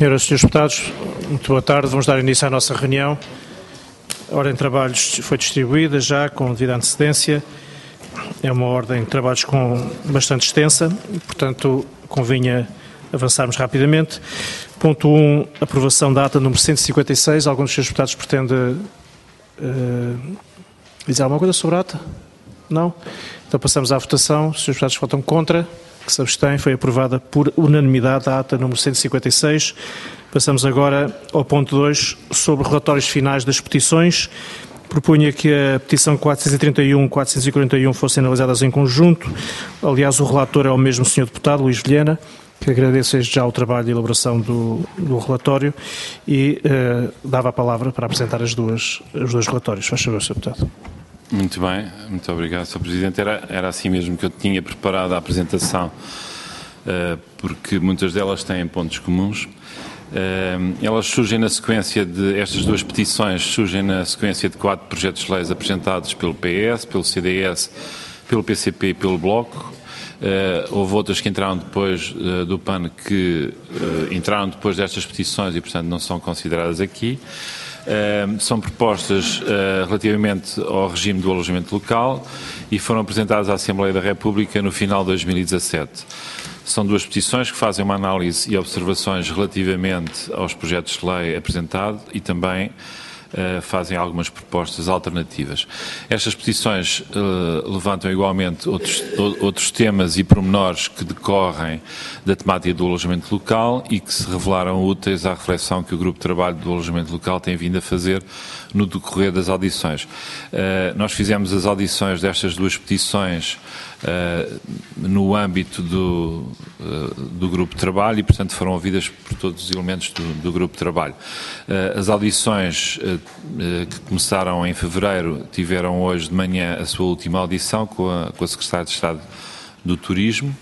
Senhoras e senhores deputados, muito boa tarde. Vamos dar início à nossa reunião. A ordem de trabalhos foi distribuída já com devida antecedência. É uma ordem de trabalhos bastante extensa e, portanto, convinha avançarmos rapidamente. Ponto 1, aprovação da ata número 156. Algum dos senhores deputados pretende dizer alguma coisa sobre a ata? Não? Então passamos à votação. Os senhores deputados votam contra, que se abstém. Foi aprovada por unanimidade a ata número 156. Passamos agora ao ponto 2, sobre relatórios finais das petições. Propunha que a petição 431 e 441 fossem analisadas em conjunto. Aliás, o relator é o mesmo senhor deputado, Luís Vilhena, que agradeço desde já o trabalho de elaboração do relatório e dava a palavra para apresentar os dois relatórios. Faz favor, senhor deputado. Muito bem, muito obrigado, Sr. Presidente. Era assim mesmo que eu tinha preparado a apresentação, porque muitas delas têm pontos comuns. Elas surgem na sequência estas duas petições surgem na sequência de 4 projetos de leis apresentados pelo PS, pelo CDS, pelo PCP e pelo Bloco. Houve outras que entraram depois do PAN que entraram depois destas petições e, portanto, não são consideradas aqui. São propostas relativamente ao regime do alojamento local e foram apresentadas à Assembleia da República no final de 2017. São duas petições que fazem uma análise e observações relativamente aos projetos de lei apresentados e também fazem algumas propostas alternativas. Estas petições levantam igualmente outros temas e pormenores que decorrem da temática do alojamento local e que se revelaram úteis à reflexão que o Grupo de Trabalho do Alojamento Local tem vindo a fazer no decorrer das audições. Nós fizemos as audições destas duas petições no âmbito do Grupo de Trabalho e, portanto, foram ouvidas por todos os elementos do Grupo de Trabalho. As audições que começaram em fevereiro tiveram hoje de manhã a sua última audição com a Secretária de Estado do Turismo.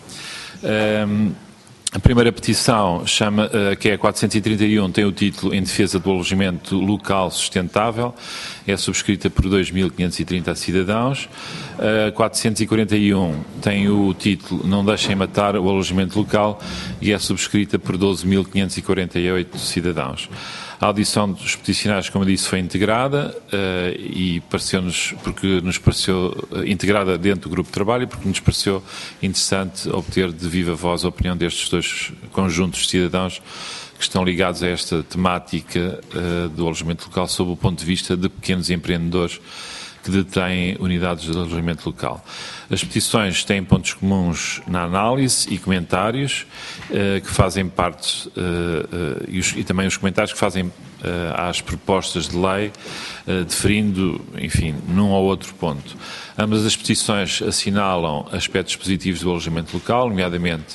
A primeira petição, que é a 431, tem o título Em Defesa do Alojamento Local Sustentável, é subscrita por 2.530 cidadãos. A 441 tem o título Não Deixem Matar o Alojamento Local e é subscrita por 12.548 cidadãos. A audição dos peticionários, como eu disse, foi integrada e nos pareceu integrada dentro do grupo de trabalho, porque nos pareceu interessante obter de viva voz a opinião destes dois conjuntos de cidadãos que estão ligados a esta temática do alojamento local sob o ponto de vista de pequenos empreendedores que detêm unidades de alojamento local. As petições têm pontos comuns na análise e comentários que fazem parte, e também os comentários que fazem às propostas de lei, deferindo, enfim, num ou outro ponto. Ambas as petições assinalam aspectos positivos do alojamento local, nomeadamente,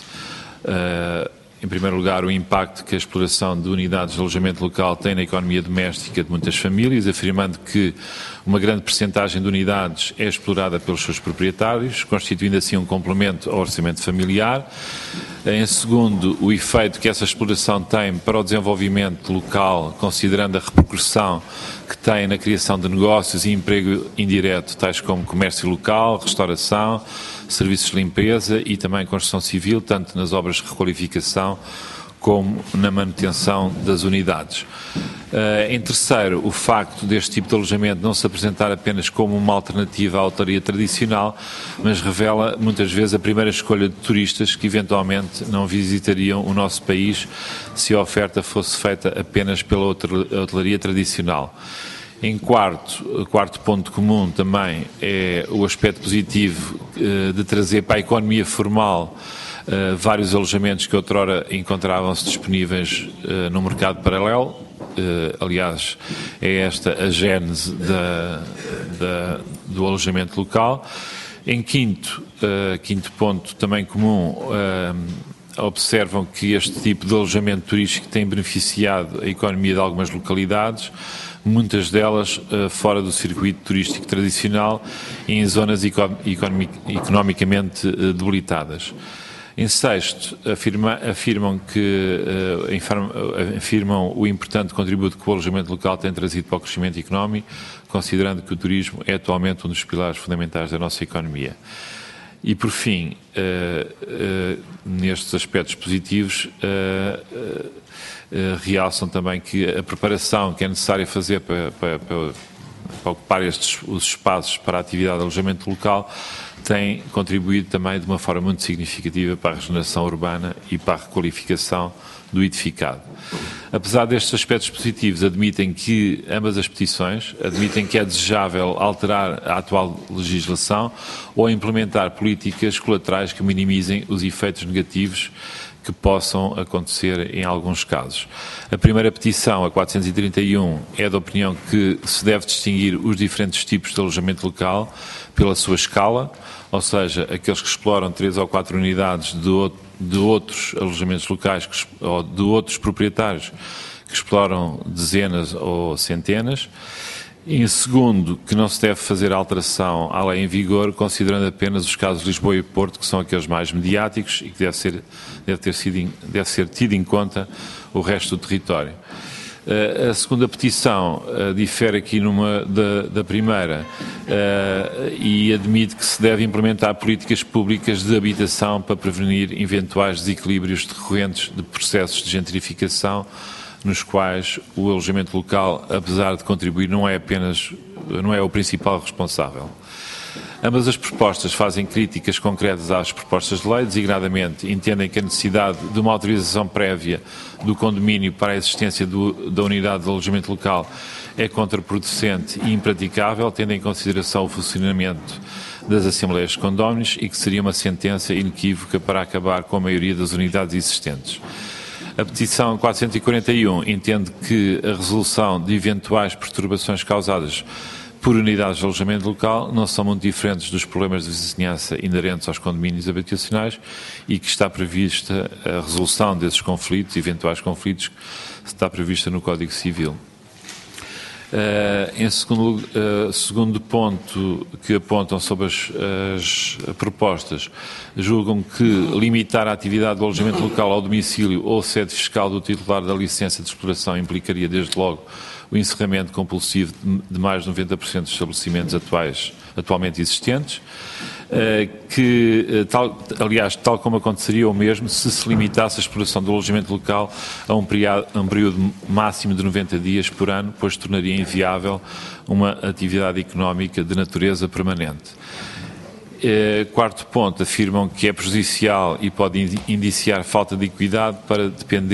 em primeiro lugar, o impacto que a exploração de unidades de alojamento local tem na economia doméstica de muitas famílias, afirmando que uma grande percentagem de unidades é explorada pelos seus proprietários, constituindo assim um complemento ao orçamento familiar. Em segundo, o efeito que essa exploração tem para o desenvolvimento local, considerando a repercussão que tem na criação de negócios e emprego indireto, tais como comércio local, restauração, serviços de limpeza e também construção civil, tanto nas obras de requalificação como na manutenção das unidades. Em terceiro, o facto deste tipo de alojamento não se apresentar apenas como uma alternativa à hotelaria tradicional, mas revela muitas vezes a primeira escolha de turistas que eventualmente não visitariam o nosso país se a oferta fosse feita apenas pela hotelaria tradicional. Em quarto ponto comum também é o aspecto positivo de trazer para a economia formal vários alojamentos que outrora encontravam-se disponíveis no mercado paralelo. Aliás, é esta a gênese do alojamento local. Em quinto ponto também comum, observam que este tipo de alojamento turístico tem beneficiado a economia de algumas localidades, muitas delas fora do circuito turístico tradicional e em zonas economicamente debilitadas. Em sexto, afirmam o importante contributo que o alojamento local tem trazido para o crescimento económico, considerando que o turismo é atualmente um dos pilares fundamentais da nossa economia. E, por fim, nestes aspectos positivos, realçam também que a preparação que é necessária fazer para ocupar os espaços para a atividade de alojamento local tem contribuído também de uma forma muito significativa para a regeneração urbana e para a requalificação do edificado. Apesar destes aspectos positivos, admitem que ambas as petições admitem que é desejável alterar a atual legislação ou implementar políticas colaterais que minimizem os efeitos negativos que possam acontecer em alguns casos. A primeira petição, a 431, é da opinião que se deve distinguir os diferentes tipos de alojamento local pela sua escala, ou seja, aqueles que exploram 3 ou 4 unidades de outros alojamentos locais ou de outros proprietários que exploram dezenas ou centenas. Em segundo, que não se deve fazer alteração à lei em vigor, considerando apenas os casos de Lisboa e Porto, que são aqueles mais mediáticos e que deve ser tido em conta o resto do território. A segunda petição difere aqui da primeira e admite que se deve implementar políticas públicas de habitação para prevenir eventuais desequilíbrios decorrentes de processos de gentrificação, nos quais o alojamento local, apesar de contribuir, não é o principal responsável. Ambas as propostas fazem críticas concretas às propostas de lei, designadamente entendem que a necessidade de uma autorização prévia do condomínio para a existência da unidade de alojamento local é contraproducente e impraticável, tendo em consideração o funcionamento das Assembleias de Condóminos e que seria uma sentença inequívoca para acabar com a maioria das unidades existentes. A petição 441 entende que a resolução de eventuais perturbações causadas por unidades de alojamento local não são muito diferentes dos problemas de vizinhança inerentes aos condomínios habitacionais e que está prevista a resolução desses conflitos, eventuais conflitos, está prevista no Código Civil. Em segundo ponto que apontam sobre as propostas, julgam que limitar a atividade do alojamento local ao domicílio ou sede fiscal do titular da licença de exploração implicaria desde logo o encerramento compulsivo de mais de 90% dos estabelecimentos atualmente existentes, tal como aconteceria o mesmo se limitasse a exploração do alojamento local a um período máximo de 90 dias por ano, pois tornaria inviável uma atividade económica de natureza permanente. Quarto ponto, afirmam que é prejudicial e pode indiciar falta de equidade para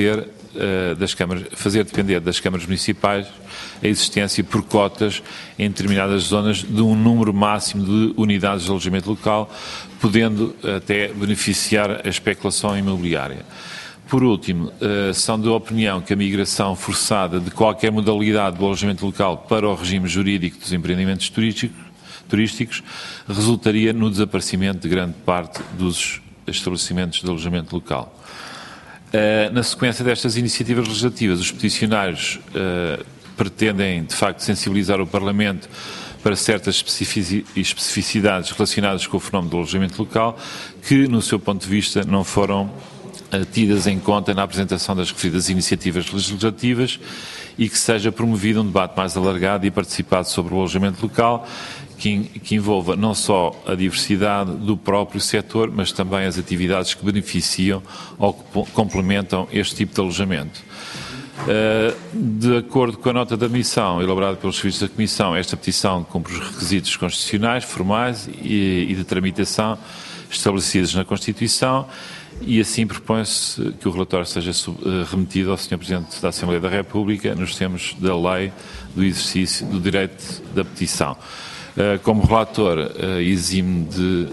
fazer depender das câmaras municipais a existência por cotas em determinadas zonas de um número máximo de unidades de alojamento local, podendo até beneficiar a especulação imobiliária. Por último, são de opinião que a migração forçada de qualquer modalidade do alojamento local para o regime jurídico dos empreendimentos turísticos resultaria no desaparecimento de grande parte dos estabelecimentos de alojamento local. Na sequência destas iniciativas legislativas, os peticionários pretendem, de facto, sensibilizar o Parlamento para certas especificidades relacionadas com o fenómeno do alojamento local que, no seu ponto de vista, não foram tidas em conta na apresentação das referidas iniciativas legislativas e que seja promovido um debate mais alargado e participado sobre o alojamento local que envolva não só a diversidade do próprio setor, mas também as atividades que beneficiam ou que complementam este tipo de alojamento. De acordo com a nota de admissão elaborada pelos serviços da Comissão, esta petição cumpre os requisitos constitucionais, formais e de tramitação estabelecidos na Constituição e assim propõe-se que o relatório seja remetido ao Sr. Presidente da Assembleia da República nos termos da lei do exercício do direito da petição. Como relator, exime de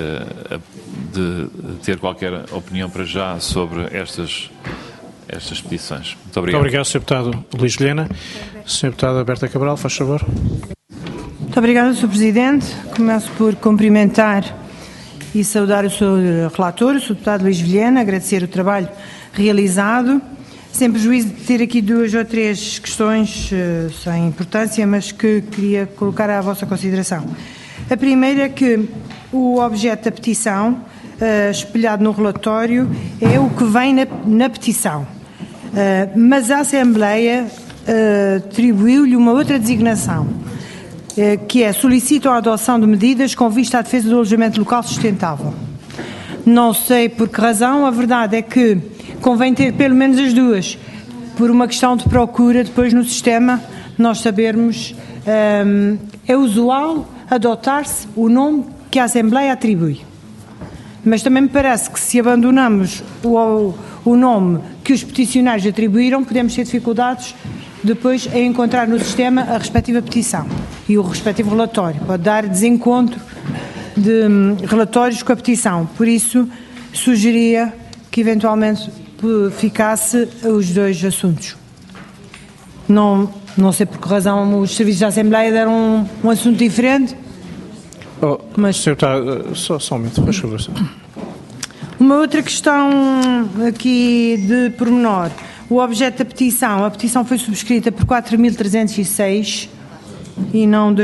ter qualquer opinião para já sobre estas petições. Muito obrigado. Muito obrigado, Sr. Deputado Luís Vilhena. Sr. Deputada Berta Cabral, faz favor. Muito obrigada, Sr. Presidente. Começo por cumprimentar e saudar o Sr. Relator, o Sr. Deputado Luís Vilhena, agradecer o trabalho realizado, sem prejuízo de ter aqui 2 ou 3 questões sem importância, mas que queria colocar à vossa consideração. A primeira é que o objeto da petição, espelhado no relatório, é o que vem na petição, mas a Assembleia atribuiu-lhe uma outra designação. que é: solicitam a adoção de medidas com vista à defesa do alojamento local sustentável. Não sei por que razão, a verdade é que convém ter pelo menos as duas, por uma questão de procura depois no sistema, nós sabermos, é usual adotar-se o nome que a Assembleia atribui. Mas também me parece que se abandonamos o nome que os peticionários atribuíram, podemos ter dificuldades depois em encontrar no sistema a respectiva petição e o respectivo relatório. Pode dar desencontro de relatórios com a petição. Por isso, sugeria que eventualmente ficasse os dois assuntos. Não sei por que razão os serviços da Assembleia deram um assunto diferente. Mas Sr. Deputado, só um minuto, por favor. Uma outra questão aqui de pormenor. O objeto da petição. A petição foi subscrita por 4.306 e não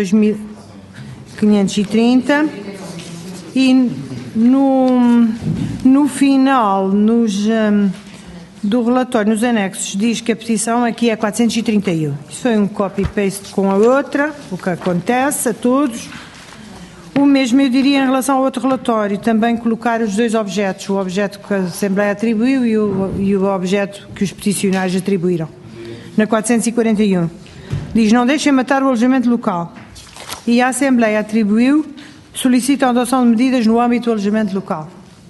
2.530. E no final, do relatório, nos anexos, diz que a petição aqui é 431. Isso foi um copy-paste com a outra, o que acontece a todos. O mesmo eu diria em relação ao outro relatório, também colocar os dois objetos, o objeto que a Assembleia atribuiu e o objeto que os peticionários atribuíram. Na 441, diz: não deixem matar o alojamento local. E a Assembleia atribuiu: solicitam a adoção de medidas no âmbito do alojamento local.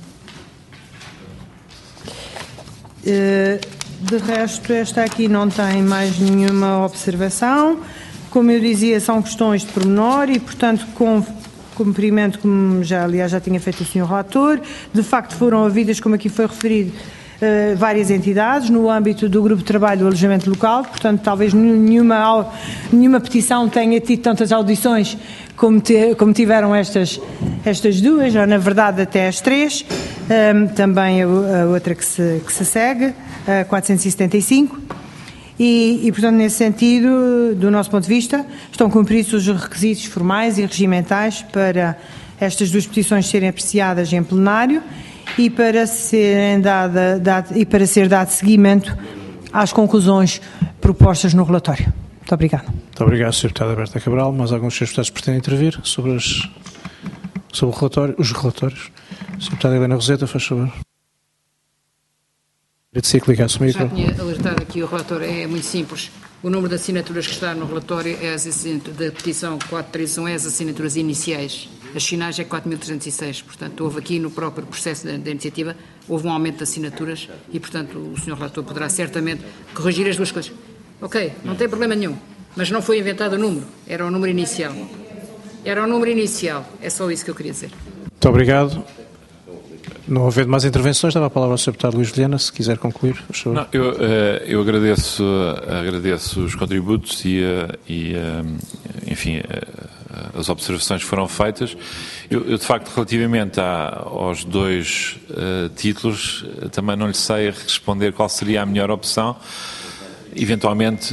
De resto, esta aqui não tem mais nenhuma observação. Como eu dizia, são questões de pormenor e, portanto, cumprimento, como aliás já tinha feito o Sr. Relator. De facto, foram havidas, como aqui foi referido, várias entidades no âmbito do grupo de trabalho do alojamento local, portanto talvez nenhuma petição tenha tido tantas audições como tiveram estas duas, ou na verdade até as três, também a outra que se segue, a 475, e portanto nesse sentido, do nosso ponto de vista, estão cumpridos os requisitos formais e regimentais para estas duas petições serem apreciadas em plenário e para ser dado seguimento às conclusões propostas no relatório. Muito obrigado. Muito obrigado, Sr. Deputado Berta Cabral. Mais alguns Srs. Deputados pretendem intervir sobre o relatório, os relatórios? Sr. Deputada Helena Roseta, faz favor. Agradecer que ligasse o micro. Já tinha alertado aqui o relatório, é muito simples. O número de assinaturas que está no relatório é da petição 431, é as assinaturas iniciais. As finais é 4.306, portanto, houve aqui no próprio processo da iniciativa, houve um aumento de assinaturas e, portanto, o Sr. Relator poderá certamente corrigir as duas coisas. Ok, não tem problema nenhum, mas não foi inventado o número, era o número inicial. Era o número inicial, é só isso que eu queria dizer. Muito obrigado. Não havendo mais intervenções, dava a palavra ao Sr. Deputado Luís Vilhena, se quiser concluir. Não, eu agradeço os contributos enfim, as observações que foram feitas. Eu de facto, relativamente aos dois títulos, também não lhe sei responder qual seria a melhor opção. Eventualmente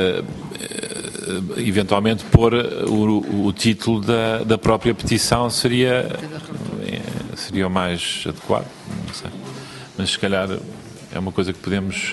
pôr o título da própria petição seria o mais adequado, não sei. Mas se calhar é uma coisa que podemos...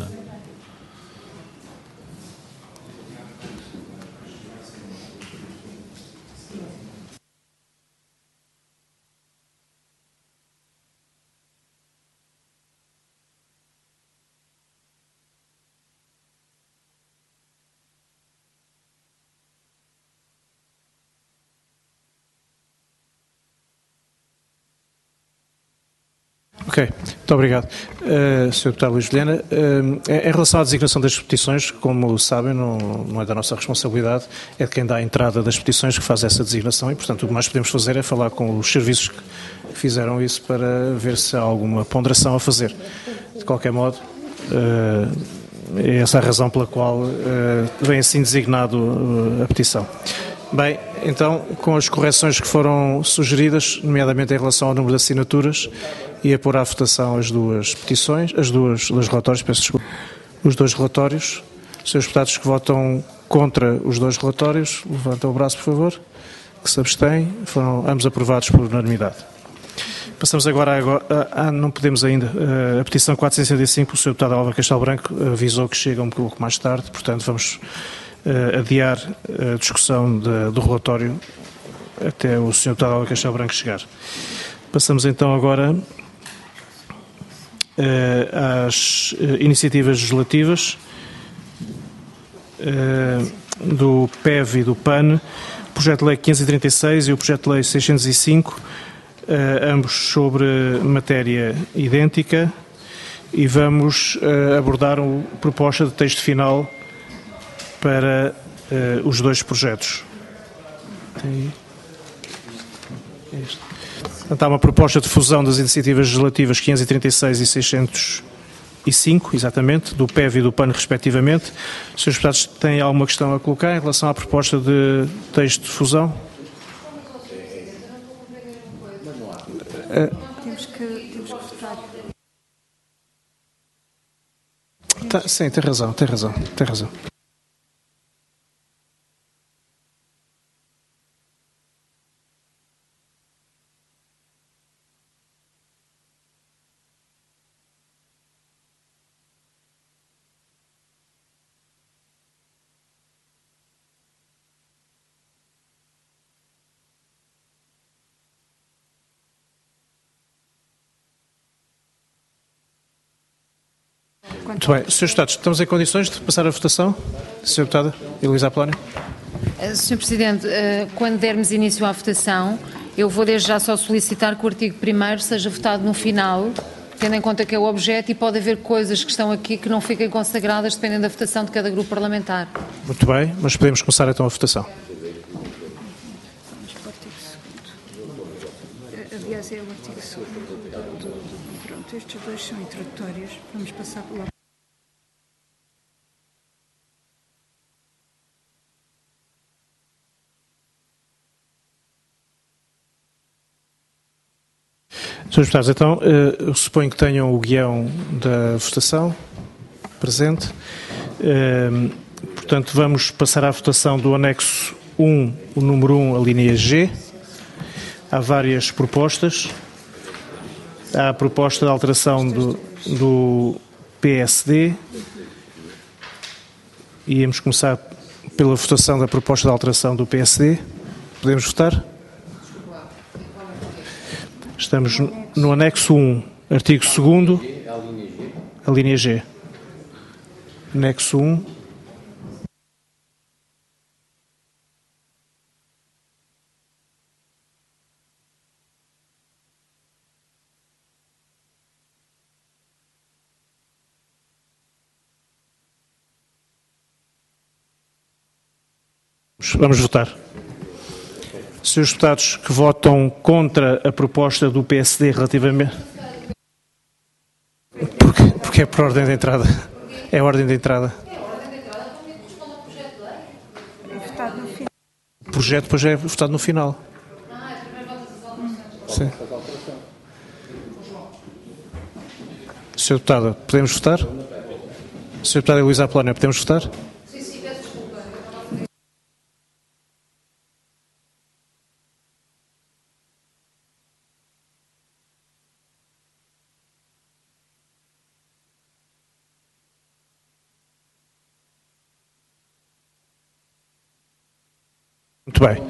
Ok, muito obrigado. Sr. Deputado Luís Vilhena, em relação à designação das petições, como sabem, não é da nossa responsabilidade, é de quem dá a entrada das petições que faz essa designação e, portanto, o que mais podemos fazer é falar com os serviços que fizeram isso para ver se há alguma ponderação a fazer. De qualquer modo, é essa a razão pela qual vem assim designado a petição. Bem, então, com as correções que foram sugeridas, nomeadamente em relação ao número de assinaturas, ia pôr à votação as duas petições, os dois relatórios, peço desculpa, os dois relatórios. Os senhores deputados que votam contra os dois relatórios, levantem o braço, por favor, que se abstêm, foram ambos aprovados por unanimidade. Passamos agora não podemos ainda, a petição 465, o senhor deputado Álvaro Castelo Branco avisou que chega um pouco mais tarde, portanto vamos adiar a discussão do relatório até o Sr. Deputado Helder Castelo Branco chegar. Passamos então agora às iniciativas legislativas do PEV e do PAN, o projeto de lei 536 e o projeto de lei 605, ambos sobre matéria idêntica, e vamos abordar a proposta de texto final para os dois projetos. Portanto, há uma proposta de fusão das iniciativas legislativas 536 e 605, exatamente, do PEV e do PAN, respectivamente. Os senhores deputados têm alguma questão a colocar em relação à proposta de texto de fusão? Temos que votar. Sim, tem razão. Muito bem. Senhores deputados, estamos em condições de passar a votação? Senhora Deputada Heloísa Apolónio. Sr. Presidente, quando dermos início à votação, eu vou desde já só solicitar que o artigo 1º seja votado no final, tendo em conta que é o objeto, e pode haver coisas que estão aqui que não fiquem consagradas dependendo da votação de cada grupo parlamentar. Muito bem, mas podemos começar então a votação. Vamos para o artigo 2º. Aliás, é o artigo 2º. Pronto, estes dois são introdutórios. Vamos passar por lá. Senhores deputados, então, eu suponho que tenham o guião da votação presente. Portanto, vamos passar à votação do anexo 1, o número 1, a linha G. Há várias propostas. Há a proposta de alteração do PSD. Íamos começar pela votação da proposta de alteração do PSD. Podemos votar? Estamos no anexo 1, artigo 2º, a linha G. Anexo 1. Vamos votar. Senhores deputados que votam contra a proposta do PSD relativamente... Porque é por ordem de entrada. É a ordem de entrada. O projeto depois é votado no final. Sim. Senhora Deputada, podemos votar? Senhora Deputada Heloísa Apolónio, podemos votar? Muito bem.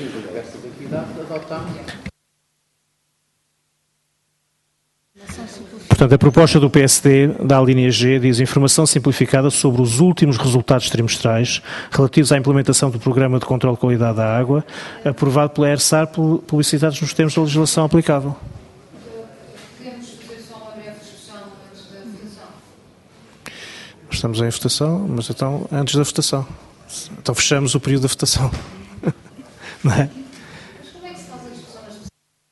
Portanto, a proposta do PSD da linha G diz informação simplificada sobre os últimos resultados trimestrais relativos à implementação do Programa de Controlo de Qualidade da Água, aprovado pela ERSAR, publicitados nos termos da legislação aplicável. Podemos fazer só uma breve discussão antes da votação? Estamos em votação, mas então antes da votação. Então fechamos o período da votação. Não é? Mas como é que se faz a discussão nas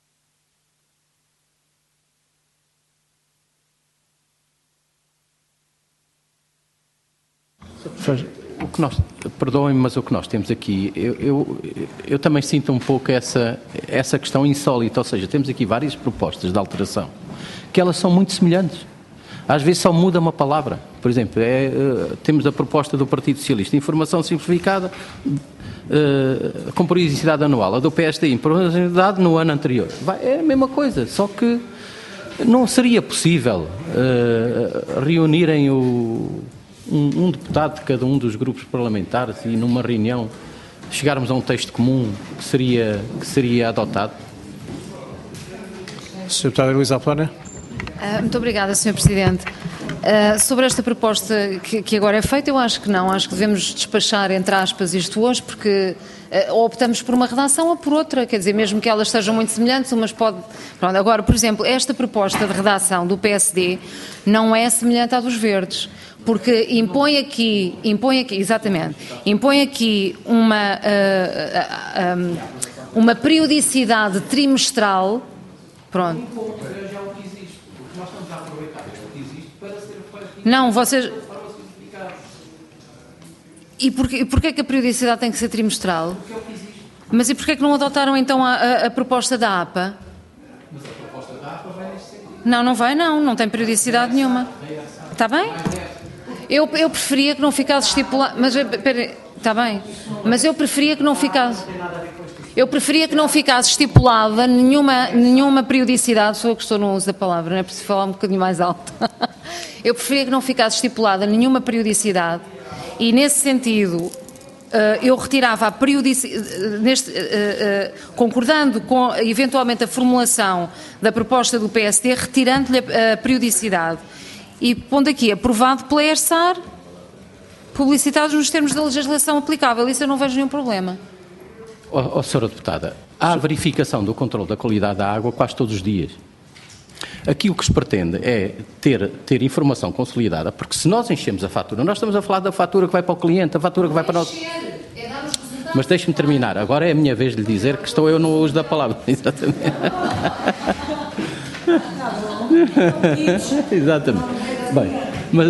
O que nós, perdoem-me, mas o que nós temos aqui, eu também sinto um pouco essa questão insólita, ou seja, temos aqui várias propostas de alteração, que elas são muito semelhantes. Às vezes só muda uma palavra. Por exemplo, temos a proposta do Partido Socialista, informação simplificada, com periodicidade anual. A do PSD, periodicidade no ano anterior. É a mesma coisa, só que não seria possível reunirem um deputado de cada um dos grupos parlamentares e numa reunião chegarmos a um texto comum que seria adotado? Sr. Deputado Luís Apolónia. Muito obrigada, Sr. Presidente. Sobre esta proposta que agora é feita, eu acho que não. Acho que devemos despachar, entre aspas, isto hoje, porque ou optamos por uma redação ou por outra. Quer dizer, mesmo que elas sejam muito semelhantes, umas pode... Pronto, agora, por exemplo, esta proposta de redação do PSD não é semelhante à dos Verdes, porque impõe aqui uma periodicidade trimestral. Pronto. Não, vocês... E porquê que a periodicidade tem que ser trimestral? Mas e porquê que não adotaram então a proposta da APA? Mas a proposta da APA vai neste sentido. Não tem periodicidade nenhuma. Está bem? Eu preferia que não ficasse estipulado... Mas, está bem. Mas eu preferia que não ficasse... Eu preferia que não ficasse estipulada nenhuma periodicidade, sou eu que estou no uso da palavra, não é preciso falar um bocadinho mais alto. Eu preferia que não ficasse estipulada nenhuma periodicidade e, nesse sentido, eu retirava a periodicidade, concordando com, eventualmente, a formulação da proposta do PSD, retirando-lhe a periodicidade e pondo aqui aprovado pela ERSAR, publicitados nos termos da legislação aplicável. Isso eu não vejo nenhum problema. Sra. Deputada, há a verificação do controle da qualidade da água quase todos os dias. Aqui o que se pretende é ter informação consolidada, porque se nós enchemos a fatura, nós estamos a falar da fatura que vai para o cliente, a fatura que vai para nós. Mas deixe-me terminar, agora é a minha vez de lhe dizer que estou eu no uso da palavra. Exatamente. Exatamente. Bem,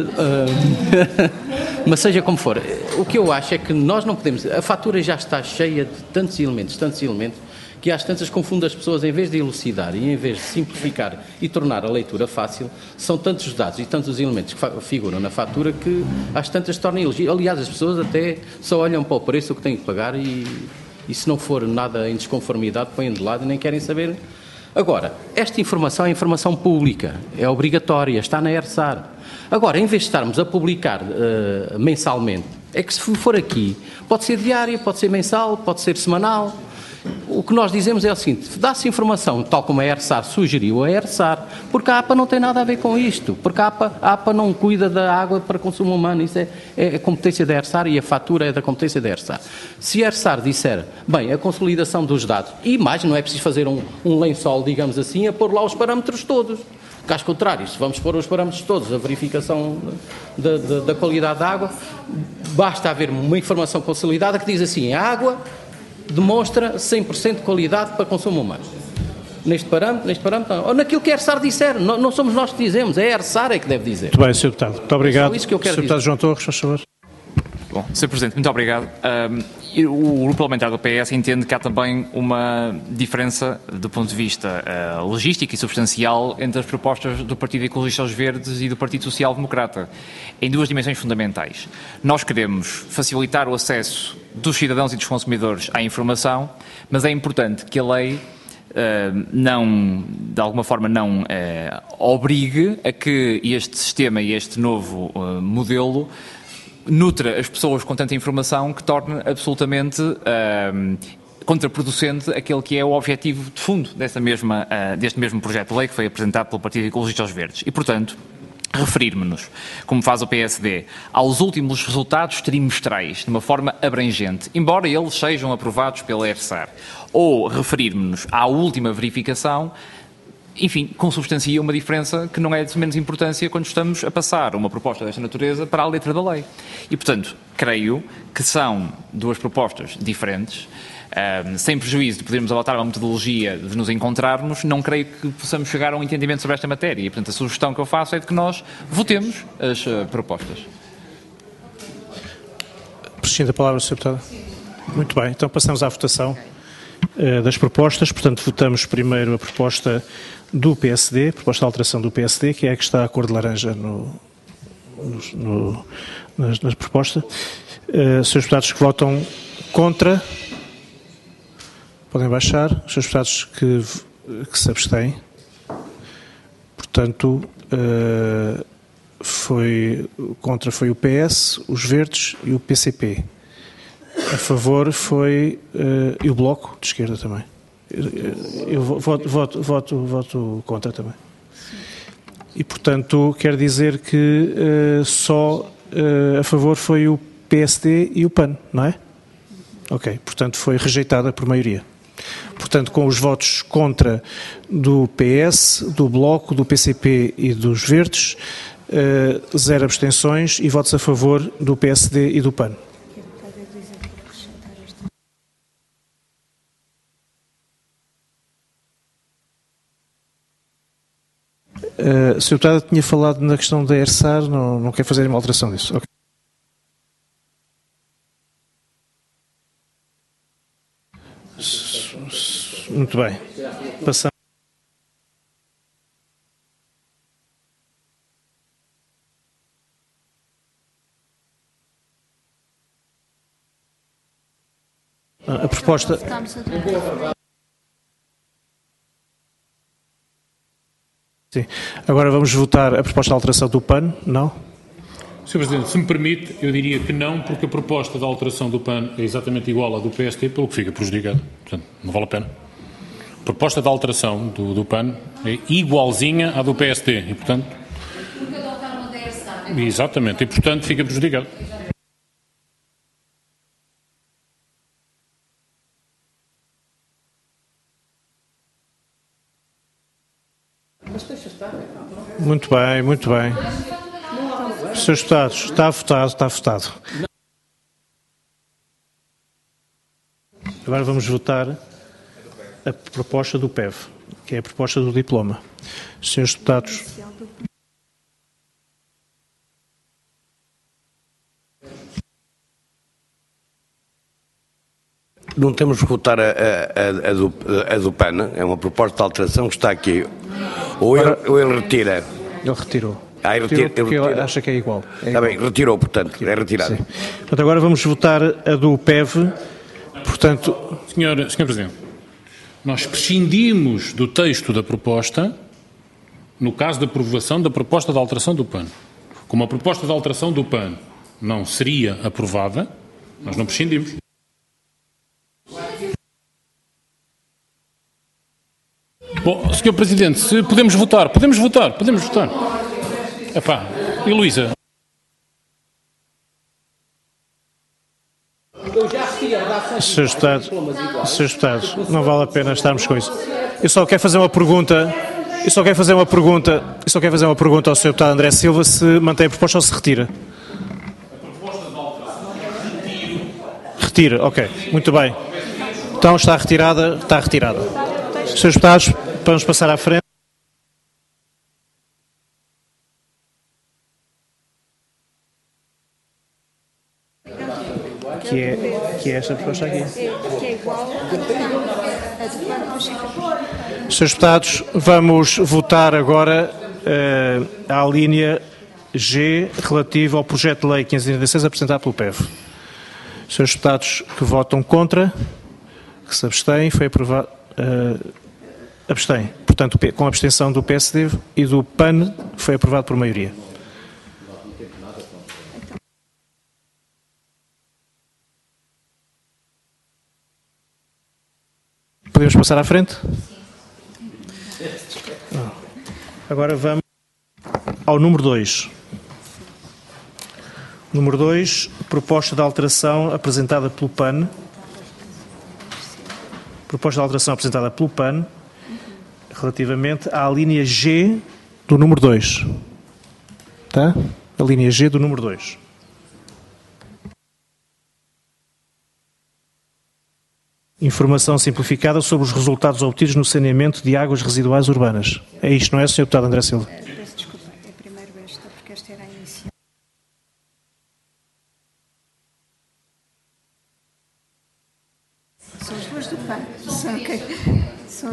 mas seja como for, o que eu acho é que nós não podemos... A fatura já está cheia de tantos elementos, que às tantas confunde as pessoas, em vez de elucidar e em vez de simplificar e tornar a leitura fácil, são tantos os dados e tantos elementos que figuram na fatura que às tantas tornam ilegível. Aliás, as pessoas até só olham para o preço que têm que pagar e se não for nada em desconformidade, põem de lado e nem querem saber. Agora, esta informação é informação pública, é obrigatória, está na ERSAR. Agora, em vez de estarmos a publicar mensalmente, é que se for aqui, pode ser diária, pode ser mensal, pode ser semanal. O que nós dizemos é o seguinte, dá-se informação, tal como a ERSAR sugeriu, a ERSAR, porque a APA não tem nada a ver com isto, porque a APA não cuida da água para consumo humano, isso é competência da ERSAR e a fatura é da competência da ERSAR. Se a ERSAR disser, bem, a consolidação dos dados, e mais, não é preciso fazer um lençol, digamos assim, a pôr lá os parâmetros todos. Caso contrário, se vamos pôr os parâmetros todos, a verificação da qualidade da água, basta haver uma informação consolidada que diz assim, a água demonstra 100% de qualidade para consumo humano. Neste parâmetro, ou naquilo que a ERSAR disser, não somos nós que dizemos, é a ERSAR é que deve dizer. Muito bem, Sr. Deputado. Muito obrigado. É isso que eu quero Sr. Deputado dizer. João Torres, faz favor. Bom, Sr. Presidente, muito obrigado. O Grupo Parlamentar do PS entende que há também uma diferença do ponto de vista logístico e substancial entre as propostas do Partido Ecologista aos Verdes e do Partido Social Democrata, em duas dimensões fundamentais. Nós queremos facilitar o acesso dos cidadãos e dos consumidores à informação, mas é importante que a lei de alguma forma não obrigue a que este sistema e este novo modelo nutra as pessoas com tanta informação que torne absolutamente contraproducente aquele que é o objetivo de fundo deste mesmo projeto de lei que foi apresentado pelo Partido Ecologista aos Verdes. E, portanto, referirmos-nos, como faz o PSD, aos últimos resultados trimestrais, de uma forma abrangente, embora eles sejam aprovados pela ERSAR, ou referirmos-nos à última verificação, enfim, consubstancia uma diferença que não é de menos importância quando estamos a passar uma proposta desta natureza para a letra da lei. E, portanto, creio que são duas propostas diferentes, sem prejuízo de podermos adotar uma metodologia de nos encontrarmos, não creio que possamos chegar a um entendimento sobre esta matéria. E, portanto, a sugestão que eu faço é de que nós votemos as propostas. Prescinda a palavra, Sr. Deputado. Muito bem, então passamos à votação das propostas. Portanto, votamos primeiro a proposta do PSD, proposta de alteração do PSD, que é a que está a cor de laranja na proposta. Senhores deputados que votam contra, podem baixar. Os senhores deputados que se abstêm. Portanto, contra foi o PS, os Verdes e o PCP. A favor foi e o Bloco de Esquerda também. Eu voto contra também. E, portanto, quer dizer que só a favor foi o PSD e o PAN, não é? Ok, portanto foi rejeitada por maioria. Portanto, com os votos contra do PS, do Bloco, do PCP e dos Verdes, 0 abstenções e votos a favor do PSD e do PAN. O Sr. Deputado tinha falado na questão da ERSAR, não quer fazer uma alteração disso. Okay. Muito bem. Passamos. A proposta. Sim. Agora vamos votar a proposta de alteração do PAN, não? Sr. Presidente, se me permite, eu diria que não, porque a proposta da alteração do PAN é exatamente igual à do PST, pelo que fica prejudicado. Portanto, não vale a pena. A proposta da alteração do PAN é igualzinha à do PST e, portanto... Porque adotaram a da ERSAR. Exatamente, e, portanto, fica prejudicado. Muito bem, muito bem. Senhores deputados, está votado. Agora vamos votar a proposta do PEV, que é a proposta do diploma. Senhores deputados. Não temos que votar a do PAN, é uma proposta de alteração que está aqui. Ou ele retira? Ele retirou. Ele retira, porque ele acha que é igual. Está bem, retirou, portanto, é retirado. Sim. Portanto, agora vamos votar a do PEV. Portanto... Senhor Presidente, nós prescindimos do texto da proposta no caso da aprovação da proposta de alteração do PAN. Como a proposta de alteração do PAN não seria aprovada, nós não prescindimos. Bom, Sr. Presidente, se podemos votar. Epá, e Luísa? Senhores deputados, não vale a pena estarmos com isso. Eu só quero fazer uma pergunta ao Sr. Deputado André Silva se mantém a proposta ou se retira. Retira, ok, muito bem. Então está retirada. Senhores deputados, vamos passar à frente. Que é esta proposta aqui. Que é igual a do PAN. Senhores deputados, vamos votar agora à linha G relativa ao projeto de lei 536 apresentado pelo PEV. Senhores deputados que votam contra, que se abstêm, foi aprovado. Abstém. Portanto, com a abstenção do PSD e do PAN, foi aprovado por maioria. Podemos passar à frente? Agora vamos ao número 2. Número 2, proposta de alteração apresentada pelo PAN. Proposta de alteração apresentada pelo PAN relativamente à linha G do número 2. Tá? A linha G do número 2. Informação simplificada sobre os resultados obtidos no saneamento de águas residuais urbanas. É isto, não é, Sr. Deputado André Silva? Peço desculpa, é primeiro esta, porque esta era a inicial. São as duas do PAN. São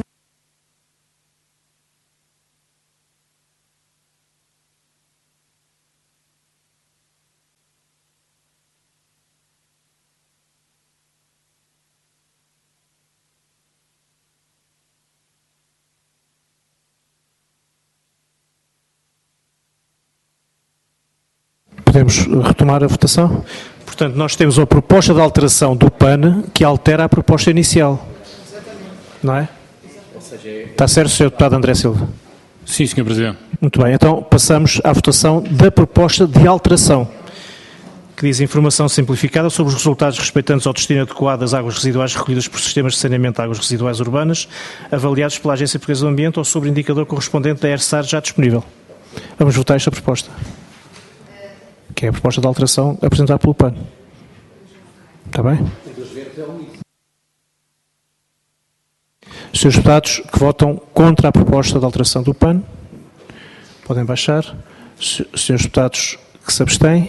Podemos retomar a votação? Portanto, nós temos a proposta de alteração do PAN que altera a proposta inicial. Não é? Está certo, Sr. Deputado André Silva? Sim, Sr. Presidente. Muito bem, então passamos à votação da proposta de alteração, que diz informação simplificada sobre os resultados respeitantes ao destino adequado das águas residuais recolhidas por sistemas de saneamento de águas residuais urbanas, avaliados pela Agência Portuguesa do Ambiente ou sobre o indicador correspondente da ERSAR já disponível. Vamos votar esta proposta, que é a proposta de alteração apresentada pelo PAN. Está bem? Os senhores deputados que votam contra a proposta de alteração do PAN, podem baixar. Os senhores deputados que se abstêm,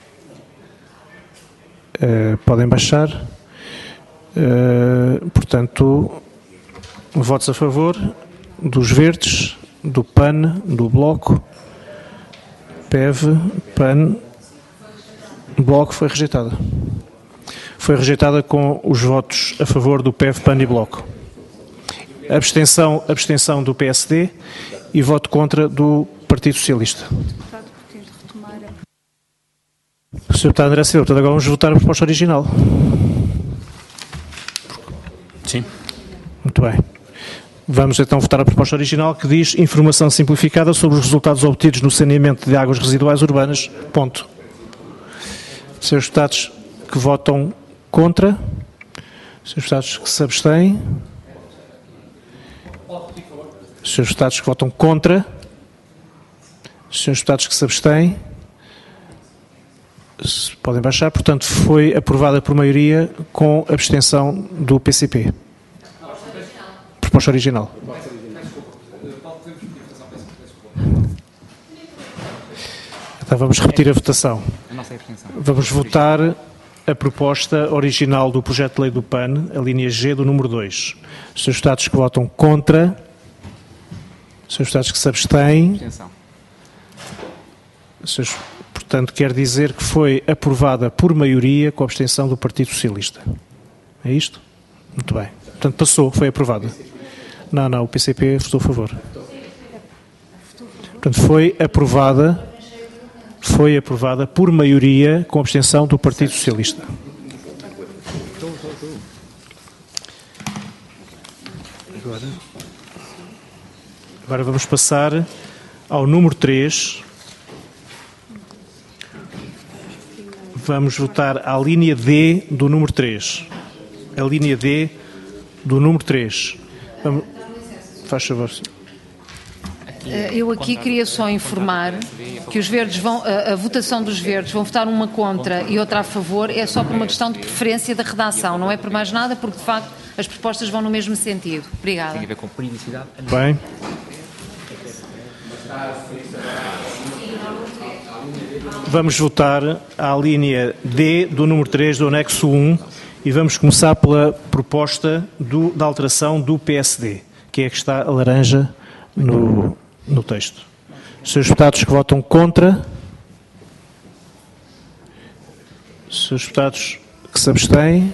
podem baixar. Portanto, votos a favor dos verdes, do PAN, do Bloco, PEV, PAN, Bloco foi rejeitada. Foi rejeitada com os votos a favor do PEV, PAN e Bloco. Abstenção do PSD e voto contra do Partido Socialista. O Sr. Deputado André Silva, agora vamos votar a proposta original. Sim. Muito bem. Vamos então votar a proposta original que diz informação simplificada sobre os resultados obtidos no saneamento de águas residuais urbanas. Ponto. Senhores deputados que votam contra. Senhores deputados que se abstêm. Senhores deputados que votam contra. Senhores deputados que se abstêm. Podem baixar. Portanto, foi aprovada por maioria com abstenção do PCP. Proposta original. Então vamos repetir a votação. Vamos votar a proposta original do projeto de lei do PAN, a linha G do número 2. Os senhores deputados que votam contra, os senhores deputados que se abstêm. Portanto, quer dizer que foi aprovada por maioria com a abstenção do Partido Socialista. É isto? Muito bem. Portanto, passou, foi aprovada. Não, o PCP votou a favor. Portanto, foi aprovada por maioria com a abstenção do Partido Socialista. Agora vamos passar ao número 3. Vamos votar a linha D do número 3. A linha D do número 3. Faz favor. Eu aqui queria só informar que os verdes a votação dos verdes vão votar uma contra e outra a favor, é só por uma questão de preferência da redação, não é por mais nada, porque de facto as propostas vão no mesmo sentido. Obrigada. Tem a ver com periodicidade. Bem. Vamos votar a linha D do número 3 do anexo 1 e vamos começar pela proposta da alteração do PSD, que é a que está a laranja no texto. Os senhores deputados que votam contra, os senhores deputados que se abstêm.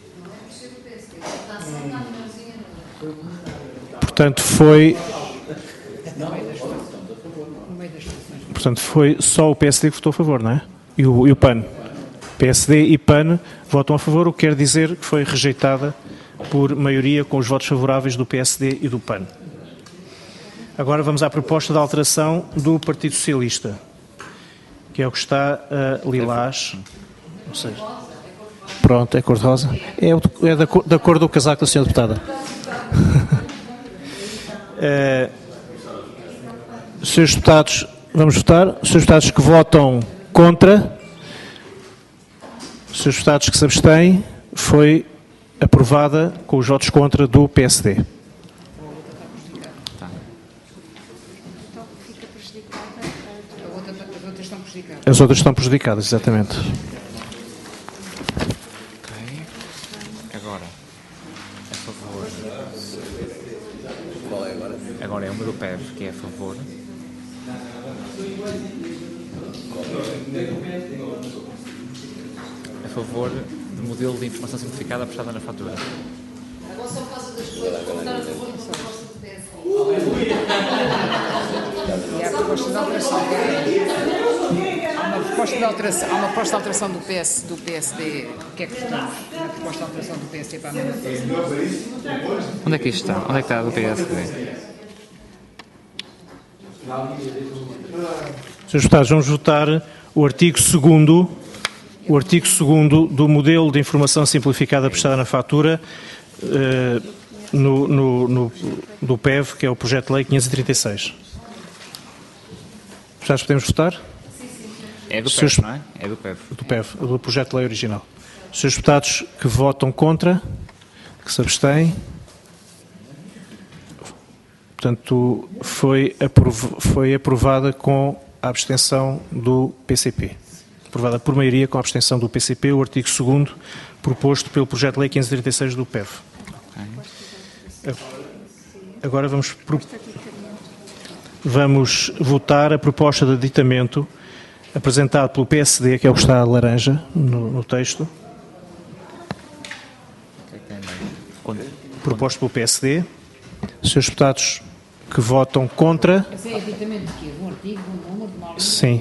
Portanto, foi só o PSD que votou a favor, não é? E o PAN. PSD e PAN votam a favor, o que quer dizer que foi rejeitada por maioria com os votos favoráveis do PSD e do PAN. Agora vamos à proposta de alteração do Partido Socialista, que é o que está lilás. Ou seja, pronto, é cor-de-rosa. É da cor do casaco da senhora deputada. Senhores deputados, vamos votar. Senhores deputados que votam contra, senhores deputados que se abstêm, foi aprovada com os votos contra do PSD. As outras estão prejudicadas, exatamente. Ok. Agora, a favor. Qual é agora? Agora é o meu PEV, que é a favor. A favor do modelo de informação simplificada prestada na fatura. Agora só por causa das coisas, vou votar a favor da proposta do PSD. E a proposta de alteração. proposta de alteração, há uma proposta de alteração do PSD. O que é que está? Uma proposta de alteração do PSD para a mesma coisa. Onde é que isto está? Onde é que está a do PSD? Senhores deputados, vamos votar o artigo 2º do modelo de informação simplificada prestada na fatura do PEV, que é o projeto de lei 536. Já podemos votar? É do PEV, não é? É do PEV. Do PEV, do projeto de lei original. Os senhores deputados que votam contra, que se abstêm, portanto, foi aprovada com a abstenção do PCP. Aprovada por maioria com a abstenção do PCP, o artigo 2º proposto pelo projeto de lei 536 do PEV. Agora vamos votar a proposta de aditamento apresentado pelo PSD, que é o que está laranja no texto. Proposto pelo PSD. Os senhores deputados que votam contra. Mas é aditamento de quê? Um artigo, um número, de uma ordem? Sim.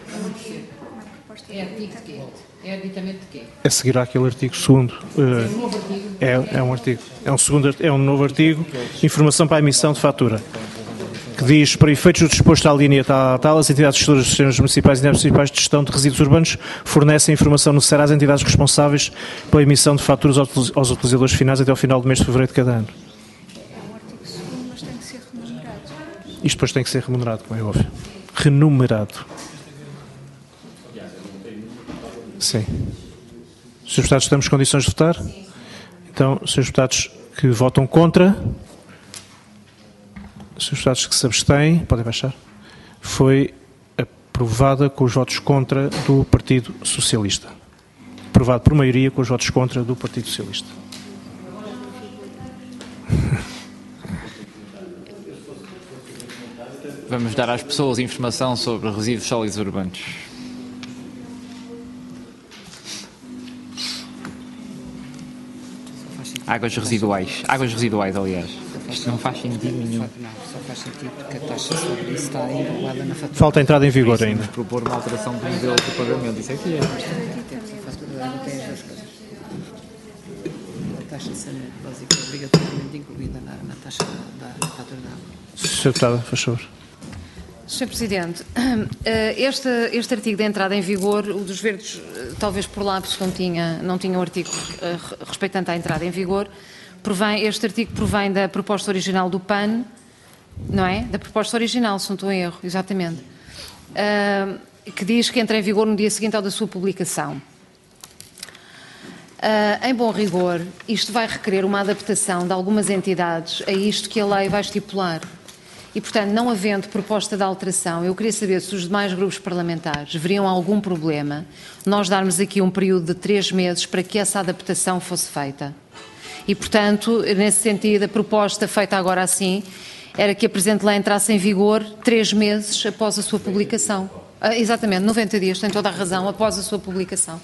É artigo de quê? É aditamento de quê? A seguir àquele artigo 2º. É um novo artigo? É um artigo. É um novo artigo. Informação para a emissão de fatura. Que diz, para efeitos do disposto à linha tal, as entidades gestoras dos sistemas municipais e entidades municipais de gestão de resíduos urbanos fornecem a informação necessária às entidades responsáveis pela emissão de faturas aos utilizadores finais até ao final do mês de fevereiro de cada ano. É um artigo 2º, mas tem que ser remunerado. Isto depois tem que ser remunerado, como é óbvio. Renumerado. Sim. Senhores deputados, estamos em condições de votar? Então, senhores deputados que votam contra, senhores deputados que se abstêm, podem baixar, foi aprovada com os votos contra do Partido Socialista. Aprovado por maioria com os votos contra do Partido Socialista. Vamos dar às pessoas informação sobre resíduos sólidos urbanos. Águas residuais, aliás. Isto não faz sentido nenhum. Não, só faz sentido porque a taxa sobre isso está enrolada na fatura. Falta a entrada em vigor ainda. Vamos propor uma alteração do modelo de pagamento. Isso é que é. A fatura da água tem as duas coisas. A taxa de saneamento básica é obrigatoriamente incluída na taxa da fatura da água. Senhor deputado, faz favor. Sr. Presidente, este artigo de entrada em vigor, o dos verdes, talvez por lapso não tinha o artigo respeitante à entrada em vigor, este artigo provém da proposta original do PAN, não é? Da proposta original, se não estou em erro, exatamente, que diz que entra em vigor no dia seguinte ao da sua publicação. Em bom rigor, isto vai requerer uma adaptação de algumas entidades a isto que a lei vai estipular. E, portanto, não havendo proposta de alteração, eu queria saber se os demais grupos parlamentares veriam algum problema nós darmos aqui um período de 3 meses para que essa adaptação fosse feita. E, portanto, nesse sentido, a proposta feita agora assim era que a presente lei entrasse em vigor 3 meses após a sua publicação. Exatamente, 90 dias, tem toda a razão, após a sua publicação.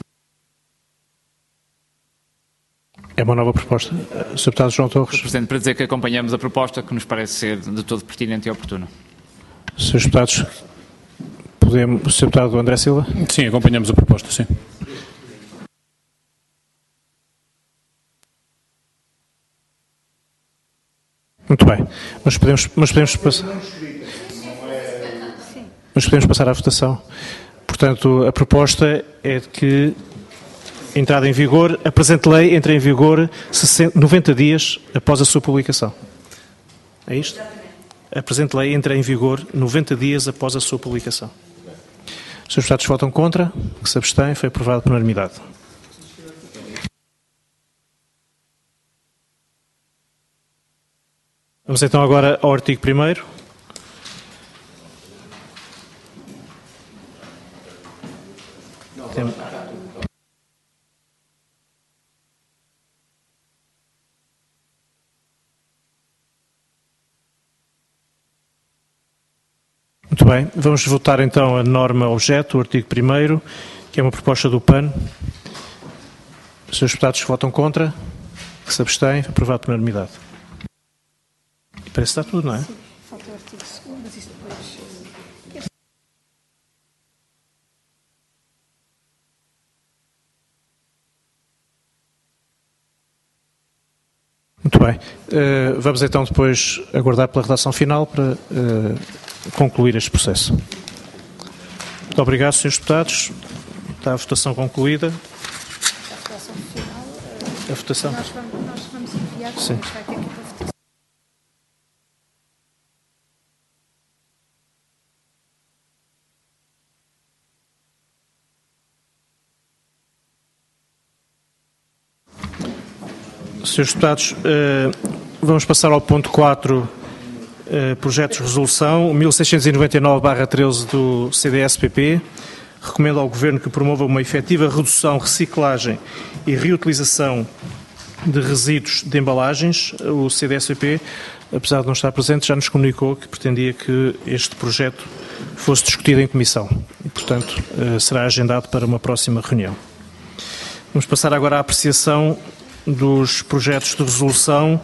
É uma nova proposta. Sr. Deputado João Torres. Presidente, para dizer que acompanhamos a proposta que nos parece ser de todo pertinente e oportuna. Srs. Deputados, podemos... Sr. Deputado André Silva. Sim, acompanhamos a proposta, sim. Muito bem. Mas podemos passar à votação. Portanto, a proposta é de que entrada em vigor, a presente lei entra em vigor 90 dias após a sua publicação. É isto? A presente lei entra em vigor 90 dias após a sua publicação. Os senhores deputados votam contra, que se abstêm, foi aprovado por unanimidade. Vamos então agora ao artigo 1º. Muito bem, vamos votar então a norma objeto, o artigo 1º, que é uma proposta do PAN. Os senhores deputados que votam contra, que se abstêm, aprovado por unanimidade. E parece que está tudo, não é? Sim, falta o artigo 2º, mas isso depois... bem. Vamos então depois aguardar pela redação final para concluir este processo. Muito obrigado, Srs. Deputados. Está a votação concluída. A votação? Nós vamos enviar, sim. Vai ter que ir para a votação. Srs. Deputados, vamos passar ao ponto 4, projetos de resolução 1699/13 do CDS-PP. Recomendo ao Governo que promova uma efetiva redução, reciclagem e reutilização de resíduos de embalagens. O CDS-PP, apesar de não estar presente, já nos comunicou que pretendia que este projeto fosse discutido em comissão e, portanto, será agendado para uma próxima reunião. Vamos passar agora à apreciação dos projetos de resolução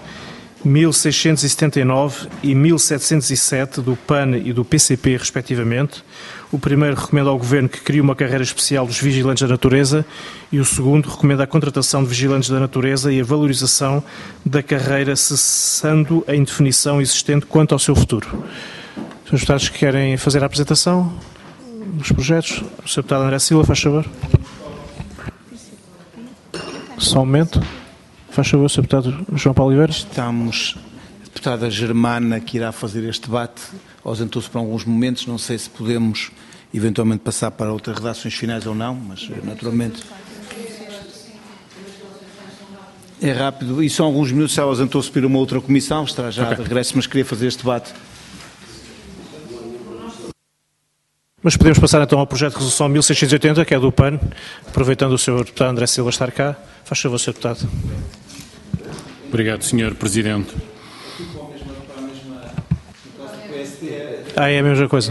1679 e 1707 do PAN e do PCP, respectivamente. O primeiro recomenda ao Governo que crie uma carreira especial dos vigilantes da natureza e o segundo recomenda a contratação de vigilantes da natureza e a valorização da carreira, cessando a indefinição existente quanto ao seu futuro. Os deputados que querem fazer a apresentação dos projetos, o Sr. Deputado André Silva, faz favor. Só um momento. Faz favor, Sr. Deputado João Paulo Oliveira. Estamos, a deputada Germana, que irá fazer este debate, ausentou-se por alguns momentos, não sei se podemos eventualmente passar para outras redações finais ou não, mas naturalmente é rápido, e são alguns minutos, ela ausentou-se para uma outra comissão, estará já de regresso, mas queria fazer este debate. Mas podemos passar então ao projeto de resolução 1680, que é do PAN, aproveitando o Sr. Deputado André Silva estar cá. Faz favor, Sr. Deputado. Obrigado, Sr. Presidente. É a mesma coisa.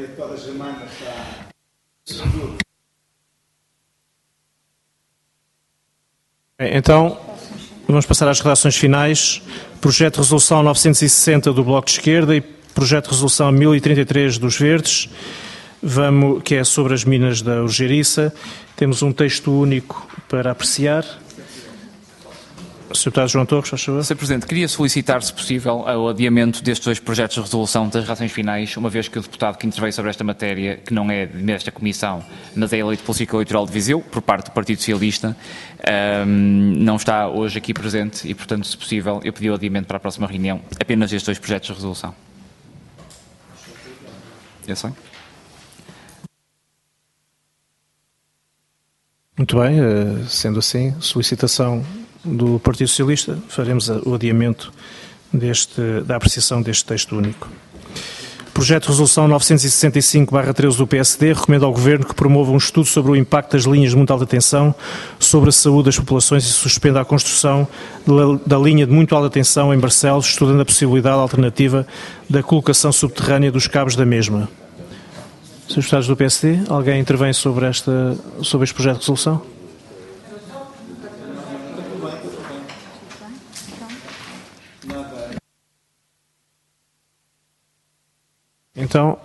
Então, vamos passar às redações finais. Projeto de resolução 960 do Bloco de Esquerda e projeto de resolução 1033 dos Verdes, que é sobre as minas da Urgeriça. Temos um texto único para apreciar. Sr. Deputado João Torres, faz favor. Sr. Presidente, queria solicitar, se possível, o adiamento destes dois projetos de resolução das redações finais, uma vez que o deputado que interveio sobre esta matéria, que não é desta comissão, mas é eleito pelo ciclo eleitoral de Viseu, por parte do Partido Socialista, não está hoje aqui presente e, portanto, se possível, eu pedi o adiamento para a próxima reunião, apenas estes dois projetos de resolução. Eu sei. Muito bem, sendo assim, solicitação do Partido Socialista, faremos o adiamento da apreciação deste texto único. Projeto de resolução 965/13 do PSD recomenda ao Governo que promova um estudo sobre o impacto das linhas de muito alta tensão sobre a saúde das populações e suspenda a construção da linha de muito alta tensão em Barcelos, estudando a possibilidade alternativa da colocação subterrânea dos cabos da mesma. Srs. Deputados do PSD, alguém intervém sobre este projeto de resolução? Então,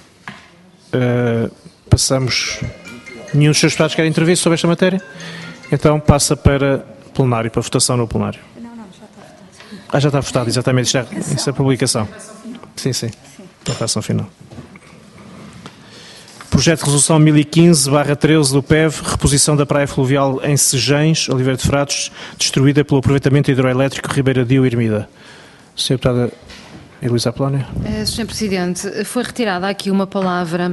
passamos. Nenhum dos Srs. Deputados quer intervir sobre esta matéria? Então passa para plenário, para votação no plenário. Não, já está votado. Já está votado, exatamente. Isso é a publicação. Sim. Para a votação final. Projeto de resolução 1015/13 do PEV, reposição da praia fluvial em Sejães, Oliveira de Frades, destruída pelo aproveitamento hidroelétrico Ribeira-Dio e Ermida. Sra. Deputada Heloísa Apolónia. Sr. Presidente, foi retirada aqui uma palavra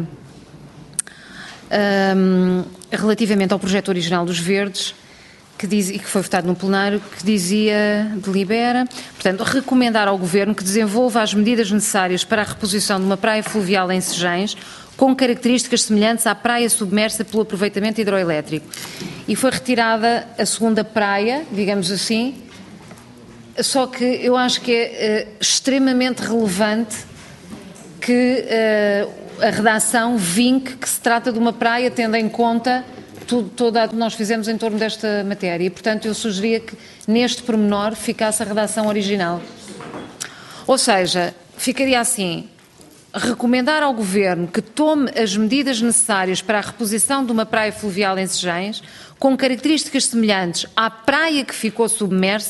relativamente ao projeto original dos Verdes, que diz, e que foi votado no plenário, que dizia, delibera, portanto, recomendar ao Governo que desenvolva as medidas necessárias para a reposição de uma praia fluvial em Sejães, com características semelhantes à praia submersa pelo aproveitamento hidroelétrico. E foi retirada a segunda praia, digamos assim, só que eu acho que é extremamente relevante que a redação vinque que se trata de uma praia, tendo em conta toda a que nós fizemos em torno desta matéria. E, portanto, eu sugeria que neste pormenor ficasse a redação original. Ou seja, ficaria assim: recomendar ao Governo que tome as medidas necessárias para a reposição de uma praia fluvial em Sejães, com características semelhantes à praia que ficou submersa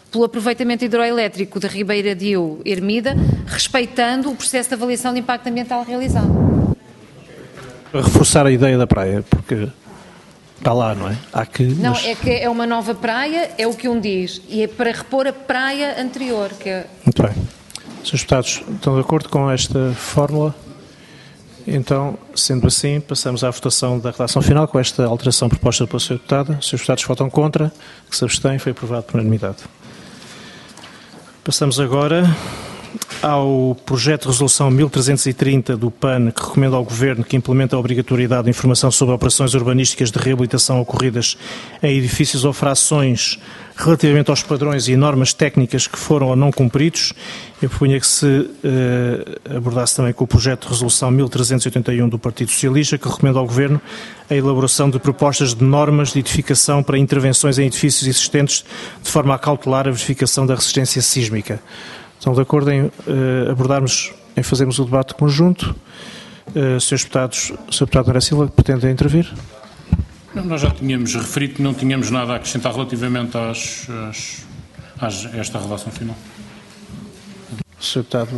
pelo aproveitamento hidroelétrico de Ribeira-Diu-Ermida, respeitando o processo de avaliação de impacto ambiental realizado. Para reforçar a ideia da praia, porque está lá, não é? Há que... Não, é que é uma nova praia, é o que um diz, e é para repor a praia anterior. Que é... Muito bem. Senhores deputados, estão de acordo com esta fórmula? Então, sendo assim, passamos à votação da redação final com esta alteração proposta pela Sra. Deputada. Os Srs. Deputados votam contra, que se abstém, foi aprovado por unanimidade. Passamos agora ao projeto de resolução 1330 do PAN, que recomenda ao Governo que implemente a obrigatoriedade de informação sobre operações urbanísticas de reabilitação ocorridas em edifícios ou frações relativamente aos padrões e normas técnicas que foram ou não cumpridos. Eu propunha que se abordasse também com o projeto de resolução 1381 do Partido Socialista, que recomenda ao Governo a elaboração de propostas de normas de edificação para intervenções em edifícios existentes, de forma a cautelar a verificação da resistência sísmica. Estão de acordo em abordarmos, em fazermos o debate conjunto? Srs. Deputados, o Sr. Deputado André Silva, pretende intervir? Não, nós já tínhamos referido que não tínhamos nada a acrescentar relativamente a esta redação final. Sr. Deputado.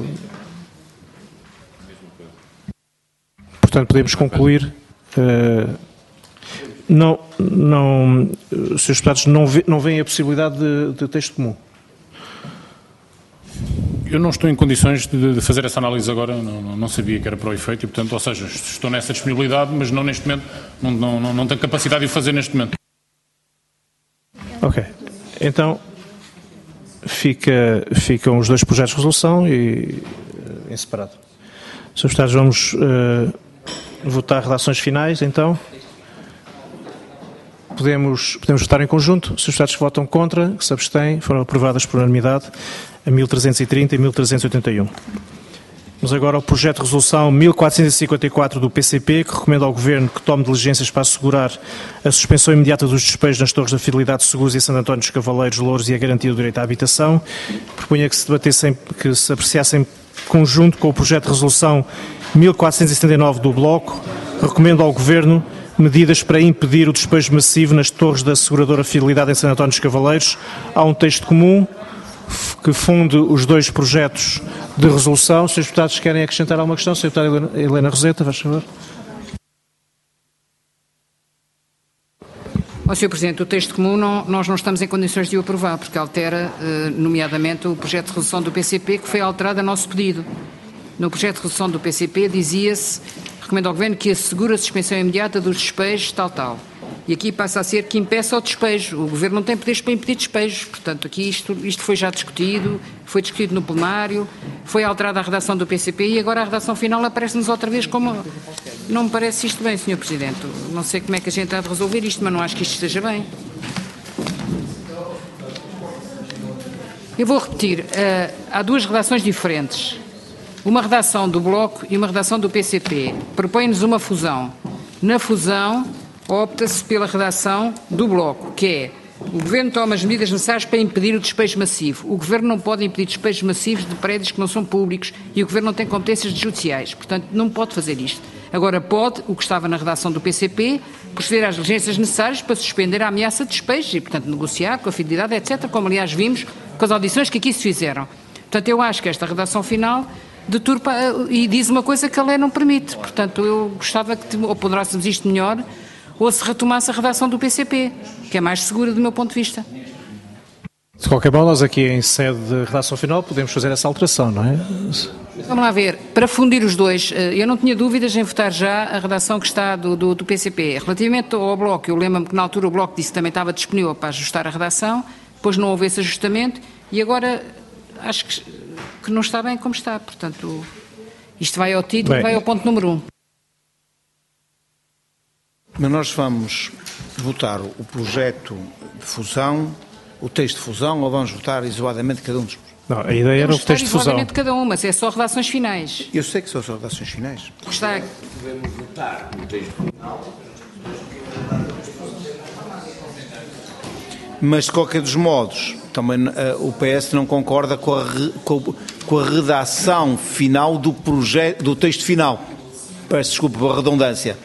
Portanto, podemos concluir. Os Srs. Deputados não veem a possibilidade de texto comum? Eu não estou em condições de fazer essa análise agora, não sabia que era para o efeito e, portanto, ou seja, estou nessa disponibilidade, mas não neste momento, não tenho capacidade de o fazer neste momento. Ok. Então, ficam os dois projetos de resolução e em separado. Srs. Deputados, vamos votar redações finais, então. Podemos votar em conjunto. Os Deputados que votam contra, que se abstêm, foram aprovadas por unanimidade a 1330 e 1381. Vamos agora ao projeto de resolução 1454 do PCP, que recomenda ao Governo que tome diligências para assegurar a suspensão imediata dos despejos nas Torres da Fidelidade, Seguros e Santo António dos Cavaleiros, Louros e a garantia do direito à habitação. Propunha que se debatessem, que se apreciassem conjunto com o projeto de resolução 1479 do Bloco, que recomenda ao Governo medidas para impedir o despejo massivo nas torres da seguradora Fidelidade em Santo António dos Cavaleiros. Há um texto comum que funde os dois projetos de resolução. Os Srs. Deputados querem acrescentar alguma questão? Sra. Deputada Helena Roseta, faz favor. Sr. Presidente, o texto comum nós não estamos em condições de o aprovar, porque altera, nomeadamente, o projeto de resolução do PCP, que foi alterado a nosso pedido. No projeto de resolução do PCP dizia-se, recomenda ao Governo que assegure a suspensão imediata dos despejos, tal. E aqui passa a ser que impeça o despejo. O Governo não tem poderes para impedir despejos. Portanto, aqui isto foi já discutido, foi discutido no plenário, foi alterada a redação do PCP e agora a redação final aparece-nos outra vez como... Não me parece isto bem, Sr. Presidente. Não sei como é que a gente há de resolver isto, mas não acho que isto esteja bem. Eu vou repetir. Há duas redações diferentes. Uma redação do Bloco e uma redação do PCP. Propõe-nos uma fusão. Na fusão, opta-se pela redação do Bloco, que é: o Governo toma as medidas necessárias para impedir o despejo massivo. O Governo não pode impedir despejos massivos de prédios que não são públicos e o Governo não tem competências judiciais. Portanto, não pode fazer isto. Agora pode, o que estava na redação do PCP, proceder às diligências necessárias para suspender a ameaça de despejo e, portanto, negociar com a Fidelidade, etc., como aliás vimos com as audições que aqui se fizeram. Portanto, eu acho que esta redação final deturpa e diz uma coisa que a lei não permite. Portanto, eu gostava que ou ponderássemos isto melhor ou se retomasse a redação do PCP, que é mais segura do meu ponto de vista. De qualquer modo, nós aqui em sede de redação final podemos fazer essa alteração, não é? Vamos lá ver, para fundir os dois, eu não tinha dúvidas em votar já a redação que está do PCP. Relativamente ao Bloco, eu lembro-me que na altura o Bloco disse que também estava disponível para ajustar a redação, depois não houve esse ajustamento e agora acho que não está bem como está. Portanto, isto vai ao título, vai ao ponto número 1. Mas nós vamos votar o projeto de fusão, o texto de fusão, ou vamos votar isoladamente cada um dos... Não, a ideia era o texto de fusão. Isoladamente cada um, mas é só redações finais. Eu sei que são só redações finais. Está... Podemos votar no texto final. Mas, de qualquer dos modos, também o PS não concorda com a redação final do projeto, do texto final. Peço desculpa pela redundância.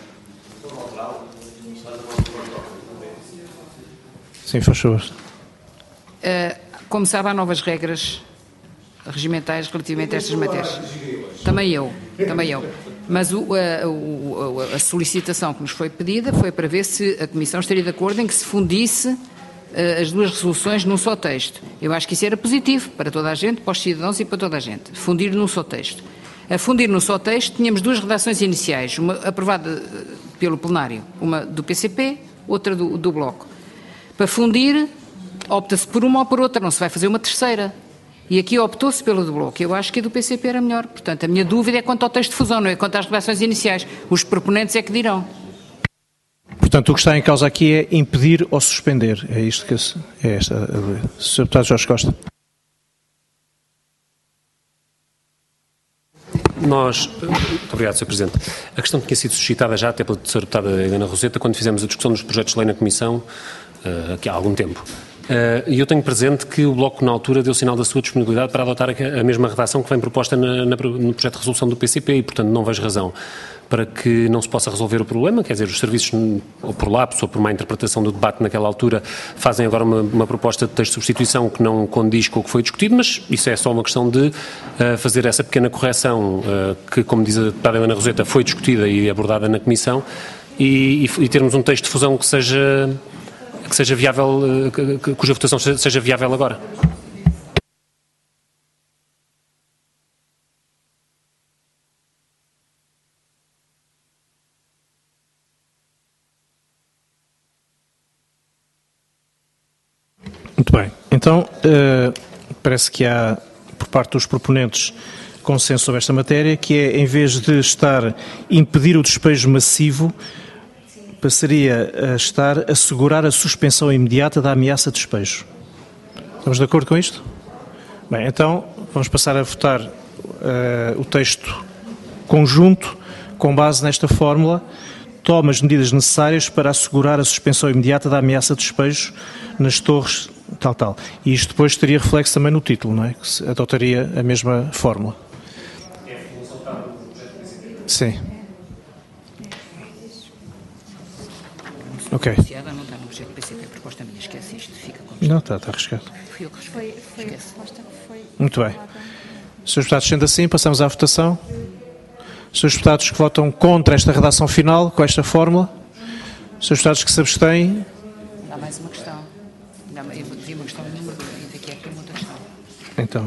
Sim, faz favor. como sabe, há novas regras regimentais relativamente a estas matérias. Também eu. Mas a solicitação que nos foi pedida foi para ver se a Comissão estaria de acordo em que se fundisse as duas resoluções num só texto. Eu acho que isso era positivo para toda a gente, para os cidadãos e para toda a gente. Fundir num só texto. A fundir num só texto, tínhamos duas redações iniciais, uma aprovada pelo plenário, uma do PCP, outra do Bloco. Para fundir, opta-se por uma ou por outra, não se vai fazer uma terceira. E aqui optou-se pelo do Bloco. Eu acho que a do PCP era melhor. Portanto, a minha dúvida é quanto ao texto de fusão, não é quanto às redações iniciais. Os proponentes é que dirão. Portanto, o que está em causa aqui é impedir ou suspender. É isto que é esta a dúvida. Sr. Deputado Jorge Costa. Muito obrigado, Sr. Presidente. A questão tinha sido suscitada já até pela Sra. Deputada Helena Roseta quando fizemos a discussão dos projetos de lei na Comissão, aqui há algum tempo. E eu tenho presente que o Bloco, na altura, deu sinal da sua disponibilidade para adotar a mesma redação que vem proposta no projeto de resolução do PCP e, portanto, não vejo razão para que não se possa resolver o problema. Quer dizer, os serviços, ou por lapso ou por má interpretação do debate naquela altura, fazem agora uma proposta de texto de substituição que não condiz com o que foi discutido, mas isso é só uma questão de fazer essa pequena correção que, como diz a deputada Helena Roseta, foi discutida e abordada na Comissão e termos um texto de fusão que seja viável, cuja votação seja viável agora. Muito bem. Então, parece que há, por parte dos proponentes, consenso sobre esta matéria, que é, em vez de estar impedir o despejo massivo, passaria a estar assegurar a suspensão imediata da ameaça de despejo. Estamos de acordo com isto? Bem, então vamos passar a votar o texto conjunto com base nesta fórmula. Toma as medidas necessárias para assegurar a suspensão imediata da ameaça de despejo nas torres tal. E isto depois teria reflexo também no título, não é? Que se adotaria a mesma fórmula. Sim. Ok. Não está no projeto do PCP, a proposta minha, esquece isto, fica com... Não, está arriscado. Fui eu que respondi. Foi a resposta que foi... Muito bem. Srs. Deputados, sendo assim, passamos à votação. Srs. Deputados que votam contra esta redação final, com esta fórmula. Srs. Deputados que se abstêm. Há mais uma questão. Eu vi uma questão número 2 e daqui aqui uma outra questão. Então.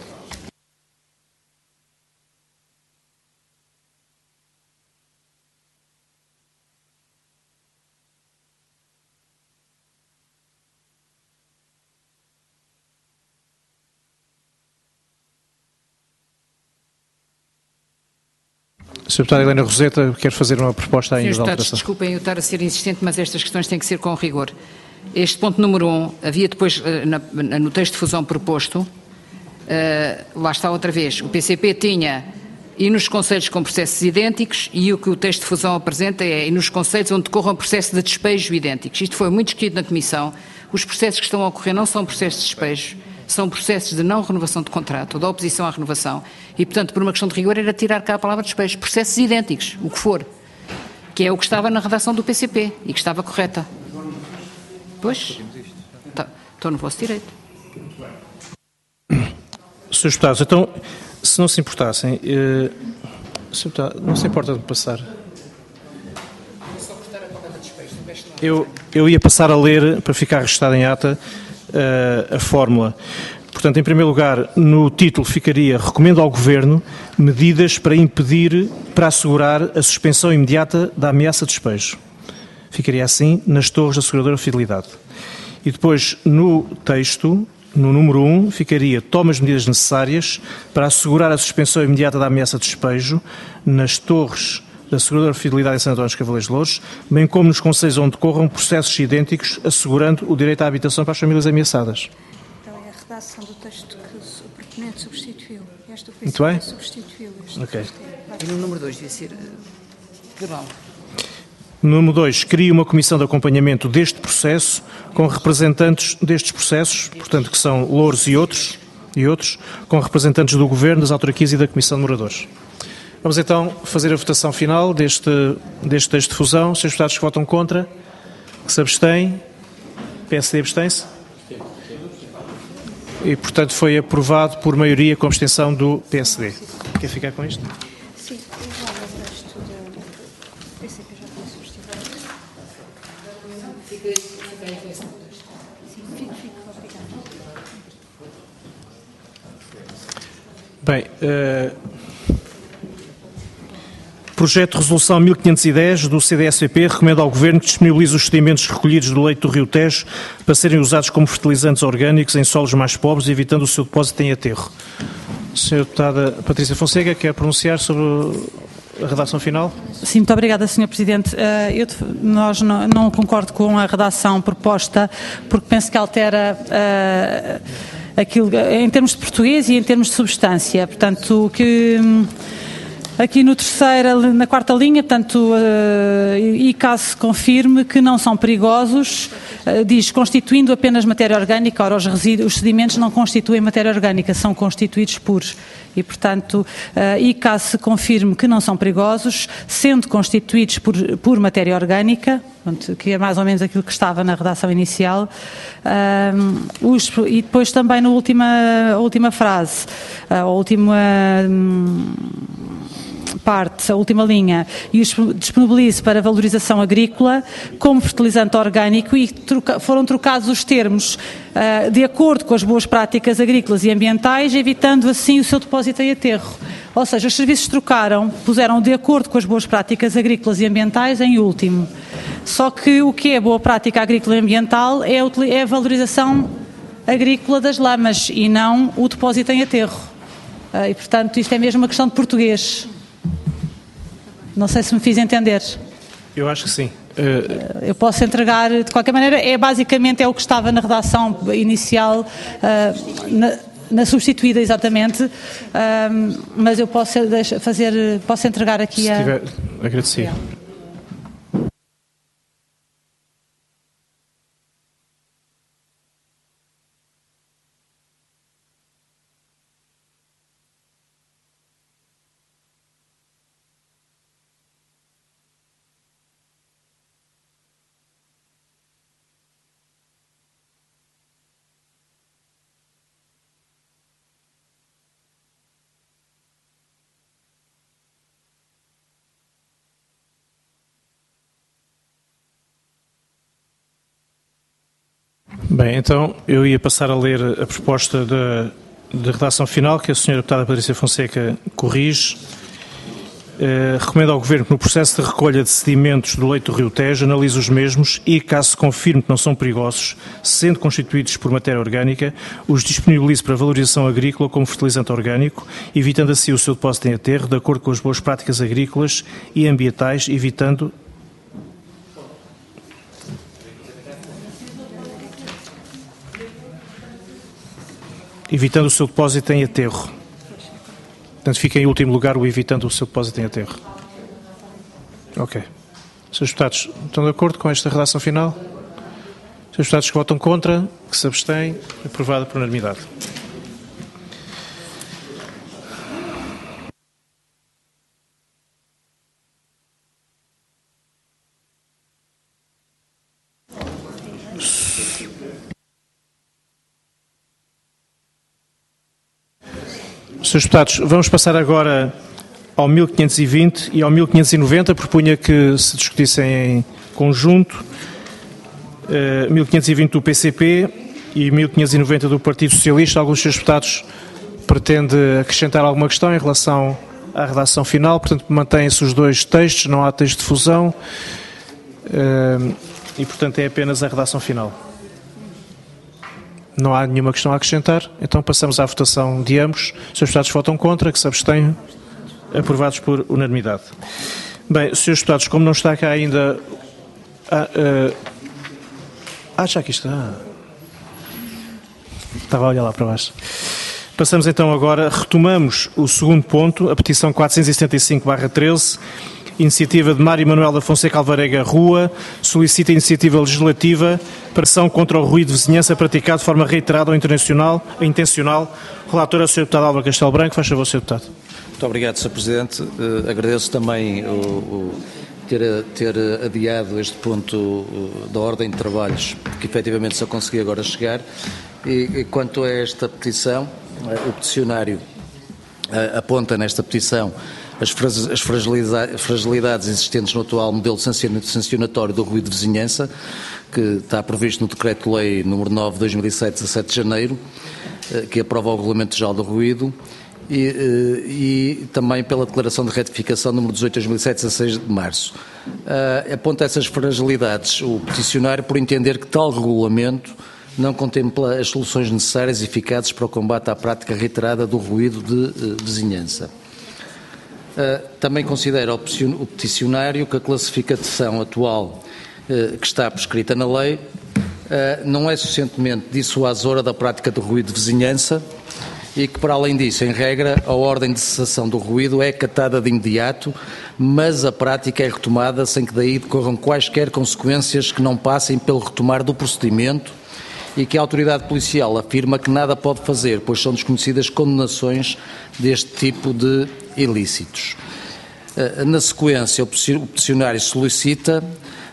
Sr. Deputada Helena Roseta, quer fazer uma proposta ainda de alteração. Desculpem eu estar a ser insistente, mas estas questões têm que ser com rigor. Este ponto número 1, havia depois, no texto de fusão proposto, lá está outra vez, o PCP tinha, e nos concelhos com processos idênticos, e o que o texto de fusão apresenta é, e nos concelhos onde decorram processos de despejo idênticos. Isto foi muito discutido na Comissão. Os processos que estão a ocorrer não são processos de despejo, são processos de não renovação de contrato ou de oposição à renovação e, portanto, por uma questão de rigor, era tirar cá a palavra despejo. Processos idênticos, o que for, que é o que estava na redação do PCP e que estava correta. Pois, estou no vosso direito. Srs. Deputados, então, se não se importassem, Sr. Deputado, não se importa de passar? Eu ia passar a ler, para ficar registado em ata, a fórmula. Portanto, em primeiro lugar, no título ficaria: recomendo ao Governo medidas para impedir, para assegurar a suspensão imediata da ameaça de despejo. Ficaria assim, nas torres da seguradora Fidelidade. E depois, no texto, no número 1, ficaria: toma as medidas necessárias para assegurar a suspensão imediata da ameaça de despejo nas torres da seguradora Fidelidade em Santo Antônio dos Cavaleiros de Louros, bem como nos concelhos onde decorram processos idênticos, assegurando o direito à habitação para as famílias ameaçadas. Então é a redação do texto que o proponente substituiu. Este o Muito bem. substituiu. Ok. E no número 2 devia ser plural. Número 2, cria uma comissão de acompanhamento deste processo, com representantes destes processos, portanto que são Louros e outros, com representantes do Governo, das autarquias e da Comissão de Moradores. Vamos então fazer a votação final deste texto de fusão. Os deputados que votam contra, que se abstêm, PSD abstém-se. e, portanto, foi aprovado por maioria com abstenção do PSD. Quer ficar com isto? Sim, igual ao resto do PCP já foi substituído. Sim, fico, obrigado. Bem, projeto de resolução 1510 do CDS-PP recomenda ao Governo que disponibilize os sedimentos recolhidos do leito do Rio Tejo para serem usados como fertilizantes orgânicos em solos mais pobres, evitando o seu depósito em aterro. Sra. Deputada Patrícia Fonseca, quer pronunciar sobre a redação final? Sim, muito obrigada, Sr. Presidente. Nós não concordo com a redação proposta, porque penso que altera aquilo em termos de português e em termos de substância. Portanto, que aqui na quarta linha, portanto, e caso se confirme que não são perigosos, diz constituindo apenas matéria orgânica. Ora, os sedimentos não constituem matéria orgânica, são constituídos por. E, portanto, e caso se confirme que não são perigosos, sendo constituídos por matéria orgânica, que é mais ou menos aquilo que estava na redação inicial, e depois também na última frase, a última parte, a última linha, e os disponibilize para valorização agrícola como fertilizante orgânico, e foram trocados os termos de acordo com as boas práticas agrícolas e ambientais, evitando assim o seu depósito em aterro. Ou seja, os serviços puseram de acordo com as boas práticas agrícolas e ambientais em último. Só que o que é boa prática agrícola e ambiental é a valorização agrícola das lamas e não o depósito em aterro. E, portanto, isto é mesmo uma questão de português. Não sei se me fiz entender. Eu acho que sim. Eu posso entregar, de qualquer maneira, basicamente é o que estava na redação inicial, na substituída exatamente, mas eu posso entregar aqui se tiver, agradecido. Bem, então eu ia passar a ler a proposta de redação final que a Sra. Deputada Patrícia Fonseca corrige. Recomenda ao Governo que no processo de recolha de sedimentos do leito do Rio Tejo analise os mesmos e, caso se confirme que não são perigosos, sendo constituídos por matéria orgânica, os disponibilize para valorização agrícola como fertilizante orgânico, evitando assim o seu depósito em aterro, de acordo com as boas práticas agrícolas e ambientais, evitando o seu depósito em aterro. Portanto, fica em último lugar o evitando o seu depósito em aterro. Ok. Srs. Deputados, estão de acordo com esta redação final? Srs. Deputados que votam contra, que se abstêm, aprovada por unanimidade. Srs. Deputados, vamos passar agora ao 1520 e ao 1590. Propunha que se discutissem em conjunto 1520 do PCP e 1590 do Partido Socialista. Alguns dos Srs. Deputados pretendem acrescentar alguma questão em relação à redação final, portanto mantêm-se os dois textos, não há texto de fusão e portanto é apenas a redação final. Não há nenhuma questão a acrescentar, então passamos à votação de ambos. Os Srs. Deputados votam contra, que se abstêm, aprovados por unanimidade. Bem, Srs. Deputados, como não está cá ainda... já aqui está. Estava a olhar lá para baixo. Passamos então agora, retomamos o segundo ponto, a petição 475/13, iniciativa de Mário Manuel da Fonseca Alvarenga Rua, solicita iniciativa legislativa para ação contra o ruído de vizinhança praticado de forma reiterada ou intencional. Relator é o Sr. Deputado Álvaro Castelo Branco. Faz favor, Sr. Deputado. Muito obrigado, Sr. Presidente. Agradeço também ter adiado este ponto da ordem de trabalhos, que efetivamente só consegui agora chegar, E quanto a esta petição, o peticionário aponta nesta petição as fragilidades existentes no atual modelo sancionatório do ruído de vizinhança, que está previsto no Decreto-Lei nº 9 de 2007, 17 de janeiro, que aprova o Regulamento Geral do Ruído, e também pela Declaração de Retificação nº 18 de 2007, 16 de março. Aponta essas fragilidades o peticionário por entender que tal regulamento não contempla as soluções necessárias e eficazes para o combate à prática reiterada do ruído de vizinhança. Também considera o peticionário que a classificação atual que está prescrita na lei não é suficientemente dissuasora da prática do ruído de vizinhança e que, para além disso, em regra, a ordem de cessação do ruído é acatada de imediato, mas a prática é retomada sem que daí decorram quaisquer consequências que não passem pelo retomar do procedimento e que a autoridade policial afirma que nada pode fazer, pois são desconhecidas condenações deste tipo de ilícitos. Na sequência, o peticionário solicita,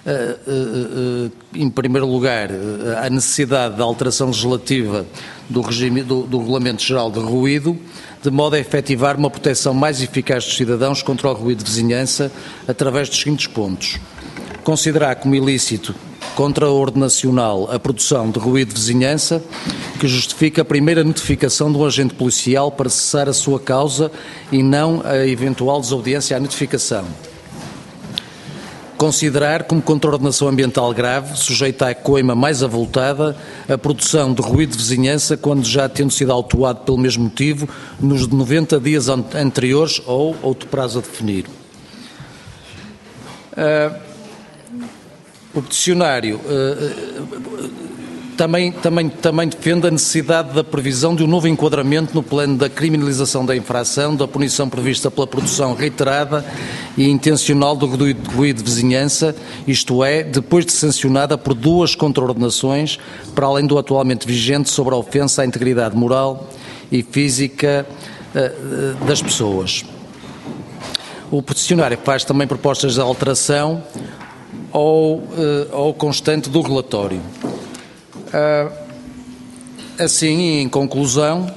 em primeiro lugar, a necessidade da alteração legislativa do regime do Regulamento Geral de Ruído, de modo a efetivar uma proteção mais eficaz dos cidadãos contra o ruído de vizinhança, através dos seguintes pontos: considerar como ilícito contraordenacional a produção de ruído de vizinhança que justifica a primeira notificação do agente policial para cessar a sua causa e não a eventual desobediência à notificação. Considerar como contraordenação ambiental grave, sujeita à coima mais avultada, a produção de ruído de vizinhança quando já tendo sido autuado pelo mesmo motivo nos 90 dias anteriores ou outro prazo a definir. O peticionário também defende a necessidade da previsão de um novo enquadramento no plano da criminalização da infração, da punição prevista pela produção reiterada e intencional do ruído de vizinhança, isto é, depois de sancionada por duas contraordenações, para além do atualmente vigente sobre a ofensa à integridade moral e física das pessoas. O peticionário faz também propostas de alteração ao constante do relatório. Assim, em conclusão,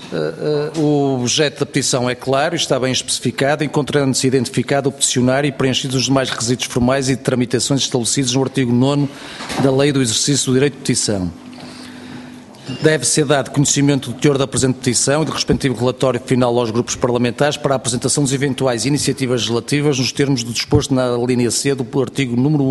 o objeto da petição é claro e está bem especificado, encontrando-se identificado o peticionário e preenchidos os demais requisitos formais e de tramitações estabelecidos no artigo 9º da Lei do Exercício do Direito de Petição. Deve ser dado conhecimento do teor da presente petição e do respectivo relatório final aos grupos parlamentares para a apresentação das eventuais iniciativas legislativas nos termos do disposto na linha C do artigo número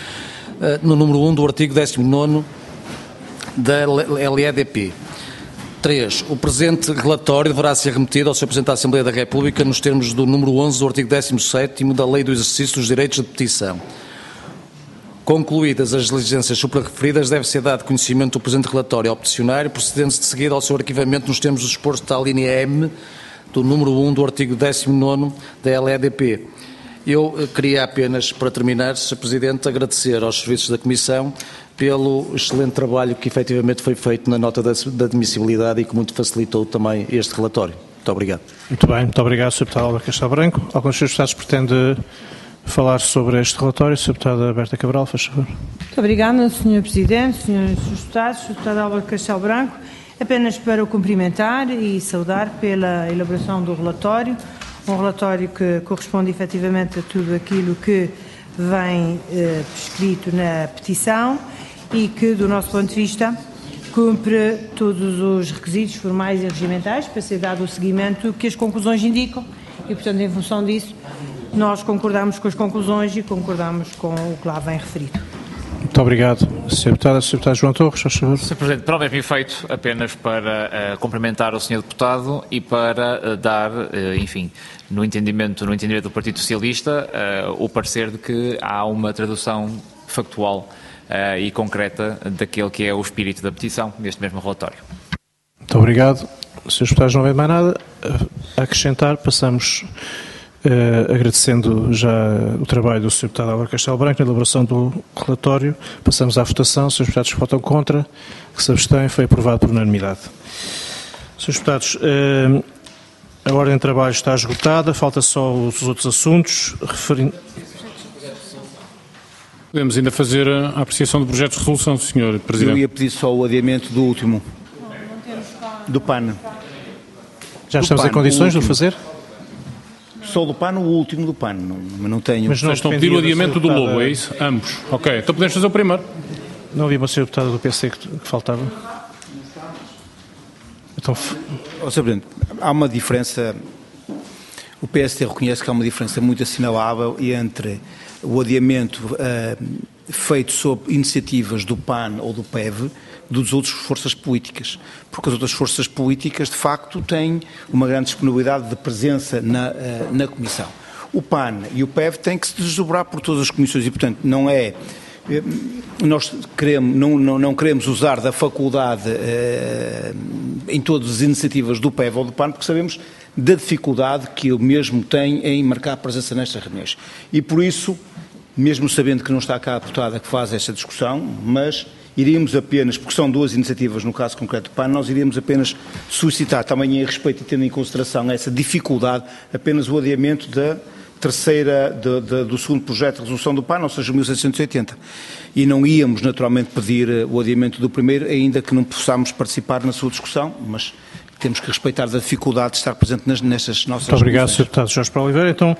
1 do artigo 19º da LEDP. 3. O presente relatório deverá ser remetido ao Sr. Presidente da Assembleia da República nos termos do número 11 do artigo 17º da Lei do Exercício dos Direitos de Petição. Concluídas as diligências suprarreferidas, deve ser dado conhecimento do presente relatório ao peticionário, procedendo-se de seguida ao seu arquivamento nos termos do disposto da linha M do número 1 do artigo 19º da LEDP. Eu queria apenas, para terminar, Sr. Presidente, agradecer aos serviços da Comissão pelo excelente trabalho que efetivamente foi feito na nota da admissibilidade e que muito facilitou também este relatório. Muito obrigado. Muito bem, muito obrigado, Sr. Deputado Álvaro Castelo Branco. Alguns dos deputados pretende falar sobre este relatório. Sr. Deputada Berta Cabral, faz favor. Muito obrigada, Sr. Presidente, Srs. Deputados, Sr. Deputado Álvaro Castelo Branco. Apenas para o cumprimentar e saudar pela elaboração do relatório, um relatório que corresponde efetivamente a tudo aquilo que vem prescrito na petição e que, do nosso ponto de vista, cumpre todos os requisitos formais e regimentais para ser dado o seguimento que as conclusões indicam e, portanto, em função disso, nós concordamos com as conclusões e concordamos com o que lá vem referido. Muito obrigado, Sr. Deputado. Sr. Deputado João Torres, por favor. Sr. Presidente, para o mesmo efeito, apenas para cumprimentar o Sr. Deputado e para dar, enfim, no entendimento do Partido Socialista, o parecer de que há uma tradução factual e concreta daquele que é o espírito da petição neste mesmo relatório. Muito obrigado. Srs. Deputados, não vem mais nada a acrescentar. Passamos, agradecendo já o trabalho do Sr. Deputado Álvaro Castelo Branco na elaboração do relatório, passamos à votação. Srs. Deputados que votam contra, que se abstêm, foi aprovado por unanimidade. Srs. Deputados, a ordem de trabalho está esgotada, falta só os outros assuntos. Podemos ainda fazer a apreciação do projeto de resolução, Sr. Presidente. Eu ia pedir só o adiamento do último. Do PAN. Já estamos em condições de o fazer? Só do PAN, o último do PAN, não tenho. Mas não estão a pedir o adiamento do Lobo, é isso? Ambos. Ok, então podemos fazer o primeiro. Não havia uma senhora deputada do PC que faltava? Então... Sr. Presidente, há uma diferença, o PST reconhece que há uma diferença muito assinalável entre o adiamento feito sob iniciativas do PAN ou do PEV das outras forças políticas, porque as outras forças políticas de facto têm uma grande disponibilidade de presença na Comissão. O PAN e o PEV têm que se desdobrar por todas as comissões e, portanto, nós não queremos usar da faculdade em todas as iniciativas do PEV ou do PAN, porque sabemos da dificuldade que ele mesmo tem em marcar presença nestas reuniões. E por isso, mesmo sabendo que não está cá a deputada que faz esta discussão, mas iríamos apenas, porque são duas iniciativas no caso concreto do PAN, nós iríamos apenas solicitar também em respeito e tendo em consideração essa dificuldade, apenas o adiamento da do segundo projeto de resolução do PAN, ou seja, 1780. E não íamos naturalmente pedir o adiamento do primeiro, ainda que não possamos participar na sua discussão, mas temos que respeitar a dificuldade de estar presente nestas nossas Muito obrigado, Sr. Deputado Jorge Paulo Oliveira. Então,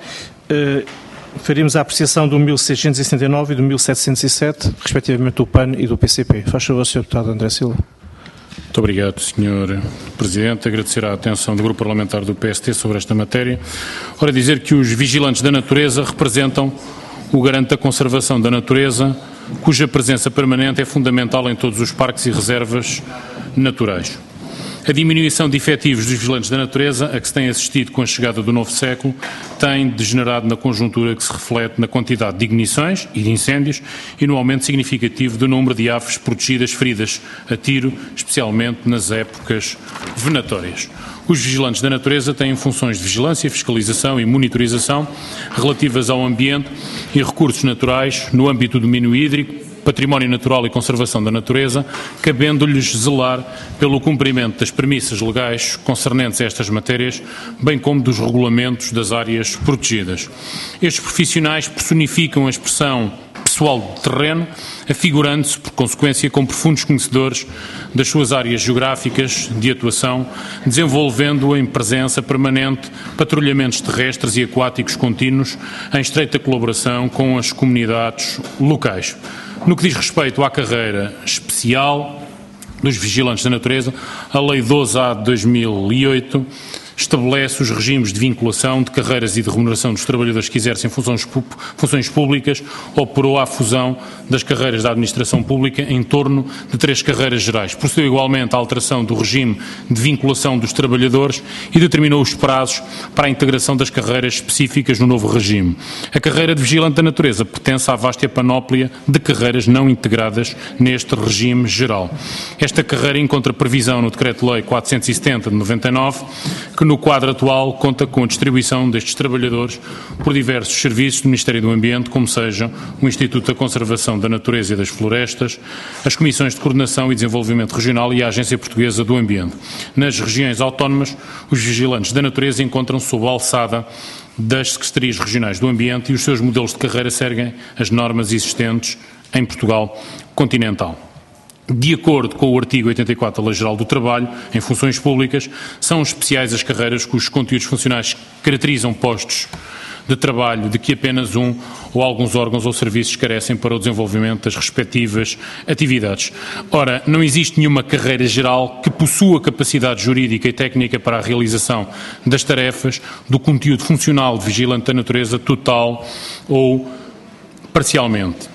faríamos a apreciação do 1679 e do 1707, respectivamente do PAN e do PCP. Faz favor, Sr. Deputado André Silva. Muito obrigado, Sr. Presidente. Agradecer a atenção do Grupo Parlamentar do PST sobre esta matéria. Ora, dizer que os vigilantes da natureza representam o garante da conservação da natureza, cuja presença permanente é fundamental em todos os parques e reservas naturais. A diminuição de efetivos dos vigilantes da natureza, a que se tem assistido com a chegada do novo século, tem degenerado na conjuntura que se reflete na quantidade de ignições e de incêndios e no aumento significativo do número de aves protegidas feridas a tiro, especialmente nas épocas venatórias. Os vigilantes da natureza têm funções de vigilância, fiscalização e monitorização relativas ao ambiente e recursos naturais no âmbito do domínio hídrico, património natural e conservação da natureza, cabendo-lhes zelar pelo cumprimento das premissas legais concernentes a estas matérias, bem como dos regulamentos das áreas protegidas. Estes profissionais personificam a expressão pessoal de terreno, afigurando-se, por consequência, como profundos conhecedores das suas áreas geográficas de atuação, desenvolvendo em presença permanente patrulhamentos terrestres e aquáticos contínuos em estreita colaboração com as comunidades locais. No que diz respeito à carreira especial dos vigilantes da natureza, a Lei 12A de 2008 estabelece os regimes de vinculação de carreiras e de remuneração dos trabalhadores que exercem funções públicas, operou à fusão das carreiras da administração pública em torno de 3 carreiras gerais. Procedeu igualmente à alteração do regime de vinculação dos trabalhadores e determinou os prazos para a integração das carreiras específicas no novo regime. A carreira de vigilante da natureza pertence à vasta panóplia de carreiras não integradas neste regime geral. Esta carreira encontra previsão no Decreto-Lei 470 de 99, que no quadro atual conta com a distribuição destes trabalhadores por diversos serviços do Ministério do Ambiente, como sejam o Instituto da Conservação da Natureza e das Florestas, as Comissões de Coordenação e Desenvolvimento Regional e a Agência Portuguesa do Ambiente. Nas regiões autónomas, os vigilantes da natureza encontram-se sob a alçada das Secretarias Regionais do Ambiente e os seus modelos de carreira seguem as normas existentes em Portugal continental. De acordo com o artigo 84 da Lei Geral do Trabalho, em funções públicas, são especiais as carreiras cujos conteúdos funcionais caracterizam postos de trabalho de que apenas um ou alguns órgãos ou serviços carecem para o desenvolvimento das respectivas atividades. Ora, não existe nenhuma carreira geral que possua capacidade jurídica e técnica para a realização das tarefas do conteúdo funcional de vigilante da natureza total ou parcialmente.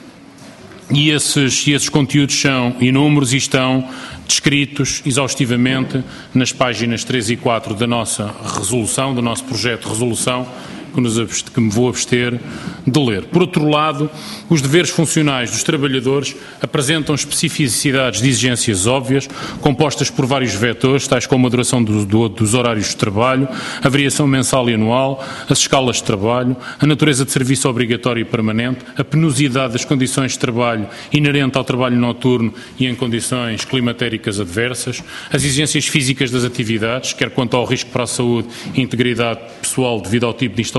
E esses conteúdos são inúmeros e estão descritos exaustivamente nas páginas 3 e 4 da nossa resolução, do nosso projeto de resolução, que me vou abster de ler. Por outro lado, os deveres funcionais dos trabalhadores apresentam especificidades de exigências óbvias, compostas por vários vetores, tais como a duração dos horários de trabalho, a variação mensal e anual, as escalas de trabalho, a natureza de serviço obrigatório e permanente, a penosidade das condições de trabalho inerente ao trabalho noturno e em condições climatéricas adversas, as exigências físicas das atividades, quer quanto ao risco para a saúde e integridade pessoal devido ao tipo de instalação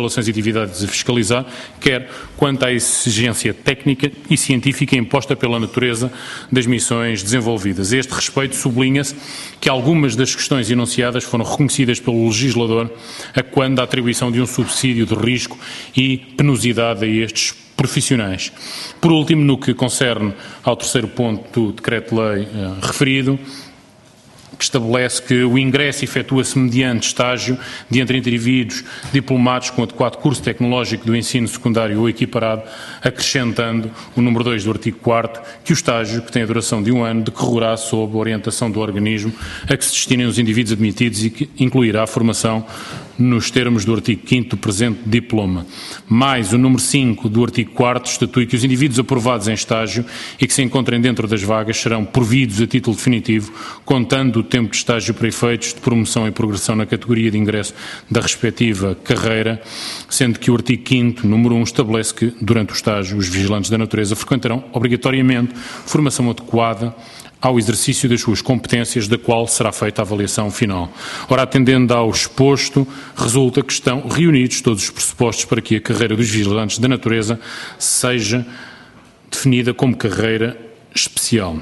instalações e atividades a fiscalizar, quer quanto à exigência técnica e científica imposta pela natureza das missões desenvolvidas. A este respeito, sublinha-se que algumas das questões enunciadas foram reconhecidas pelo legislador a quando da atribuição de um subsídio de risco e penosidade a estes profissionais. Por último, no que concerne ao terceiro ponto do decreto-lei referido, que estabelece que o ingresso efetua-se mediante estágio de entre indivíduos diplomados com adequado curso tecnológico do ensino secundário ou equiparado, acrescentando o número 2 do artigo 4º, que o estágio, que tem a duração de 1 ano, decorrerá sob a orientação do organismo a que se destinem os indivíduos admitidos e que incluirá a formação nos termos do artigo 5º do presente diploma. Mais o número 5 do artigo 4º estatui que os indivíduos aprovados em estágio e que se encontrem dentro das vagas serão providos a título definitivo, contando o tempo de estágio para efeitos de promoção e progressão na categoria de ingresso da respectiva carreira, sendo que o artigo 5º, número 1, estabelece que, durante o estágio, os vigilantes da natureza frequentarão obrigatoriamente formação adequada ao exercício das suas competências, da qual será feita a avaliação final. Ora, atendendo ao exposto, resulta que estão reunidos todos os pressupostos para que a carreira dos vigilantes da natureza seja definida como carreira especial.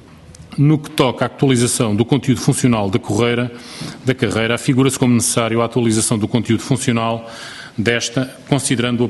No que toca à atualização do conteúdo funcional da carreira, afigura-se como necessário a atualização do conteúdo funcional desta, considerando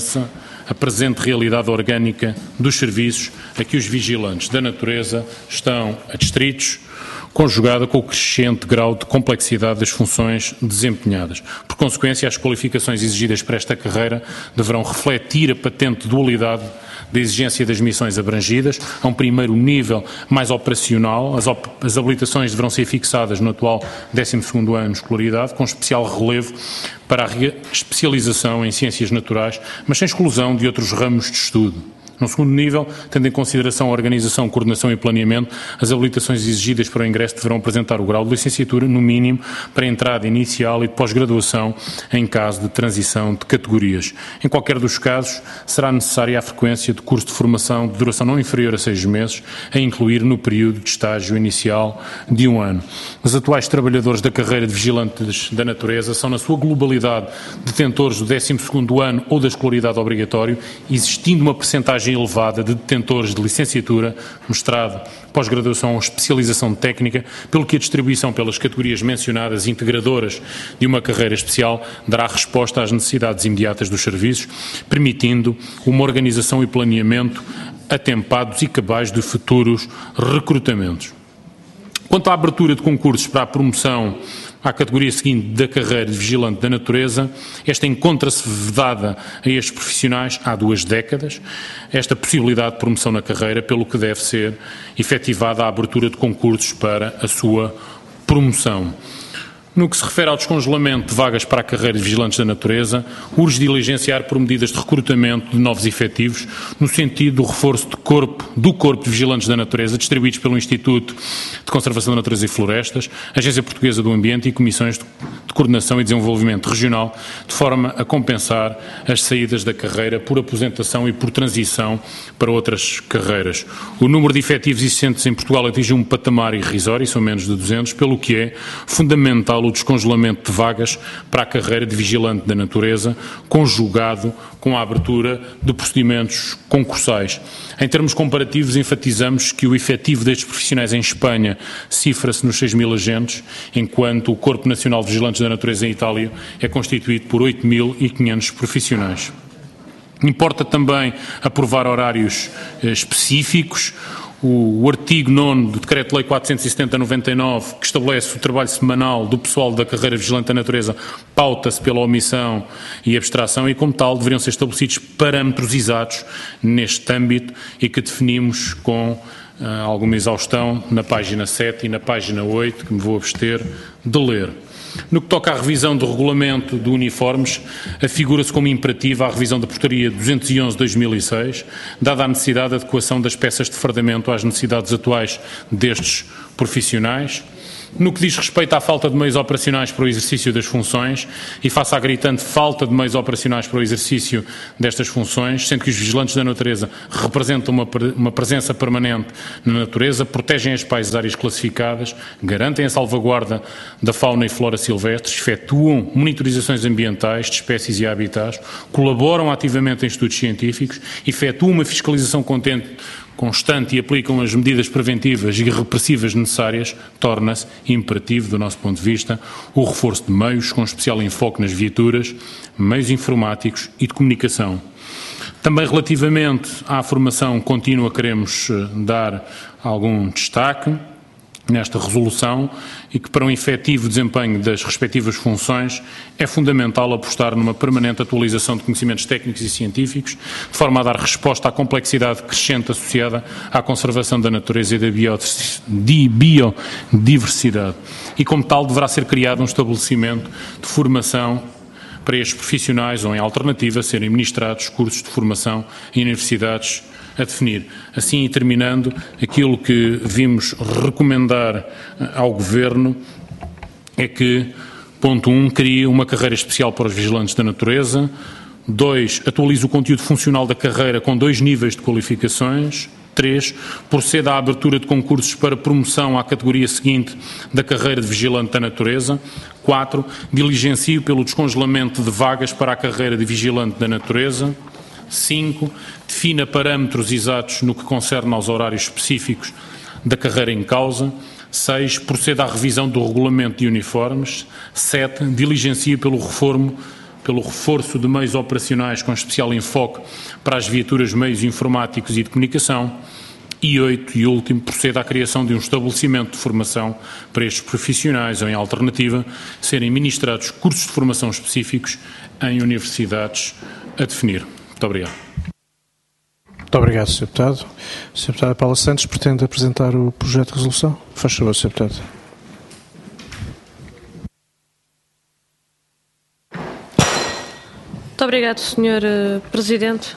a presente realidade orgânica dos serviços a que os vigilantes da natureza estão adstritos, conjugada com o crescente grau de complexidade das funções desempenhadas. Por consequência, as qualificações exigidas para esta carreira deverão refletir a patente dualidade da exigência das missões abrangidas, a um primeiro nível mais operacional. As habilitações deverão ser fixadas no atual 12º ano de escolaridade, com especial relevo para a especialização em ciências naturais, mas sem exclusão de outros ramos de estudo. No segundo nível, tendo em consideração a organização, coordenação e planeamento, as habilitações exigidas para o ingresso deverão apresentar o grau de licenciatura, no mínimo, para a entrada inicial e de pós-graduação, em caso de transição de categorias. Em qualquer dos casos, será necessária a frequência de curso de formação de duração não inferior a 6 meses, a incluir no período de estágio inicial de 1 ano. Os atuais trabalhadores da carreira de vigilantes da natureza são, na sua globalidade, detentores do 12º ano ou da escolaridade obrigatório, existindo uma percentagem elevada de detentores de licenciatura, mestrado, pós-graduação ou especialização técnica, pelo que a distribuição pelas categorias mencionadas integradoras de uma carreira especial dará resposta às necessidades imediatas dos serviços, permitindo uma organização e planeamento atempados e cabais de futuros recrutamentos. Quanto à abertura de concursos para a promoção à categoria seguinte da carreira de vigilante da natureza, esta encontra-se vedada a estes profissionais há 2 décadas, esta possibilidade de promoção na carreira, pelo que deve ser efetivada a abertura de concursos para a sua promoção. No que se refere ao descongelamento de vagas para a carreira de vigilantes da natureza, urge diligenciar por medidas de recrutamento de novos efetivos, no sentido do reforço do corpo de vigilantes da natureza, distribuídos pelo Instituto de Conservação da Natureza e Florestas, Agência Portuguesa do Ambiente e Comissões de Coordenação e Desenvolvimento Regional, de forma a compensar as saídas da carreira por aposentação e por transição para outras carreiras. O número de efetivos existentes em Portugal atinge um patamar irrisório, são menos de 200, pelo que é fundamental o descongelamento de vagas para a carreira de vigilante da natureza, conjugado com a abertura de procedimentos concursais. Em termos comparativos, enfatizamos que o efetivo destes profissionais em Espanha cifra-se nos 6.000 agentes, enquanto o Corpo Nacional de Vigilantes da Natureza em Itália é constituído por 8.500 profissionais. Importa também aprovar horários específicos. O artigo 9º do Decreto-Lei 470/99, que estabelece o trabalho semanal do pessoal da carreira vigilante da natureza, pauta-se pela omissão e abstração e, como tal, deveriam ser estabelecidos parâmetros exatos neste âmbito e que definimos com alguma exaustão na página 7 e na página 8, que me vou abster de ler. No que toca à revisão do regulamento de uniformes, afigura-se como imperativa a revisão da Portaria 211/2006, dada a necessidade de adequação das peças de fardamento às necessidades atuais destes profissionais. No que diz respeito à falta de meios operacionais para o exercício das funções e face à gritante falta de meios operacionais para o exercício destas funções, sendo que os vigilantes da natureza representam uma presença permanente na natureza, protegem as paisagens classificadas, garantem a salvaguarda da fauna e flora silvestres, efetuam monitorizações ambientais de espécies e habitats, colaboram ativamente em estudos científicos, efetuam uma fiscalização constante e aplicam as medidas preventivas e repressivas necessárias, torna-se imperativo, do nosso ponto de vista, o reforço de meios, com especial enfoque nas viaturas, meios informáticos e de comunicação. Também relativamente à formação contínua queremos dar algum destaque nesta resolução e que para um efetivo desempenho das respectivas funções é fundamental apostar numa permanente atualização de conhecimentos técnicos e científicos, de forma a dar resposta à complexidade crescente associada à conservação da natureza e da biodiversidade. E como tal deverá ser criado um estabelecimento de formação para estes profissionais ou, em alternativa, serem ministrados cursos de formação em universidades a definir. Assim, e terminando, aquilo que vimos recomendar ao Governo é que, ponto 1, crie uma carreira especial para os vigilantes da natureza. 2, atualize o conteúdo funcional da carreira com 2 níveis de qualificações. 3, proceda à abertura de concursos para promoção à categoria seguinte da carreira de vigilante da natureza. 4, diligencie pelo descongelamento de vagas para a carreira de vigilante da natureza. 5, defina parâmetros exatos no que concerne aos horários específicos da carreira em causa. 6, proceda à revisão do regulamento de uniformes. 7, diligencie pelo reforço de meios operacionais com especial enfoque para as viaturas, meios informáticos e de comunicação. E 8, e último, proceda à criação de um estabelecimento de formação para estes profissionais ou, em alternativa, serem ministrados cursos de formação específicos em universidades a definir. Muito obrigado. Muito obrigado, Sr. Deputado. O Sr. Deputado Paula Santos pretende apresentar o projeto de resolução. Faz favor, Sr. Deputado. Muito obrigado, Sr. Presidente.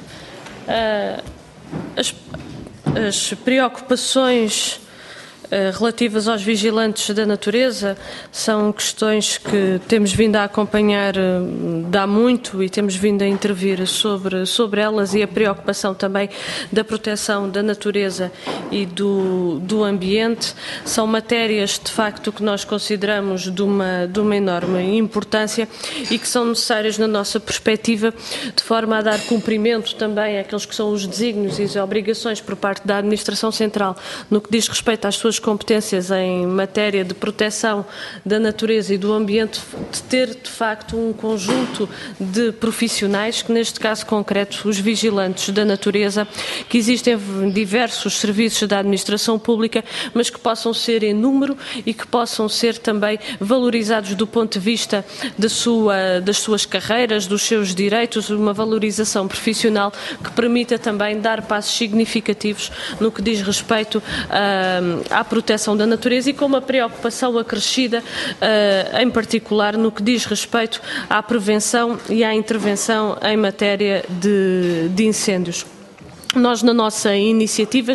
As preocupações relativas aos vigilantes da natureza são questões que temos vindo a acompanhar de há muito e temos vindo a intervir sobre elas, e a preocupação também da proteção da natureza e do ambiente são matérias de facto que nós consideramos de uma enorme importância e que são necessárias na nossa perspectiva, de forma a dar cumprimento também àqueles que são os desígnios e as obrigações por parte da Administração Central no que diz respeito às suas competências em matéria de proteção da natureza e do ambiente, de ter de facto um conjunto de profissionais, que neste caso concreto os vigilantes da natureza, que existem diversos serviços da administração pública, mas que possam ser em número e que possam ser também valorizados do ponto de vista das suas carreiras, dos seus direitos, uma valorização profissional que permita também dar passos significativos no que diz respeito à proteção da natureza, e com uma preocupação acrescida, em particular no que diz respeito à prevenção e à intervenção em matéria de incêndios. Nós, na nossa iniciativa,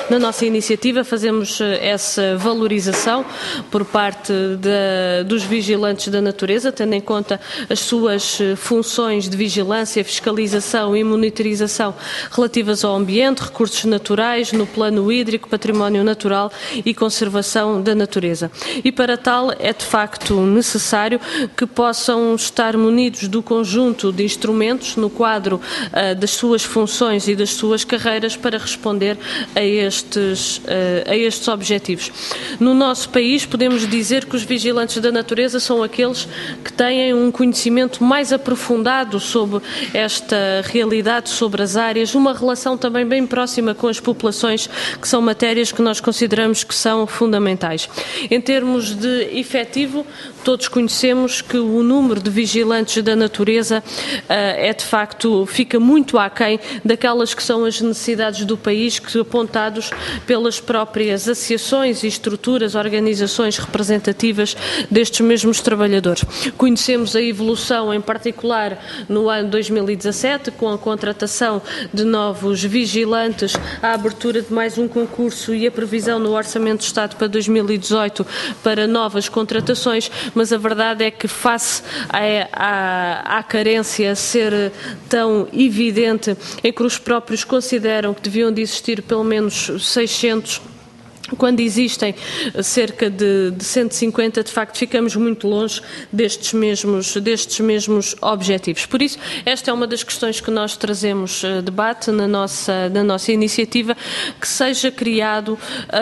fazemos essa valorização por parte dos vigilantes da natureza, tendo em conta as suas funções de vigilância, fiscalização e monitorização relativas ao ambiente, recursos naturais, no plano hídrico, património natural e conservação da natureza. E para tal é de facto necessário que possam estar munidos do conjunto de instrumentos no quadro das suas funções e das suas carreiras para responder a estes objetivos. No nosso país, podemos dizer que os vigilantes da natureza são aqueles que têm um conhecimento mais aprofundado sobre esta realidade, sobre as áreas, uma relação também bem próxima com as populações, que são matérias que nós consideramos que são fundamentais. Em termos de efetivo, todos conhecemos que o número de vigilantes da natureza de facto, fica muito aquém daquelas que são as as necessidades do país, que apontados pelas próprias associações e estruturas, organizações representativas destes mesmos trabalhadores. Conhecemos a evolução, em particular no ano 2017, com a contratação de novos vigilantes, a abertura de mais um concurso e a previsão no Orçamento de Estado para 2018 para novas contratações, mas a verdade é que, face à carência ser tão evidente, em que os próprios consideram que deviam de existir pelo menos 600, quando existem cerca de 150, de facto ficamos muito longe destes mesmos objetivos. Por isso, esta é uma das questões que nós trazemos a debate na nossa iniciativa, que seja criado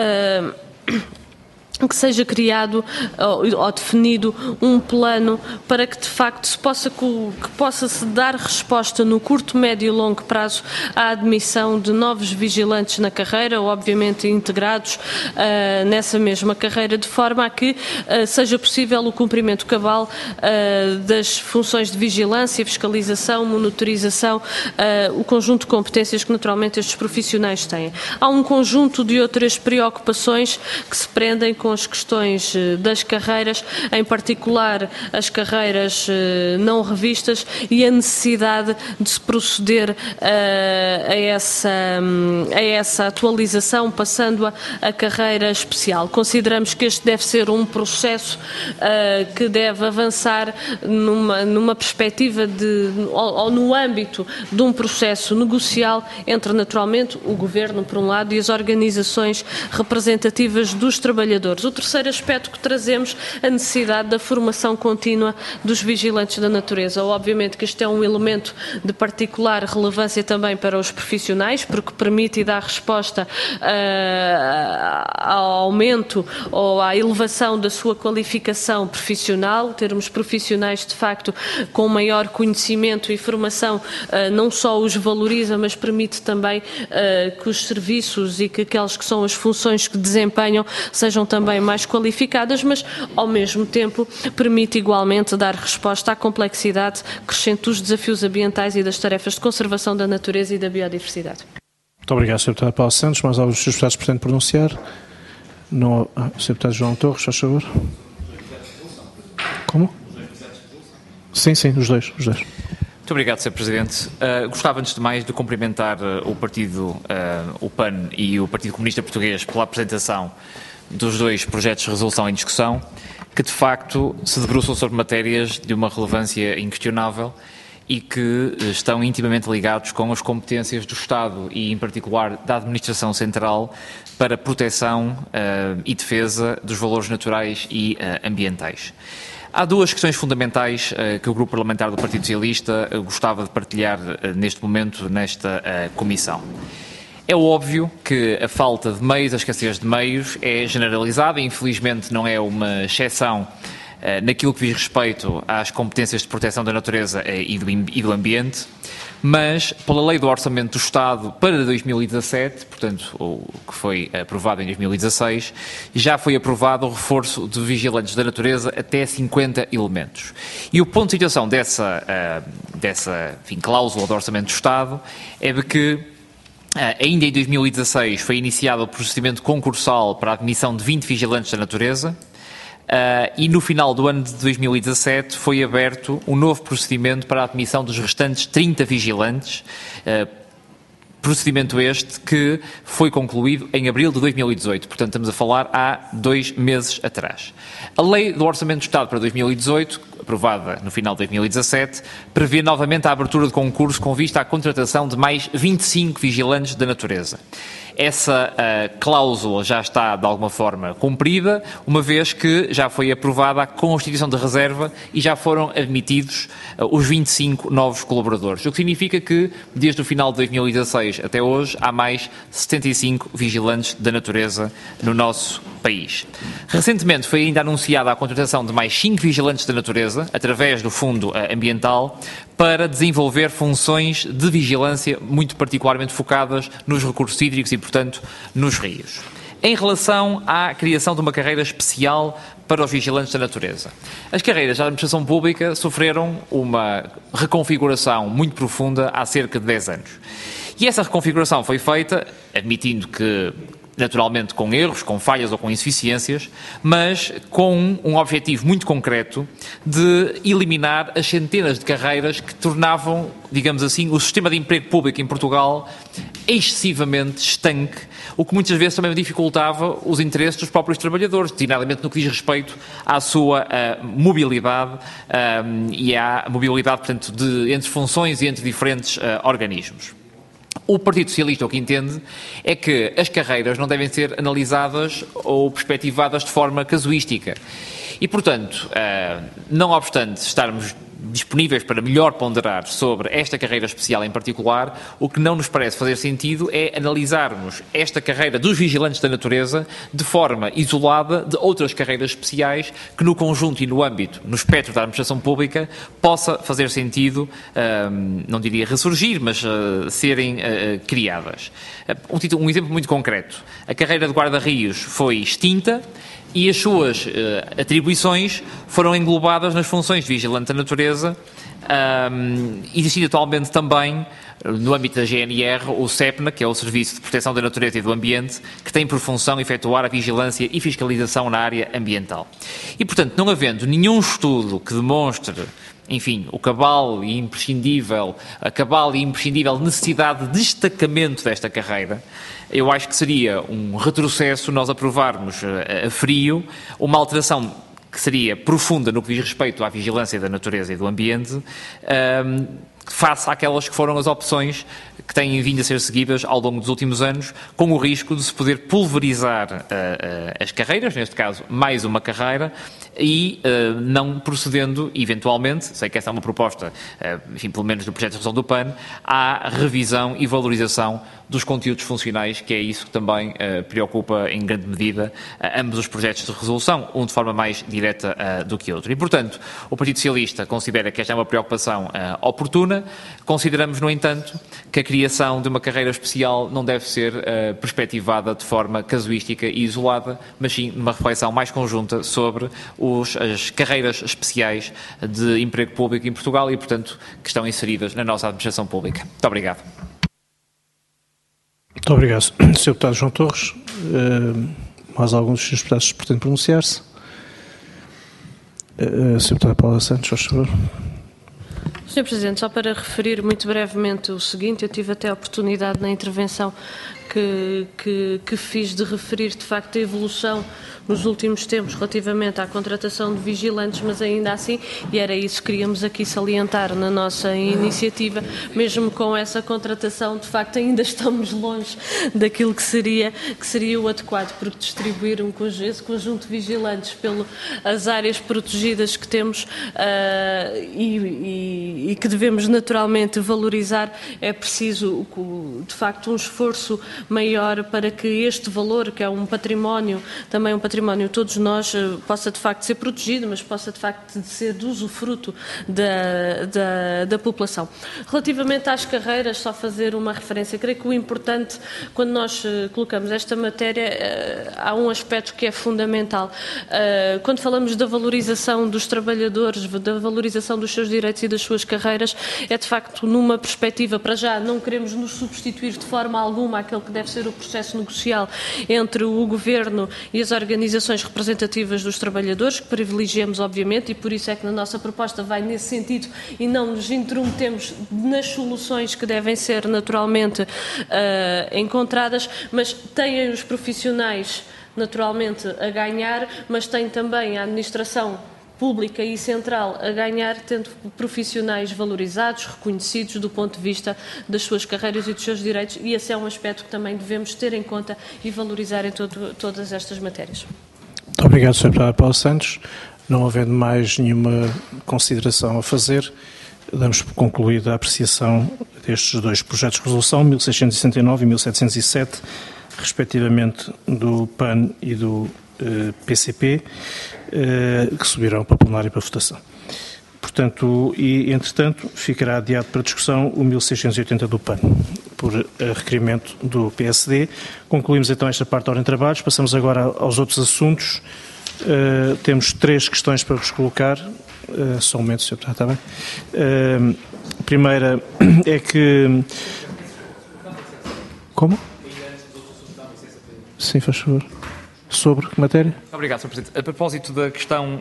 ou definido um plano para que de facto possa-se dar resposta no curto, médio e longo prazo à admissão de novos vigilantes na carreira, obviamente integrados nessa mesma carreira, de forma a que seja possível o cumprimento cabal das funções de vigilância, fiscalização, monitorização, o conjunto de competências que naturalmente estes profissionais têm. Há um conjunto de outras preocupações que se prendem com as questões das carreiras, em particular as carreiras não revistas, e a necessidade de se proceder a essa atualização, passando a carreira especial. Consideramos que este deve ser um processo que deve avançar numa perspectiva ou no âmbito de um processo negocial entre, naturalmente, o Governo, por um lado, e as organizações representativas dos trabalhadores. O terceiro aspecto que trazemos, a necessidade da formação contínua dos vigilantes da natureza. Obviamente que este é um elemento de particular relevância também para os profissionais, porque permite e dá resposta ao aumento ou à elevação da sua qualificação profissional, termos profissionais de facto com maior conhecimento e formação, não só os valoriza, mas permite também que os serviços e que aquelas que são as funções que desempenham sejam também mais qualificadas, mas ao mesmo tempo permite igualmente dar resposta à complexidade crescente dos desafios ambientais e das tarefas de conservação da natureza e da biodiversidade. Muito obrigado, Sr. Deputado Paulo Santos. Mais alguns dos deputados pretendem pronunciar? Não. Sr. Deputado João Torres, faz favor. Como? Sim, os dois. Muito obrigado, Sr. Presidente. Gostava, antes de mais, de cumprimentar o partido, o PAN e o Partido Comunista Português pela apresentação dos dois projetos de resolução em discussão, que de facto se debruçam sobre matérias de uma relevância inquestionável e que estão intimamente ligados com as competências do Estado e, em particular, da Administração Central para proteção e defesa dos valores naturais e ambientais. Há duas questões fundamentais que o Grupo Parlamentar do Partido Socialista gostava de partilhar neste momento, nesta comissão. É óbvio que a falta de meios, a escassez de meios é generalizada e infelizmente não é uma exceção naquilo que diz respeito às competências de proteção da natureza e do ambiente, mas pela Lei do Orçamento do Estado para 2017, portanto, o que foi aprovado em 2016, já foi aprovado o reforço de vigilantes da natureza até 50 elementos. E o ponto de situação dessa cláusula do Orçamento do Estado é de que ainda em 2016 foi iniciado o procedimento concursal para a admissão de 20 vigilantes da natureza e no final do ano de 2017 foi aberto um novo procedimento para a admissão dos restantes 30 vigilantes, procedimento este que foi concluído em abril de 2018, portanto estamos a falar há 2 meses atrás. A Lei do Orçamento do Estado para 2018, aprovada no final de 2017, prevê novamente a abertura de concurso com vista à contratação de mais 25 vigilantes da natureza. Essa cláusula já está, de alguma forma, cumprida, uma vez que já foi aprovada a constituição de reserva e já foram admitidos os 25 novos colaboradores, o que significa que, desde o final de 2016 até hoje, há mais 75 vigilantes da natureza no nosso país. Recentemente foi ainda anunciada a contratação de mais 5 vigilantes da natureza, através do Fundo Ambiental, para desenvolver funções de vigilância muito particularmente focadas nos recursos hídricos e, portanto, nos rios. Em relação à criação de uma carreira especial para os vigilantes da natureza, as carreiras da administração pública sofreram uma reconfiguração muito profunda há cerca de 10 anos. E essa reconfiguração foi feita, admitindo que, naturalmente, com erros, com falhas ou com insuficiências, mas com um objetivo muito concreto de eliminar as centenas de carreiras que tornavam, digamos assim, o sistema de emprego público em Portugal excessivamente estanque, o que muitas vezes também dificultava os interesses dos próprios trabalhadores, designadamente no que diz respeito à sua mobilidade e à mobilidade, portanto, entre funções e entre diferentes organismos. O Partido Socialista o que entende é que as carreiras não devem ser analisadas ou perspectivadas de forma casuística. E, portanto, não obstante estarmos disponíveis para melhor ponderar sobre esta carreira especial em particular, o que não nos parece fazer sentido é analisarmos esta carreira dos vigilantes da natureza de forma isolada de outras carreiras especiais que no conjunto e no âmbito, no espectro da administração pública, possa fazer sentido, não diria ressurgir, mas serem criadas. Um exemplo muito concreto. A carreira de guarda-rios foi extinta e as suas atribuições foram englobadas nas funções de vigilante da natureza, existindo atualmente também, no âmbito da GNR, o SEPNA, que é o Serviço de Proteção da Natureza e do Ambiente, que tem por função efetuar a vigilância e fiscalização na área ambiental. E, portanto, não havendo nenhum estudo que demonstre, enfim, a cabal e imprescindível necessidade de destacamento desta carreira, eu acho que seria um retrocesso nós aprovarmos a frio uma alteração que seria profunda no que diz respeito à vigilância da natureza e do ambiente, face àquelas que foram as opções que têm vindo a ser seguidas ao longo dos últimos anos, com o risco de se poder pulverizar as carreiras, neste caso mais uma carreira, e não procedendo, eventualmente, sei que essa é uma proposta, enfim, pelo menos do projeto de resolução do PAN, à revisão e valorização dos conteúdos funcionais, que é isso que também preocupa em grande medida ambos os projetos de resolução, um de forma mais direta do que outro. E, portanto, o Partido Socialista considera que esta é uma preocupação oportuna. Consideramos, no entanto, que a criação de uma carreira especial não deve ser perspectivada de forma casuística e isolada, mas sim numa reflexão mais conjunta sobre as carreiras especiais de emprego público em Portugal e, portanto, que estão inseridas na nossa administração pública. Muito obrigado. Muito obrigado, Sr. Deputado João Torres. Mais alguns dos Srs. Deputados pretendem pronunciar-se? Sr. Deputado Paula Santos, por favor. Sr. Presidente, só para referir muito brevemente o seguinte, eu tive até a oportunidade na intervenção que fiz de referir de facto a evolução nos últimos tempos relativamente à contratação de vigilantes, mas ainda assim, e era isso que queríamos aqui salientar na nossa iniciativa, mesmo com essa contratação, de facto ainda estamos longe daquilo que seria o adequado, porque distribuir esse conjunto de vigilantes pelas áreas protegidas que temos e que devemos naturalmente valorizar, é preciso de facto um esforço maior para que este valor, que é um património, também um património de todos nós, possa de facto ser protegido, mas possa de facto ser de usufruto da população. Relativamente às carreiras, só fazer uma referência. Creio que o importante, quando nós colocamos esta matéria, há um aspecto que é fundamental. Quando falamos da valorização dos trabalhadores, da valorização dos seus direitos e das suas carreiras, é de facto numa perspectiva, para já, não queremos nos substituir de forma alguma àquele que deve ser o processo negocial entre o Governo e as organizações representativas dos trabalhadores, que privilegiamos, obviamente, e por isso é que na nossa proposta vai nesse sentido e não nos intrometemos nas soluções que devem ser naturalmente encontradas, mas têm os profissionais naturalmente a ganhar, mas tem também a administração pública e central a ganhar, tendo profissionais valorizados, reconhecidos do ponto de vista das suas carreiras e dos seus direitos, e esse é um aspecto que também devemos ter em conta e valorizar em todas estas matérias. Muito obrigado, Sr. Deputado Paulo Santos. Não havendo mais nenhuma consideração a fazer, damos por concluída a apreciação destes dois projetos de resolução, 1669 e 1707, respectivamente do PAN e do PCP, que subirão para plenário para votação. Portanto, entretanto, ficará adiado para discussão o 1680 do PAN, por requerimento do PSD. Concluímos então esta parte da ordem de trabalhos, passamos agora aos outros assuntos. Temos 3 questões para vos colocar. Só um momento, Sr. Deputado, está bem? A primeira é que Como? Sim, faz favor. Sobre que matéria? Obrigado, Sr. Presidente. A propósito da questão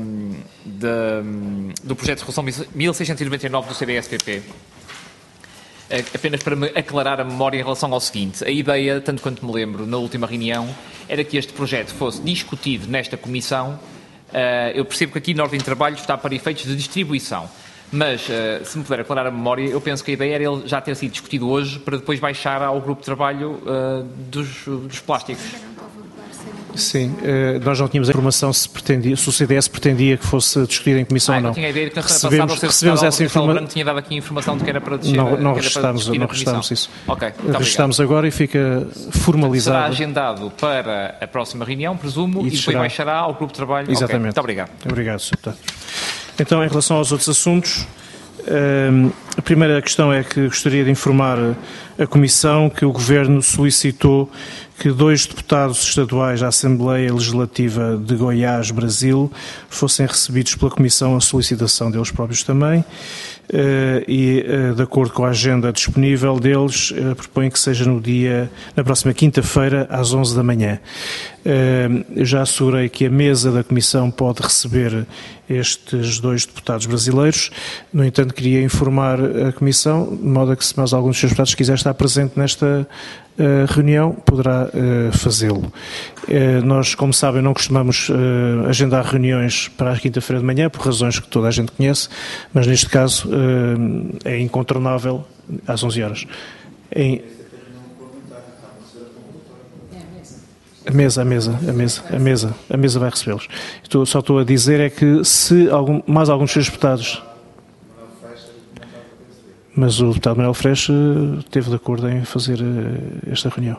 do projeto de resolução 1699 do CDS-PP, apenas para me aclarar a memória em relação ao seguinte, a ideia, tanto quanto me lembro, na última reunião, era que este projeto fosse discutido nesta comissão. Eu percebo que aqui na ordem de trabalho está para efeitos de distribuição, mas se me puder aclarar a memória, eu penso que a ideia era ele já ter sido discutido hoje para depois baixar ao grupo de trabalho dos plásticos. Sim, nós não tínhamos a informação se o CDS pretendia que fosse discutido em comissão ou não. Eu tinha a ideia de que na semana passada recebemos essa informação. Tinha dado aqui a informação de que era para descer. Não registámos isso. Ok, registámos agora e fica formalizado. Será agendado para a próxima reunião, presumo, e depois baixará ao grupo de trabalho. Exatamente. Okay, muito obrigado. Obrigado, Sr. Deputado. Então, em relação aos outros assuntos, a primeira questão é que gostaria de informar a Comissão que o Governo solicitou que 2 deputados estaduais da Assembleia Legislativa de Goiás, Brasil, fossem recebidos pela Comissão a solicitação deles próprios também e, de acordo com a agenda disponível deles, propõe que seja na próxima quinta-feira, às 11 da manhã. Eu já assegurei que a mesa da Comissão pode receber estes 2 deputados brasileiros, no entanto queria informar a Comissão, de modo a que se mais algum dos seus deputados quiser estar presente nesta reunião, poderá fazê-lo. Nós, como sabem, não costumamos agendar reuniões para a quinta-feira de manhã, por razões que toda a gente conhece, mas neste caso é incontornável às 11 horas. A mesa vai recebê-los. Só estou a dizer é que se mais alguns dos seus deputados... Mas o deputado Manuel Freixo esteve de acordo em fazer esta reunião.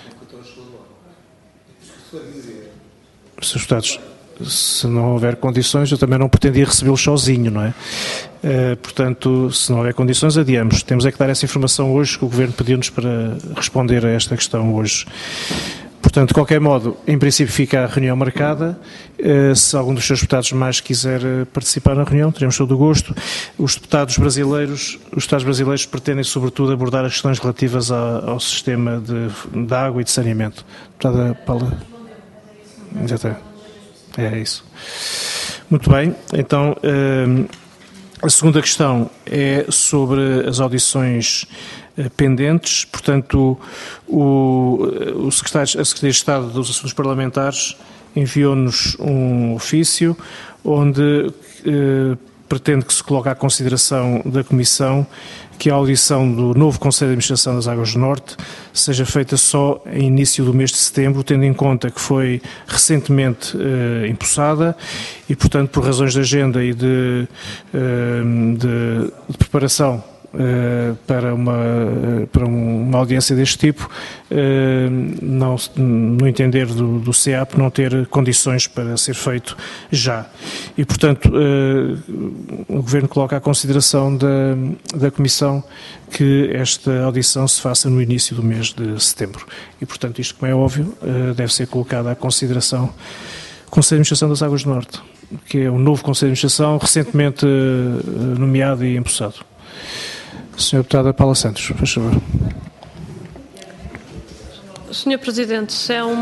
Sr. Deputados, se não houver condições, eu também não pretendia recebê-los sozinho, não é? Portanto, se não houver condições, adiamos. Temos é que dar essa informação hoje, que o Governo pediu-nos para responder a esta questão hoje. Portanto, de qualquer modo, em princípio fica a reunião marcada. Se algum dos seus deputados mais quiser participar na reunião, teremos todo o gosto. Os deputados brasileiros pretendem, sobretudo, abordar as questões relativas ao sistema de água e de saneamento. Deputada Paula? Exatamente. É isso. Muito bem. Então, a segunda questão é sobre as audições pendentes. Portanto, a Secretaria de Estado dos Assuntos Parlamentares enviou-nos um ofício onde pretende que se coloque à consideração da Comissão que a audição do novo Conselho de Administração das Águas do Norte seja feita só em início do mês de setembro, tendo em conta que foi recentemente empossada e, portanto, por razões de agenda e de preparação para uma audiência deste tipo, no entender do CEAP, não ter condições para ser feito já. E, portanto, o Governo coloca à consideração da Comissão que esta audição se faça no início do mês de setembro. E, portanto, isto, como é óbvio, deve ser colocado à consideração do Conselho de Administração das Águas do Norte, que é um novo Conselho de Administração recentemente nomeado e empossado. Sra. Deputada Paula Santos, faz favor. Sr. Presidente, se é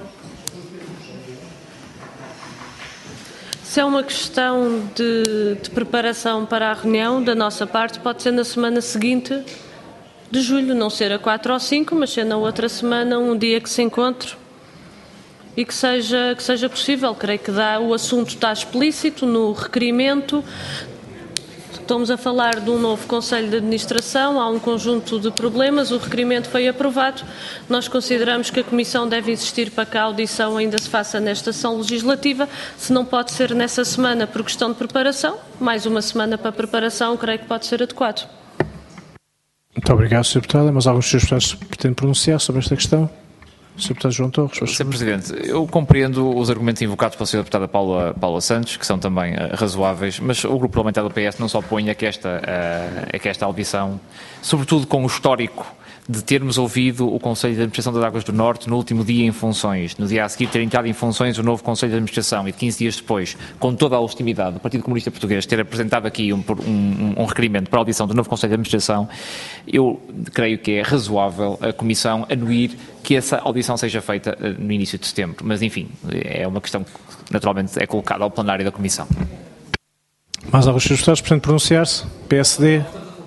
uma questão de preparação para a reunião, da nossa parte, pode ser na semana seguinte de julho, não ser a 4 ou 5, mas ser na outra semana, um dia que se encontre e que seja possível. Creio que o assunto está explícito no requerimento. Estamos a falar de um novo Conselho de Administração, há um conjunto de problemas, o requerimento foi aprovado. Nós consideramos que a Comissão deve existir para que a audição ainda se faça nesta sessão legislativa. Se não pode ser nessa semana por questão de preparação, mais uma semana para preparação, creio que pode ser adequado. Muito obrigado, Sr. Deputada. Mas alguns dos seus deputados pretendem pronunciar sobre esta questão? Sr. Deputado João Torres. Sr. Presidente, eu compreendo os argumentos invocados pela Sra. Deputada Paula Santos, que são também razoáveis, mas o Grupo Parlamentar do PS não se opõe a que esta audição, sobretudo com o histórico de termos ouvido o Conselho de Administração das Águas do Norte no último dia em funções, no dia a seguir ter entrado em funções o novo Conselho de Administração e de 15 dias depois, com toda a legitimidade do Partido Comunista Português, ter apresentado aqui um requerimento para a audição do novo Conselho de Administração, eu creio que é razoável a Comissão anuir que essa audição seja feita no início de setembro. Mas, enfim, é uma questão que naturalmente é colocada ao plenário da Comissão. Mais alguns deputados, portanto, pronunciar-se? PSD?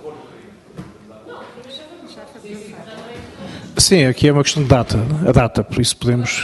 Sim, aqui é uma questão de data, a data, por isso podemos...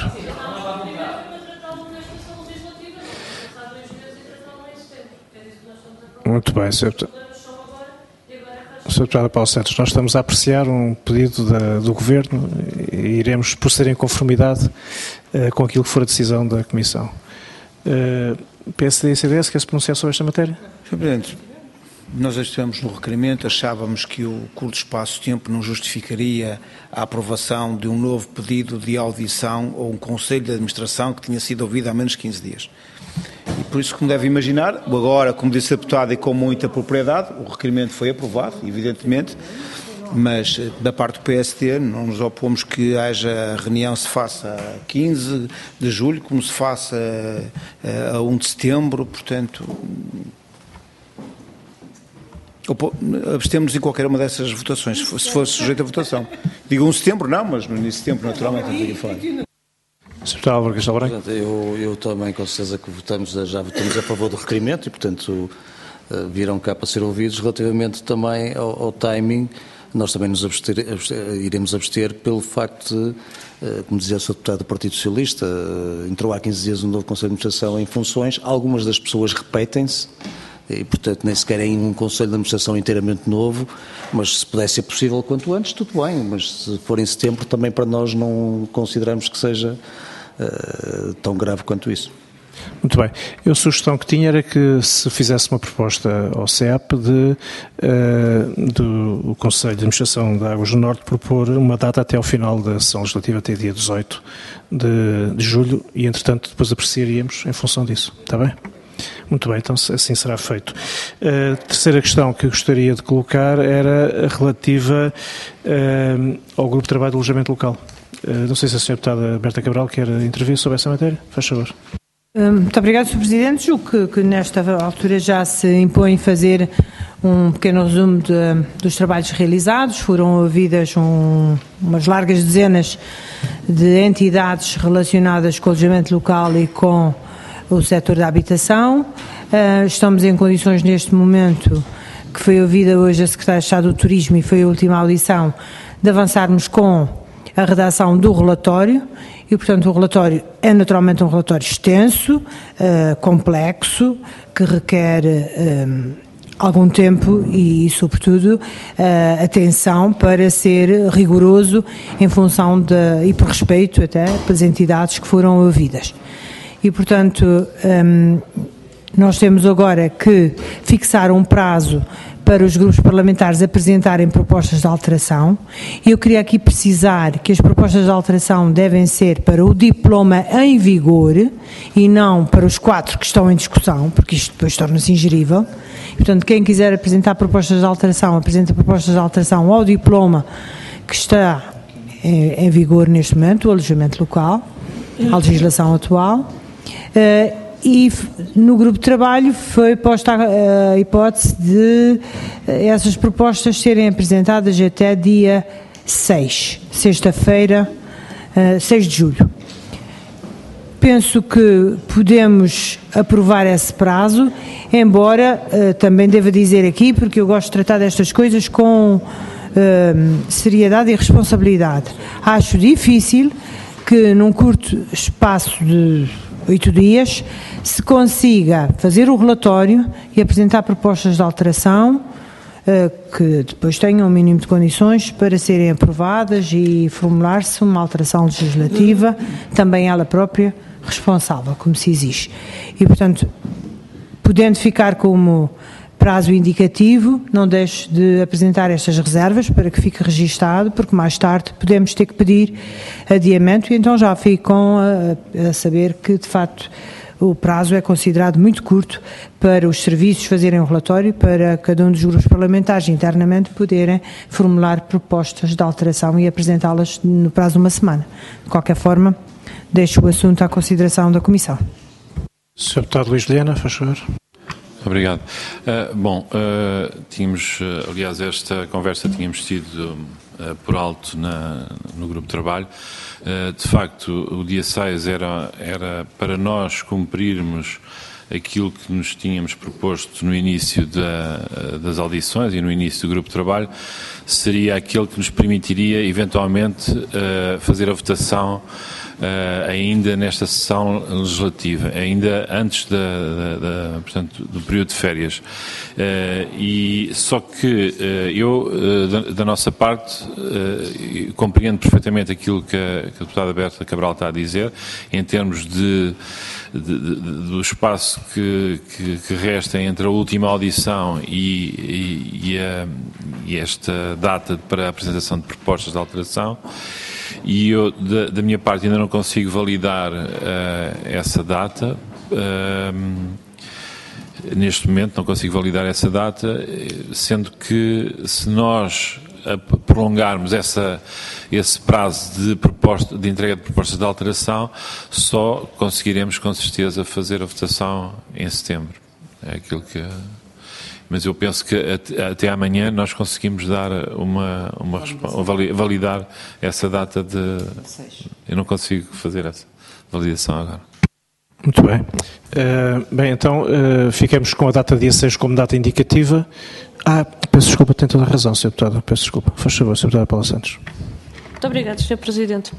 Muito bem, Sr. Deputado Paulo Santos, nós estamos a apreciar um pedido do Governo e iremos proceder em conformidade com aquilo que for a decisão da Comissão. PSD e CDS, quer se pronunciar sobre esta matéria? Sr. Presidente, nós estivemos no requerimento, achávamos que o curto espaço de tempo não justificaria a aprovação de um novo pedido de audição ou um Conselho de Administração que tinha sido ouvido há menos de 15 dias. E por isso, como deve imaginar, agora, como disse a deputada e com muita propriedade, o requerimento foi aprovado, evidentemente, mas da parte do PSD não nos opomos que a reunião se faça a 15 de julho, como se faça a 1 de setembro, portanto... Abstemos em qualquer uma dessas votações, se fosse sujeito a votação. Digo 1 de setembro, não, mas no início de setembro, naturalmente, não teria que falar. Sr. Álvaro Castelo Branco. Eu também, com certeza, que já votamos a favor do requerimento e, portanto, virão cá para ser ouvidos. Relativamente também ao timing, nós também iremos abster pelo facto de, como dizia o Sr. Deputado do Partido Socialista, entrou há 15 dias um novo Conselho de Administração em funções, algumas das pessoas repetem-se, e, portanto, nem sequer é um Conselho de Administração inteiramente novo, mas se pudesse ser possível quanto antes, tudo bem, mas se for em setembro, também para nós não consideramos que seja tão grave quanto isso. Muito bem. A sugestão que tinha era que se fizesse uma proposta ao CEAP do Conselho de Administração da Águas do Norte propor uma data até ao final da sessão legislativa, até dia 18 de julho, e, entretanto, depois apreciaríamos em função disso. Está bem? Muito bem, então assim será feito. A terceira questão que eu gostaria de colocar era relativa ao Grupo de Trabalho de Alojamento Local. Não sei se a Sra. Deputada Berta Cabral quer intervir sobre essa matéria. Faz favor. Muito obrigado, Sr. Presidente. Julgo que nesta altura já se impõe fazer um pequeno resumo dos trabalhos realizados. Foram ouvidas umas largas dezenas de entidades relacionadas com o alojamento local e com o setor da habitação. Estamos em condições neste momento, que foi ouvida hoje a Secretária de Estado do Turismo e foi a última audição, de avançarmos com a redação do relatório e, portanto, o relatório é naturalmente um relatório extenso, complexo, que requer algum tempo e, sobretudo, atenção para ser rigoroso em função e por respeito até pelas entidades que foram ouvidas. E, portanto, nós temos agora que fixar um prazo para os grupos parlamentares apresentarem propostas de alteração. Eu queria aqui precisar que as propostas de alteração devem ser para o diploma em vigor e não para os 4 que estão em discussão, porque isto depois torna-se ingerível. Portanto, quem quiser apresentar propostas de alteração, apresenta propostas de alteração ao diploma que está em vigor neste momento, o alojamento local, a legislação atual. E no grupo de trabalho foi posta a hipótese de essas propostas serem apresentadas até dia 6, sexta-feira, 6 de julho. Penso que podemos aprovar esse prazo, embora também devo dizer aqui, porque eu gosto de tratar destas coisas com seriedade e responsabilidade. Acho difícil que num curto espaço de 8 dias se consiga fazer o relatório e apresentar propostas de alteração que depois tenham o mínimo de condições para serem aprovadas e formular-se uma alteração legislativa, também ela própria responsável, como se exige. E, portanto, podendo ficar como prazo indicativo, não deixo de apresentar estas reservas para que fique registado, porque mais tarde podemos ter que pedir adiamento e então já fico a saber que, de facto, o prazo é considerado muito curto para os serviços fazerem um relatório, para cada um dos grupos parlamentares internamente poderem formular propostas de alteração e apresentá-las no prazo de uma semana. De qualquer forma, deixo o assunto à consideração da Comissão. Sr. Deputado Luís Vilhena, faz favor. Obrigado. Tínhamos, aliás, esta conversa tínhamos tido por alto no grupo de trabalho. De facto, o dia 6 era para nós cumprirmos aquilo que nos tínhamos proposto no início das audições e no início do grupo de trabalho, seria aquele que nos permitiria, eventualmente, fazer a votação ainda nesta sessão legislativa, ainda antes portanto, do período de férias. E só que eu, da nossa parte, compreendo perfeitamente aquilo que a deputada Berta Cabral está a dizer, em termos do espaço que resta entre a última audição e esta data para a apresentação de propostas de alteração. E eu, da minha parte, ainda não consigo validar essa data. Neste momento não consigo validar essa data, sendo que se nós prolongarmos esse prazo de entrega de propostas de alteração, só conseguiremos com certeza fazer a votação em setembro. É aquilo que... Mas eu penso que até amanhã nós conseguimos dar validar essa data de... Eu não consigo fazer essa validação agora. Muito bem. Então ficamos com a data dia 6 como data indicativa. Peço desculpa, tem toda a razão, Sr. Deputado. Peço desculpa. Faz favor, Sr. Deputado Paula Santos. Muito obrigado, Sr. Presidente.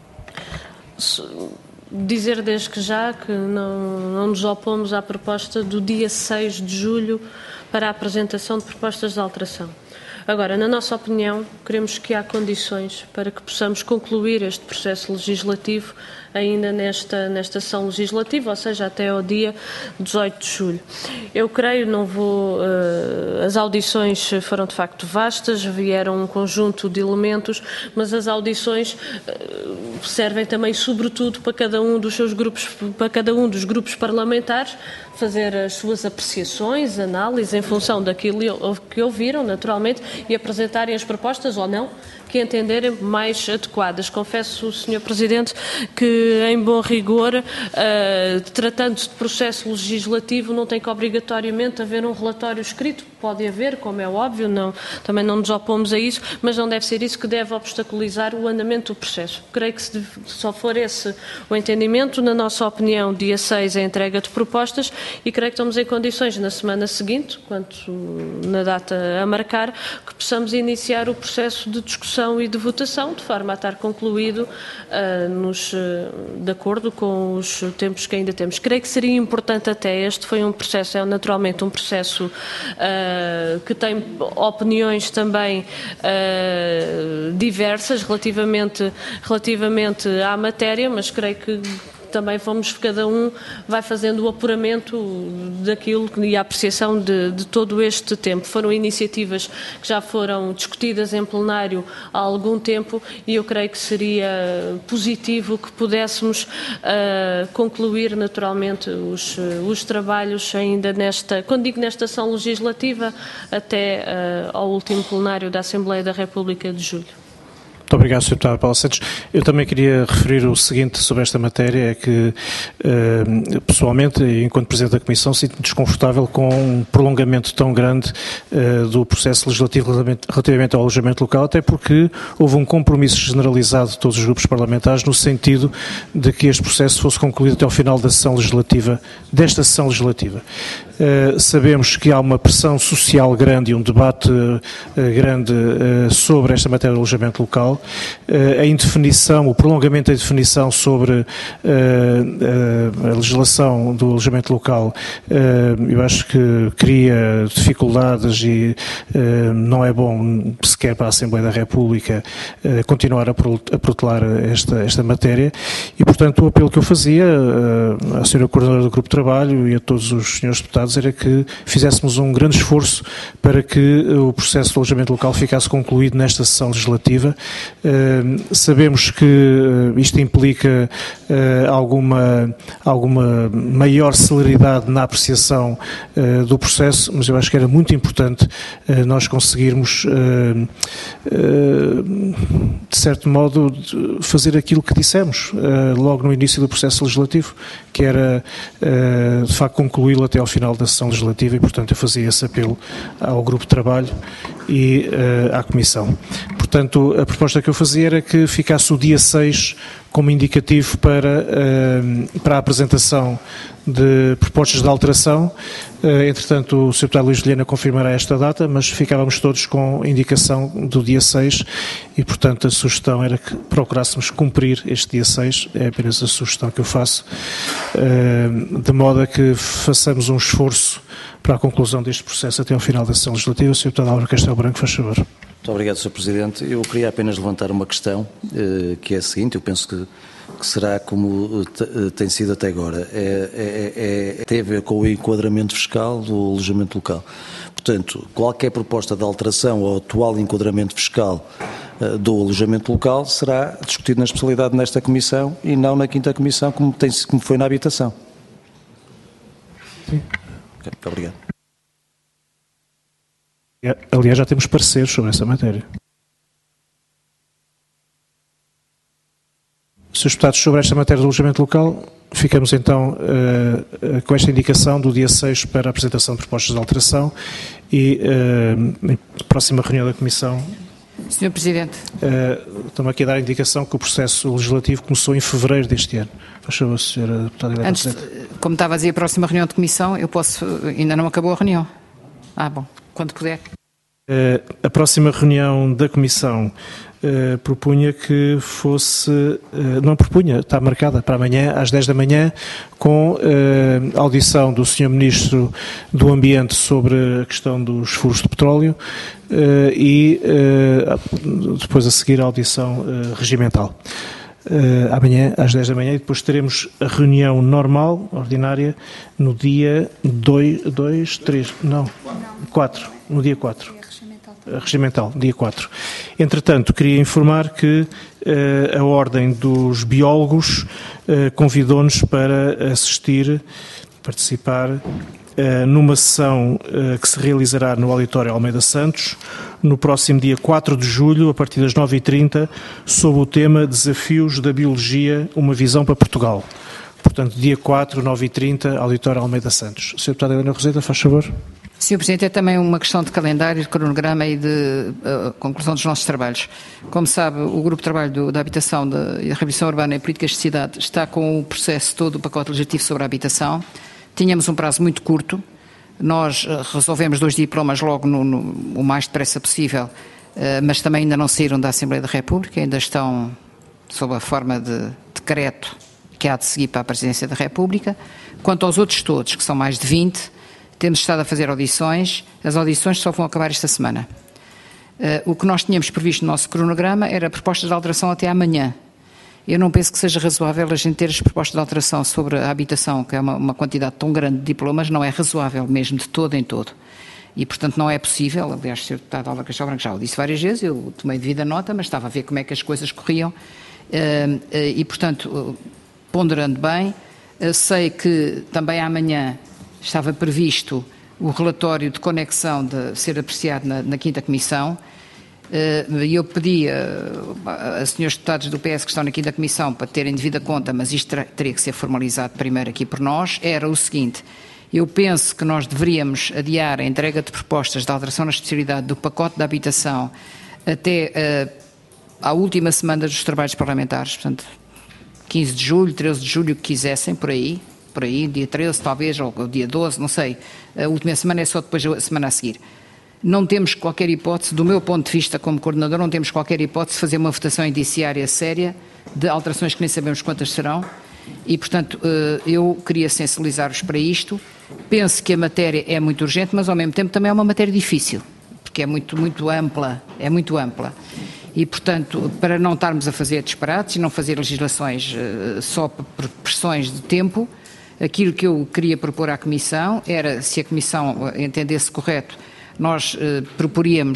Dizer desde que já que não nos opomos à proposta do dia 6 de julho para a apresentação de propostas de alteração. Agora, na nossa opinião, queremos que há condições para que possamos concluir este processo legislativo ainda nesta sessão legislativa, ou seja, até ao dia 18 de julho. Eu creio, as audições foram de facto vastas, vieram um conjunto de elementos, mas as audições servem também, sobretudo, para cada um dos seus grupos, para cada um dos grupos parlamentares, fazer as suas apreciações, análises em função daquilo que ouviram, naturalmente, e apresentarem as propostas ou não que entenderem mais adequadas. Confesso, Sr. Presidente, que em bom rigor, tratando-se de processo legislativo, não tem que obrigatoriamente haver um relatório escrito. Pode haver, como é óbvio, também não nos opomos a isso, mas não deve ser isso que deve obstaculizar o andamento do processo. Creio que se só for esse o entendimento, na nossa opinião, dia 6 é a entrega de propostas e creio que estamos em condições na semana seguinte, quanto na data a marcar, que possamos iniciar o processo de discussão e de votação, de forma a estar concluído de acordo com os tempos que ainda temos. Creio que seria importante até, este foi um processo, é naturalmente um processo que tem opiniões também diversas relativamente à matéria, mas creio que também cada um vai fazendo o apuramento daquilo e a apreciação de todo este tempo. Foram iniciativas que já foram discutidas em plenário há algum tempo e eu creio que seria positivo que pudéssemos concluir naturalmente os trabalhos ainda quando digo nesta ação legislativa, até ao último plenário da Assembleia da República de julho. Muito obrigado, Sr. Deputado Paula Santos. Eu também queria referir o seguinte sobre esta matéria, é que, pessoalmente, enquanto Presidente da Comissão, sinto-me desconfortável com um prolongamento tão grande do processo legislativo relativamente ao alojamento local, até porque houve um compromisso generalizado de todos os grupos parlamentares no sentido de que este processo fosse concluído até ao final desta sessão legislativa. Sabemos que há uma pressão social grande e um debate grande sobre esta matéria do alojamento local. A indefinição, o prolongamento da indefinição sobre a legislação do alojamento local, eu acho que cria dificuldades e não é bom sequer para a Assembleia da República continuar a protelar esta matéria e, portanto, o apelo que eu fazia à Sra. Coordenadora do Grupo de Trabalho e a todos os senhores deputados era que fizéssemos um grande esforço para que o processo de alojamento local ficasse concluído nesta sessão legislativa, Sabemos que isto implica alguma maior celeridade na apreciação do processo, mas eu acho que era muito importante nós conseguirmos, de certo modo, fazer aquilo que dissemos logo no início do processo legislativo, que era, de facto, concluí-lo até ao final da sessão legislativa e, portanto, eu fazia esse apelo ao grupo de trabalho e à Comissão. Portanto, a proposta que eu fazia era que ficasse o dia 6 como indicativo para a apresentação de propostas de alteração. Entretanto, o Sr. Deputado Luís Vilhena confirmará esta data, mas ficávamos todos com a indicação do dia 6 e, portanto, a sugestão era que procurássemos cumprir este dia 6, é apenas a sugestão que eu faço, de modo a que façamos um esforço para a conclusão deste processo até ao final da sessão legislativa. Sr. Deputado Álvaro Castelo Branco, faz favor. Muito obrigado, Sr. Presidente. Eu queria apenas levantar uma questão, que é a seguinte, eu penso que será como tem sido até agora, tem a ver com o enquadramento fiscal do alojamento local. Portanto, qualquer proposta de alteração ao atual enquadramento fiscal do alojamento local será discutido na especialidade nesta Comissão e não na 5ª Comissão, como foi na habitação. Sim. Okay, muito obrigado. Aliás, já temos pareceres sobre essa matéria. Senhores deputados, sobre esta matéria do alojamento local, ficamos então com esta indicação do dia 6 para a apresentação de propostas de alteração e na próxima reunião da Comissão. Sr. Presidente. Estamos aqui a dar a indicação que o processo legislativo começou em fevereiro deste ano. Faz favor, Sra. Deputada. Antes, como estava a dizer, a próxima reunião de Comissão, eu posso, ainda não acabou a reunião. Bom, quando puder. A próxima reunião da Comissão propunha que fosse, não propunha, está marcada para amanhã, às 10 da manhã, com a audição do Sr. Ministro do Ambiente sobre a questão dos furos de petróleo e depois a seguir a audição regimental. Amanhã às 10 da manhã e depois teremos a reunião normal, ordinária, no dia 4, no dia 4. Regimental, dia 4. Entretanto, queria informar que a Ordem dos Biólogos convidou-nos para participar numa sessão que se realizará no Auditório Almeida Santos, no próximo dia 4 de julho, a partir das 9h30, sob o tema Desafios da Biologia, uma visão para Portugal. Portanto, dia 4, 9h30, Auditório Almeida Santos. Sr. Deputado Helena Roseta, faz favor. Sr. Presidente, é também uma questão de calendário, de cronograma e de conclusão dos nossos trabalhos. Como sabe, o Grupo de Trabalho da Habitação e da Reabilitação Urbana e Políticas de Cidade está com o processo todo, o pacote legislativo sobre a habitação. Tínhamos um prazo muito curto. Nós resolvemos 2 diplomas logo o mais depressa possível, mas também ainda não saíram da Assembleia da República, ainda estão sob a forma de decreto que há de seguir para a Presidência da República. Quanto aos outros todos, que são mais de 20, temos estado a fazer audições. As audições só vão acabar esta semana. O que nós tínhamos previsto no nosso cronograma era propostas de alteração até amanhã. Eu não penso que seja razoável a gente ter as propostas de alteração sobre a habitação, que é uma quantidade tão grande de diplomas, não é razoável mesmo de todo em todo. E, portanto, não é possível, aliás, o Sr. Deputado Álvaro Castelo Branco já o disse várias vezes, eu tomei devida nota, mas estava a ver como é que as coisas corriam e, portanto, ponderando bem, sei que também amanhã estava previsto o relatório de conexão de ser apreciado na 5ª Comissão. E eu pedi a senhores deputados do PS que estão na 5ª Comissão para terem devida conta, mas isto teria que ser formalizado primeiro aqui por nós, era o seguinte: eu penso que nós deveríamos adiar a entrega de propostas de alteração na especialidade do pacote da habitação até à última semana dos trabalhos parlamentares, portanto, 15 de julho, 13 de julho, o que quisessem, por aí, dia 13 talvez, ou dia 12, não sei, a última semana é só depois a semana a seguir. Não temos qualquer hipótese, do meu ponto de vista como coordenador, não temos qualquer hipótese de fazer uma votação indiciária séria de alterações que nem sabemos quantas serão e, portanto, eu queria sensibilizar-vos para isto. Penso que a matéria é muito urgente, mas ao mesmo tempo também é uma matéria difícil, porque é muito ampla, E, portanto, para não estarmos a fazer disparates e não fazer legislações só por pressões de tempo, aquilo que eu queria propor à Comissão era, se a Comissão entendesse correto, nós proporíamos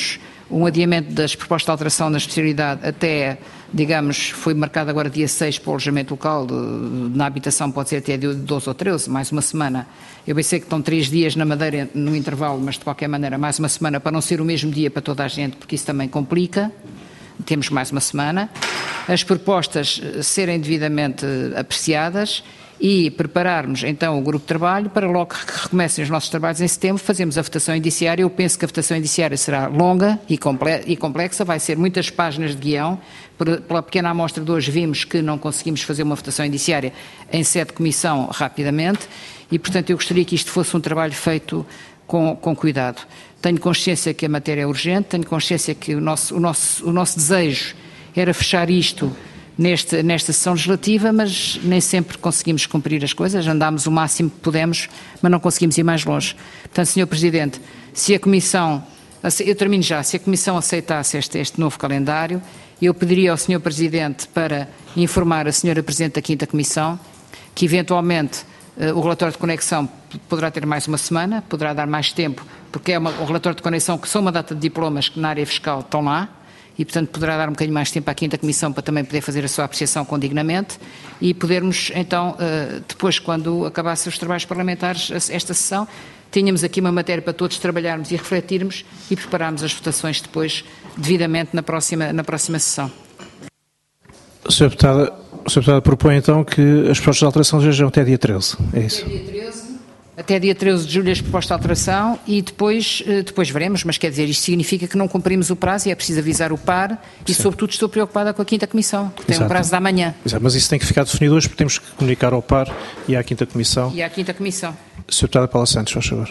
um adiamento das propostas de alteração na especialidade até, digamos, foi marcado agora dia 6 para o alojamento local, na habitação pode ser até dia 12 ou 13, mais uma semana. Eu bem sei que estão 3 dias na Madeira no intervalo, mas de qualquer maneira mais uma semana para não ser o mesmo dia para toda a gente, porque isso também complica. Temos mais uma semana. As propostas serem devidamente apreciadas e prepararmos então o grupo de trabalho para logo que recomecem os nossos trabalhos em setembro, fazemos a votação indiciária. Eu penso que a votação indiciária será longa e complexa, vai ser muitas páginas de guião. Pela pequena amostra de hoje vimos que não conseguimos fazer uma votação indiciária em sede de comissão rapidamente e, portanto, eu gostaria que isto fosse um trabalho feito com cuidado. Tenho consciência que a matéria é urgente, tenho consciência que o nosso desejo era fechar isto nesta sessão legislativa, mas nem sempre conseguimos cumprir as coisas, andámos o máximo que pudemos, mas não conseguimos ir mais longe. Portanto, Sr. Presidente, se a Comissão, eu termino já, se a Comissão aceitasse este novo calendário, eu pediria ao Sr. Presidente para informar a Sra. Presidente da 5ª Comissão que, eventualmente, o relatório de conexão poderá ter mais uma semana, poderá dar mais tempo, porque é um relatório de conexão que são uma data de diplomas que na área fiscal estão lá, e, portanto, poderá dar um bocadinho mais tempo à 5ª Comissão para também poder fazer a sua apreciação condignamente e podermos, então, depois, quando acabassem os trabalhos parlamentares, esta sessão, tínhamos aqui uma matéria para todos trabalharmos e refletirmos e prepararmos as votações depois, devidamente, na próxima sessão. Sr. Deputada, propõe, então, que as propostas de alteração sejam até dia 13, é isso? Até dia 13 de julho as propostas de alteração e depois veremos, mas quer dizer, isto significa que não cumprimos o prazo e é preciso avisar o PAR e, sobretudo, estou preocupada com a 5ª Comissão, que tem um prazo de amanhã. Exato, mas isso tem que ficar definido hoje, porque temos que comunicar ao PAR e à 5ª Comissão. E à 5ª Comissão. Sr. Deputada Paula Santos, faz favor.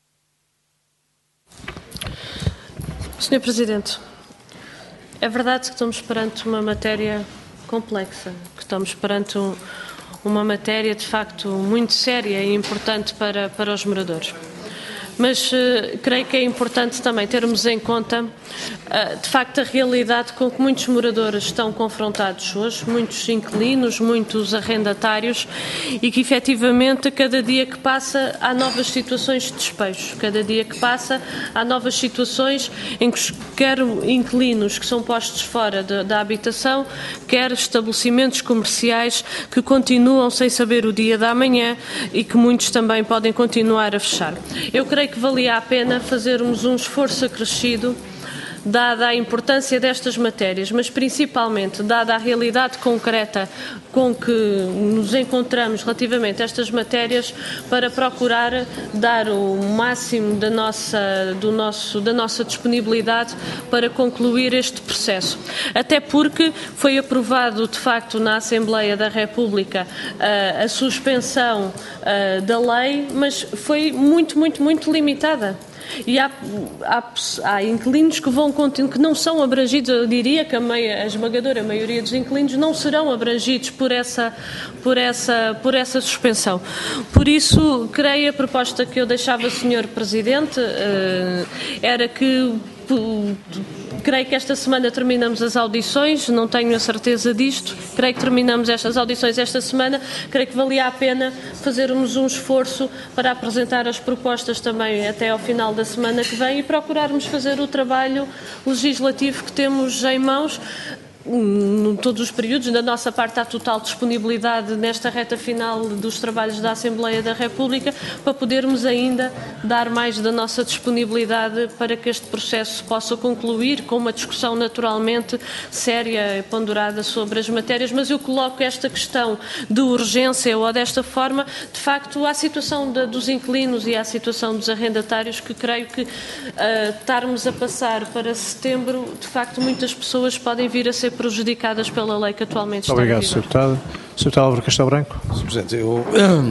Sr. Presidente, é verdade que estamos perante uma matéria complexa, que estamos perante uma matéria, de facto, muito séria e importante para os moradores. Mas creio que é importante também termos em conta, de facto, a realidade com que muitos moradores estão confrontados hoje, muitos inquilinos, muitos arrendatários, e que, efetivamente, cada dia que passa há novas situações de despejo. Cada dia que passa há novas situações em que quer inquilinos que são postos fora da habitação, quer estabelecimentos comerciais que continuam sem saber o dia da manhã e que muitos também podem continuar a fechar. Eu creio que valia a pena fazermos um esforço acrescido, dada a importância destas matérias, mas principalmente dada a realidade concreta com que nos encontramos relativamente a estas matérias, para procurar dar o máximo da nossa disponibilidade para concluir este processo. Até porque foi aprovado, de facto, na Assembleia da República a suspensão da lei, mas foi muito limitada. E há inquilinos que não são abrangidos, eu diria que a esmagadora maioria dos inquilinos não serão abrangidos por essa suspensão. Por isso, creio, a proposta que eu deixava, Sr. Presidente, era que creio que esta semana terminamos as audições, não tenho a certeza disto, creio que terminamos estas audições esta semana, creio que valia a pena fazermos um esforço para apresentar as propostas também até ao final da semana que vem e procurarmos fazer o trabalho legislativo que temos em mãos. Em todos os períodos, da nossa parte, há total disponibilidade nesta reta final dos trabalhos da Assembleia da República para podermos ainda dar mais da nossa disponibilidade para que este processo possa concluir com uma discussão naturalmente séria e ponderada sobre as matérias, mas eu coloco esta questão de urgência ou desta forma, de facto, à situação dos inquilinos e à situação dos arrendatários, que creio que estarmos a passar para setembro, de facto, muitas pessoas podem vir a ser prejudicadas pela lei que atualmente está em vigor. Obrigado, Sr. Deputado. Sr. Deputado Álvaro Castelo Branco. Sr. Presidente, eu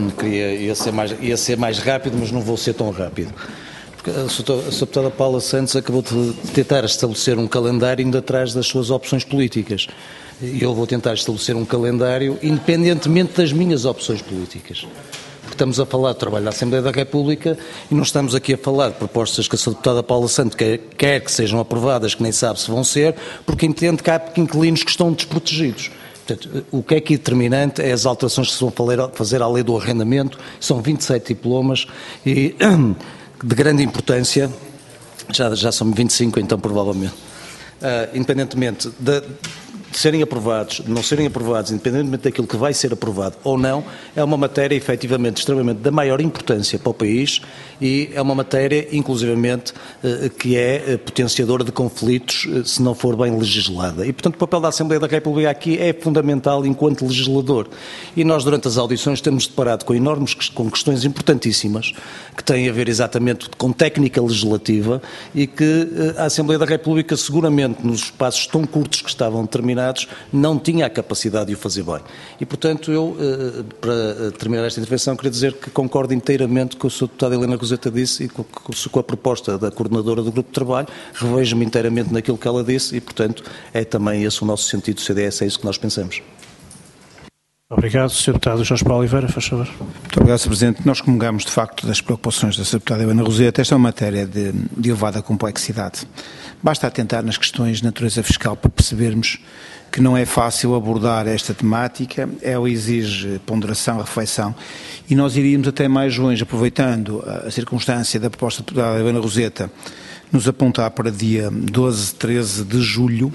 ia ser mais rápido, mas não vou ser tão rápido. Porque a Sra. Deputada Paula Santos acabou de tentar estabelecer um calendário indo atrás das suas opções políticas. E eu vou tentar estabelecer um calendário independentemente das minhas opções políticas. Porque estamos a falar do trabalho da Assembleia da República e não estamos aqui a falar de propostas que a Sra. Deputada Paula Santos quer que sejam aprovadas, que nem sabe se vão ser, porque entende que há inquilinos que estão desprotegidos. Portanto, o que é aqui determinante é as alterações que se vão fazer à lei do arrendamento, são 27 diplomas e de grande importância, Já são 25, então, provavelmente. Independentemente de serem aprovados, de não serem aprovados, independentemente daquilo que vai ser aprovado ou não, é uma matéria, efetivamente, extremamente da maior importância para o país e é uma matéria, inclusivamente, que é potenciadora de conflitos se não for bem legislada. E, portanto, o papel da Assembleia da República aqui é fundamental enquanto legislador. E nós, durante as audições, temos deparado com questões importantíssimas que têm a ver exatamente com técnica legislativa e que a Assembleia da República, seguramente, nos espaços tão curtos que estavam determinados, não tinha a capacidade de o fazer bem. E, portanto, eu, para terminar esta intervenção, queria dizer que concordo inteiramente com o Sr. Deputado Helena Roseta disse e com a proposta da coordenadora do Grupo de Trabalho, revejo-me inteiramente naquilo que ela disse e, portanto, é também esse o nosso sentido do CDS, é isso que nós pensamos. Obrigado, Sr. Deputado Jorge Paulo Oliveira, faz favor. Muito obrigado, Sr. Presidente. Nós comungamos, de facto, das preocupações da Sra. Deputada Helena Roseta. Esta é uma matéria de elevada complexidade. Basta atentar nas questões de natureza fiscal para percebermos que não é fácil abordar esta temática, ela exige ponderação, reflexão, e nós iríamos até mais longe, aproveitando a circunstância da proposta da deputada Helena Roseta, nos apontar para dia 12, 13 de julho,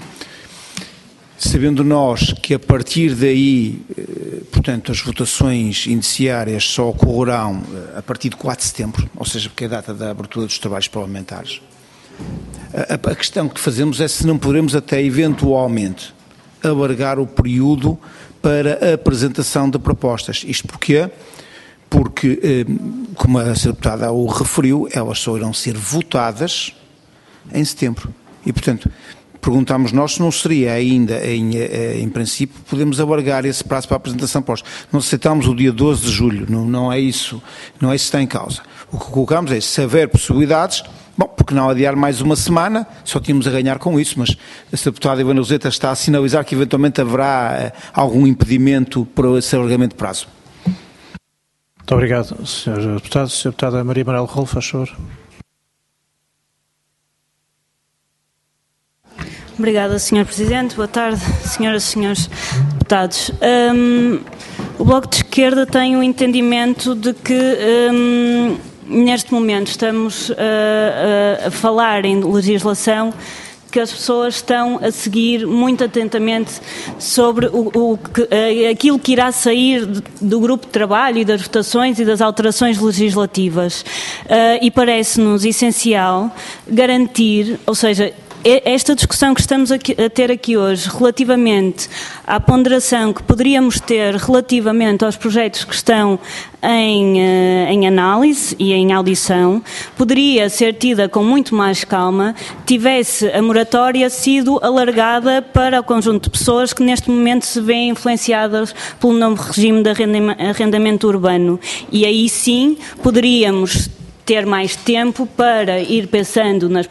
sabendo nós que a partir daí, portanto, as votações indiciárias só ocorrerão a partir de 4 de setembro, ou seja, porque é a data da abertura dos trabalhos parlamentares. A questão que fazemos é se não poderemos até eventualmente alargar o período para a apresentação de propostas. Isto porquê? Porque, como a Sra. Deputada o referiu, elas só irão ser votadas em setembro. E, portanto, perguntámos nós se não seria ainda, em princípio, podemos alargar esse prazo para a apresentação de propostas. Não aceitámos o dia 12 de julho, não é isso que está em causa. O que colocamos é, se houver possibilidades, bom, porque não adiar mais uma semana, só tínhamos a ganhar com isso, mas a Sra. Deputada Helena Roseta está a sinalizar que eventualmente haverá algum impedimento para esse alargamento de prazo. Muito obrigado, Sr. Deputado. Sra. Deputada Maria Amarelo Rolo, faz favor. Obrigada, Sr. Presidente. Boa tarde, senhoras e senhores deputados. O Bloco de Esquerda tem o entendimento de que neste momento estamos a falar em legislação que as pessoas estão a seguir muito atentamente sobre aquilo que irá sair do grupo de trabalho e das votações e das alterações legislativas. E parece-nos essencial garantir, ou seja, esta discussão que estamos a ter aqui hoje relativamente à ponderação que poderíamos ter relativamente aos projetos que estão em análise e em audição, poderia ser tida com muito mais calma, tivesse a moratória sido alargada para o conjunto de pessoas que neste momento se veem influenciadas pelo novo regime de arrendamento urbano. E aí sim poderíamos ter mais tempo para ir pensando nas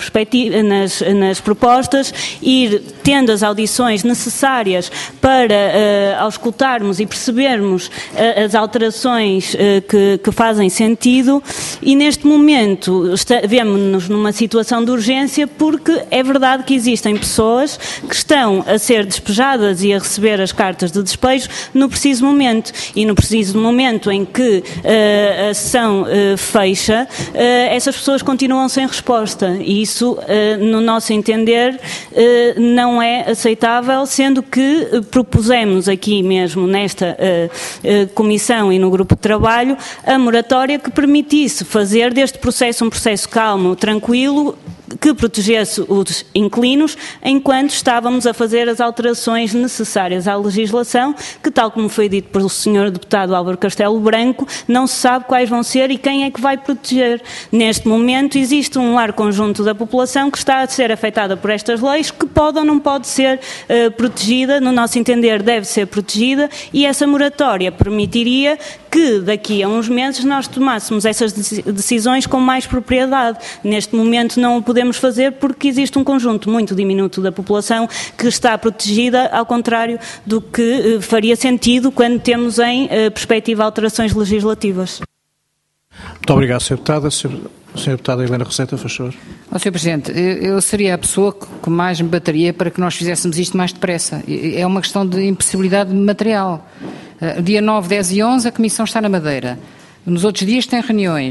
propostas, ir tendo as audições necessárias para auscultarmos e percebermos as alterações que fazem sentido, e neste momento vemos-nos numa situação de urgência porque é verdade que existem pessoas que estão a ser despejadas e a receber as cartas de despejo no preciso momento, e no preciso momento em que a sessão fecha, essas pessoas continuam sem resposta, e isso, no nosso entender, não é aceitável, sendo que propusemos aqui mesmo nesta comissão e no grupo de trabalho a moratória que permitisse fazer deste processo um processo calmo, tranquilo, que protegesse os inquilinos enquanto estávamos a fazer as alterações necessárias à legislação, que, tal como foi dito pelo Sr. Deputado Álvaro Castelo Branco, não se sabe quais vão ser e quem é que vai proteger. Neste momento existe um largo conjunto da população que está a ser afetada por estas leis, que pode ou não pode ser protegida, no nosso entender deve ser protegida, e essa moratória permitiria que daqui a uns meses nós tomássemos essas decisões com mais propriedade. Neste momento não o podemos fazer porque existe um conjunto muito diminuto da população que está protegida, ao contrário do que faria sentido quando temos em perspectiva alterações legislativas. Muito obrigado, Sr. Deputada. Sra. Deputada Helena Roseta, faz favor. Sr. Presidente, eu seria a pessoa que mais me bateria para que nós fizéssemos isto mais depressa. É uma questão de impossibilidade material. Dia 9, 10 e 11 a Comissão está na Madeira. Nos outros dias tem reuniões.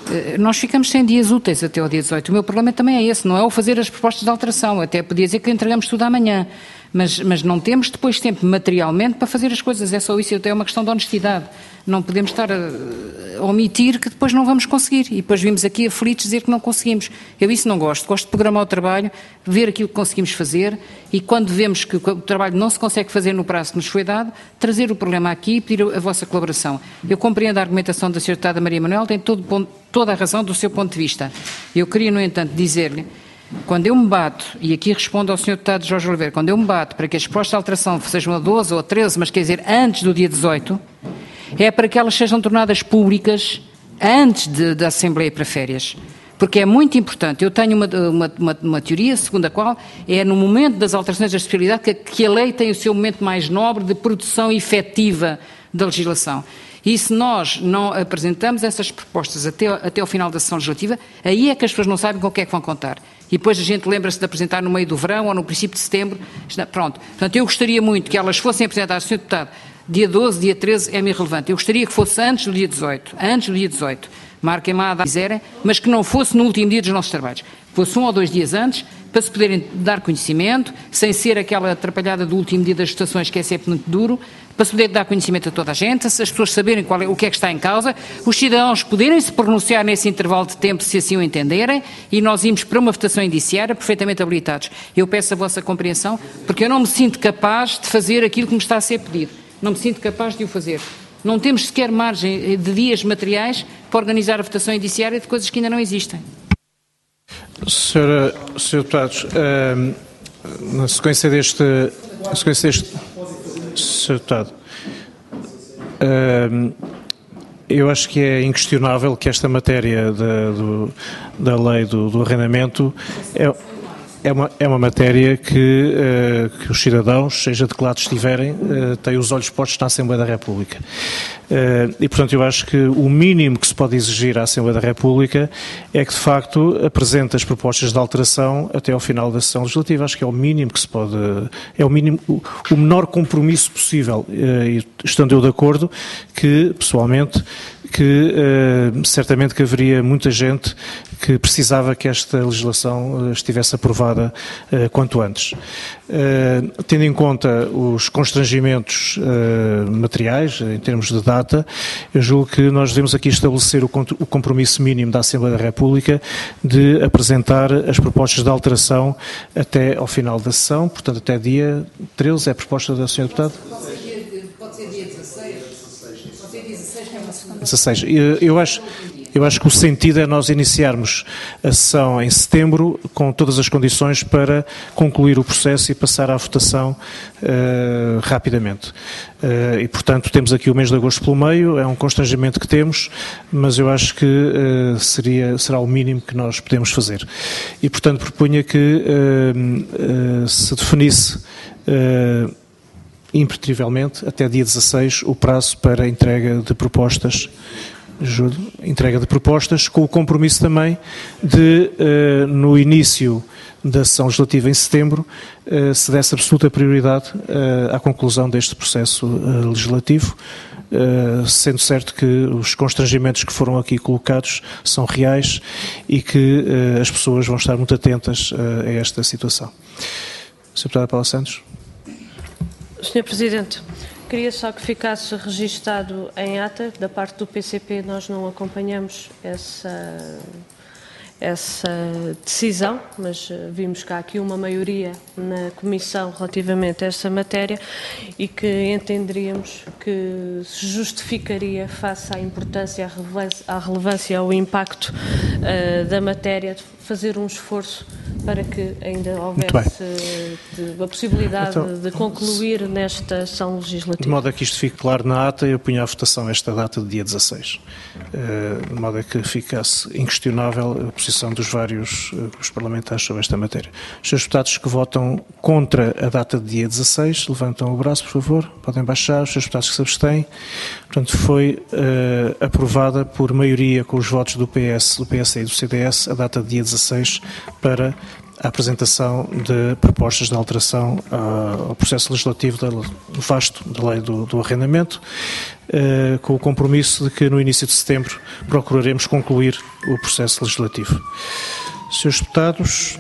nós ficamos 100 dias úteis até ao dia 18. O meu problema também é esse, não é o fazer as propostas de alteração. Até podia dizer que entregamos tudo amanhã, mas não temos depois tempo materialmente para fazer as coisas. É só isso, é uma questão de honestidade. Não podemos estar a omitir que depois não vamos conseguir. E depois vimos aqui aflitos dizer que não conseguimos. Eu isso não gosto. Gosto de programar o trabalho, ver aquilo que conseguimos fazer e quando vemos que o trabalho não se consegue fazer no prazo que nos foi dado, trazer o problema aqui e pedir a vossa colaboração. Eu compreendo a argumentação da Sra. Deputada Maria Manuel, tem toda a razão do seu ponto de vista. Eu queria, no entanto, dizer-lhe, quando eu me bato, e aqui respondo ao Sr. Deputado Jorge Oliveira, quando eu me bato para que as propostas de alteração sejam a 12 ou a 13, mas quer dizer antes do dia 18, é para que elas sejam tornadas públicas antes da Assembleia para férias. Porque é muito importante. Eu tenho uma teoria segundo a qual é no momento das alterações da especialidade que a lei tem o seu momento mais nobre de produção efetiva da legislação. E se nós não apresentamos essas propostas até ao final da sessão legislativa, aí é que as pessoas não sabem com o que é que vão contar. E depois a gente lembra-se de apresentar no meio do verão ou no princípio de setembro. Pronto. Portanto, eu gostaria muito que elas fossem apresentadas, Sr. Deputado, dia 12, dia 13 é-me irrelevante. Eu gostaria que fosse antes do dia 18. Antes do dia 18. Marquem-me a data que quiserem, mas que não fosse no último dia dos nossos trabalhos. Fosse 1 ou 2 dias antes, para se poderem dar conhecimento, sem ser aquela atrapalhada do último dia das votações, que é sempre muito duro, para se poder dar conhecimento a toda a gente, se as pessoas saberem o que é que está em causa, os cidadãos poderem se pronunciar nesse intervalo de tempo, se assim o entenderem, e nós irmos para uma votação indiciária perfeitamente habilitados. Eu peço a vossa compreensão, porque eu não me sinto capaz de fazer aquilo que me está a ser pedido. Não me sinto capaz de o fazer. Não temos sequer margem de dias materiais para organizar a votação indiciária de coisas que ainda não existem. Sr. Deputados, na sequência deste Sr. Deputado, eu acho que é inquestionável que esta matéria da lei do arrendamento é uma matéria que os cidadãos, seja de que lado estiverem, têm os olhos postos na Assembleia da República. E, portanto, eu acho que o mínimo que se pode exigir à Assembleia da República é que, de facto, apresente as propostas de alteração até ao final da sessão legislativa. Acho que é o mínimo que se pode... É o mínimo, o menor compromisso possível. E estando eu de acordo que, pessoalmente, certamente que haveria muita gente que precisava que esta legislação estivesse aprovada quanto antes. Tendo em conta os constrangimentos materiais, em termos de data, eu julgo que nós devemos aqui estabelecer o compromisso mínimo da Assembleia da República de apresentar as propostas de alteração até ao final da sessão, portanto até dia 13, é a proposta da Sra. Deputada? Pode ser dia 16. Pode ser dia 16, que é uma segunda. 16. Eu acho que o sentido é nós iniciarmos a sessão em setembro com todas as condições para concluir o processo e passar à votação rapidamente. E, portanto, temos aqui o mês de agosto pelo meio, é um constrangimento que temos, mas eu acho que será o mínimo que nós podemos fazer. E, portanto, propunha que se definisse impreterivelmente, até dia 16, o prazo para entrega de propostas, com o compromisso também de, no início da sessão legislativa em setembro, se desse absoluta prioridade à conclusão deste processo legislativo, sendo certo que os constrangimentos que foram aqui colocados são reais e que as pessoas vão estar muito atentas a esta situação. Sra. Deputada Paula Santos. Sr. Presidente, queria só que ficasse registado em ata, da parte do PCP nós não acompanhamos essa decisão, mas vimos que há aqui uma maioria na Comissão relativamente a essa matéria e que entenderíamos que se justificaria, face à importância, à relevância, ao impacto da matéria, fazer um esforço para que ainda houvesse a possibilidade de concluir nesta sessão legislativa. De modo a que isto fique claro na ata, eu punho à votação esta data de dia 16. De modo a que ficasse inquestionável a posição dos vários grupos parlamentares sobre esta matéria. Os senhores deputados que votam contra a data de dia 16, levantam o braço, por favor, podem baixar. Os senhores deputados que se abstêm. Portanto, foi aprovada por maioria com os votos do PS, do PSD e do CDS a data de dia 16. 16 para a apresentação de propostas de alteração ao processo legislativo vasto da lei do arrendamento, com o compromisso de que no início de setembro procuraremos concluir o processo legislativo. Senhores deputados,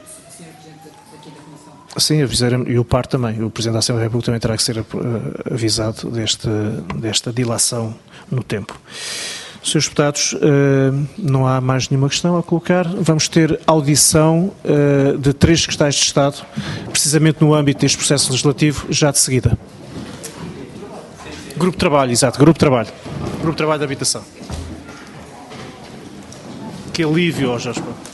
sim, avisaremos, e o PAR também, o Presidente da Assembleia da República também terá que ser avisado desta dilação no tempo. Senhores deputados, não há mais nenhuma questão a colocar. Vamos ter audição de 3 secretários de Estado, precisamente no âmbito deste processo legislativo, já de seguida. Grupo de trabalho, exato, grupo de trabalho. Grupo de trabalho de habitação. Que alívio, Jorge.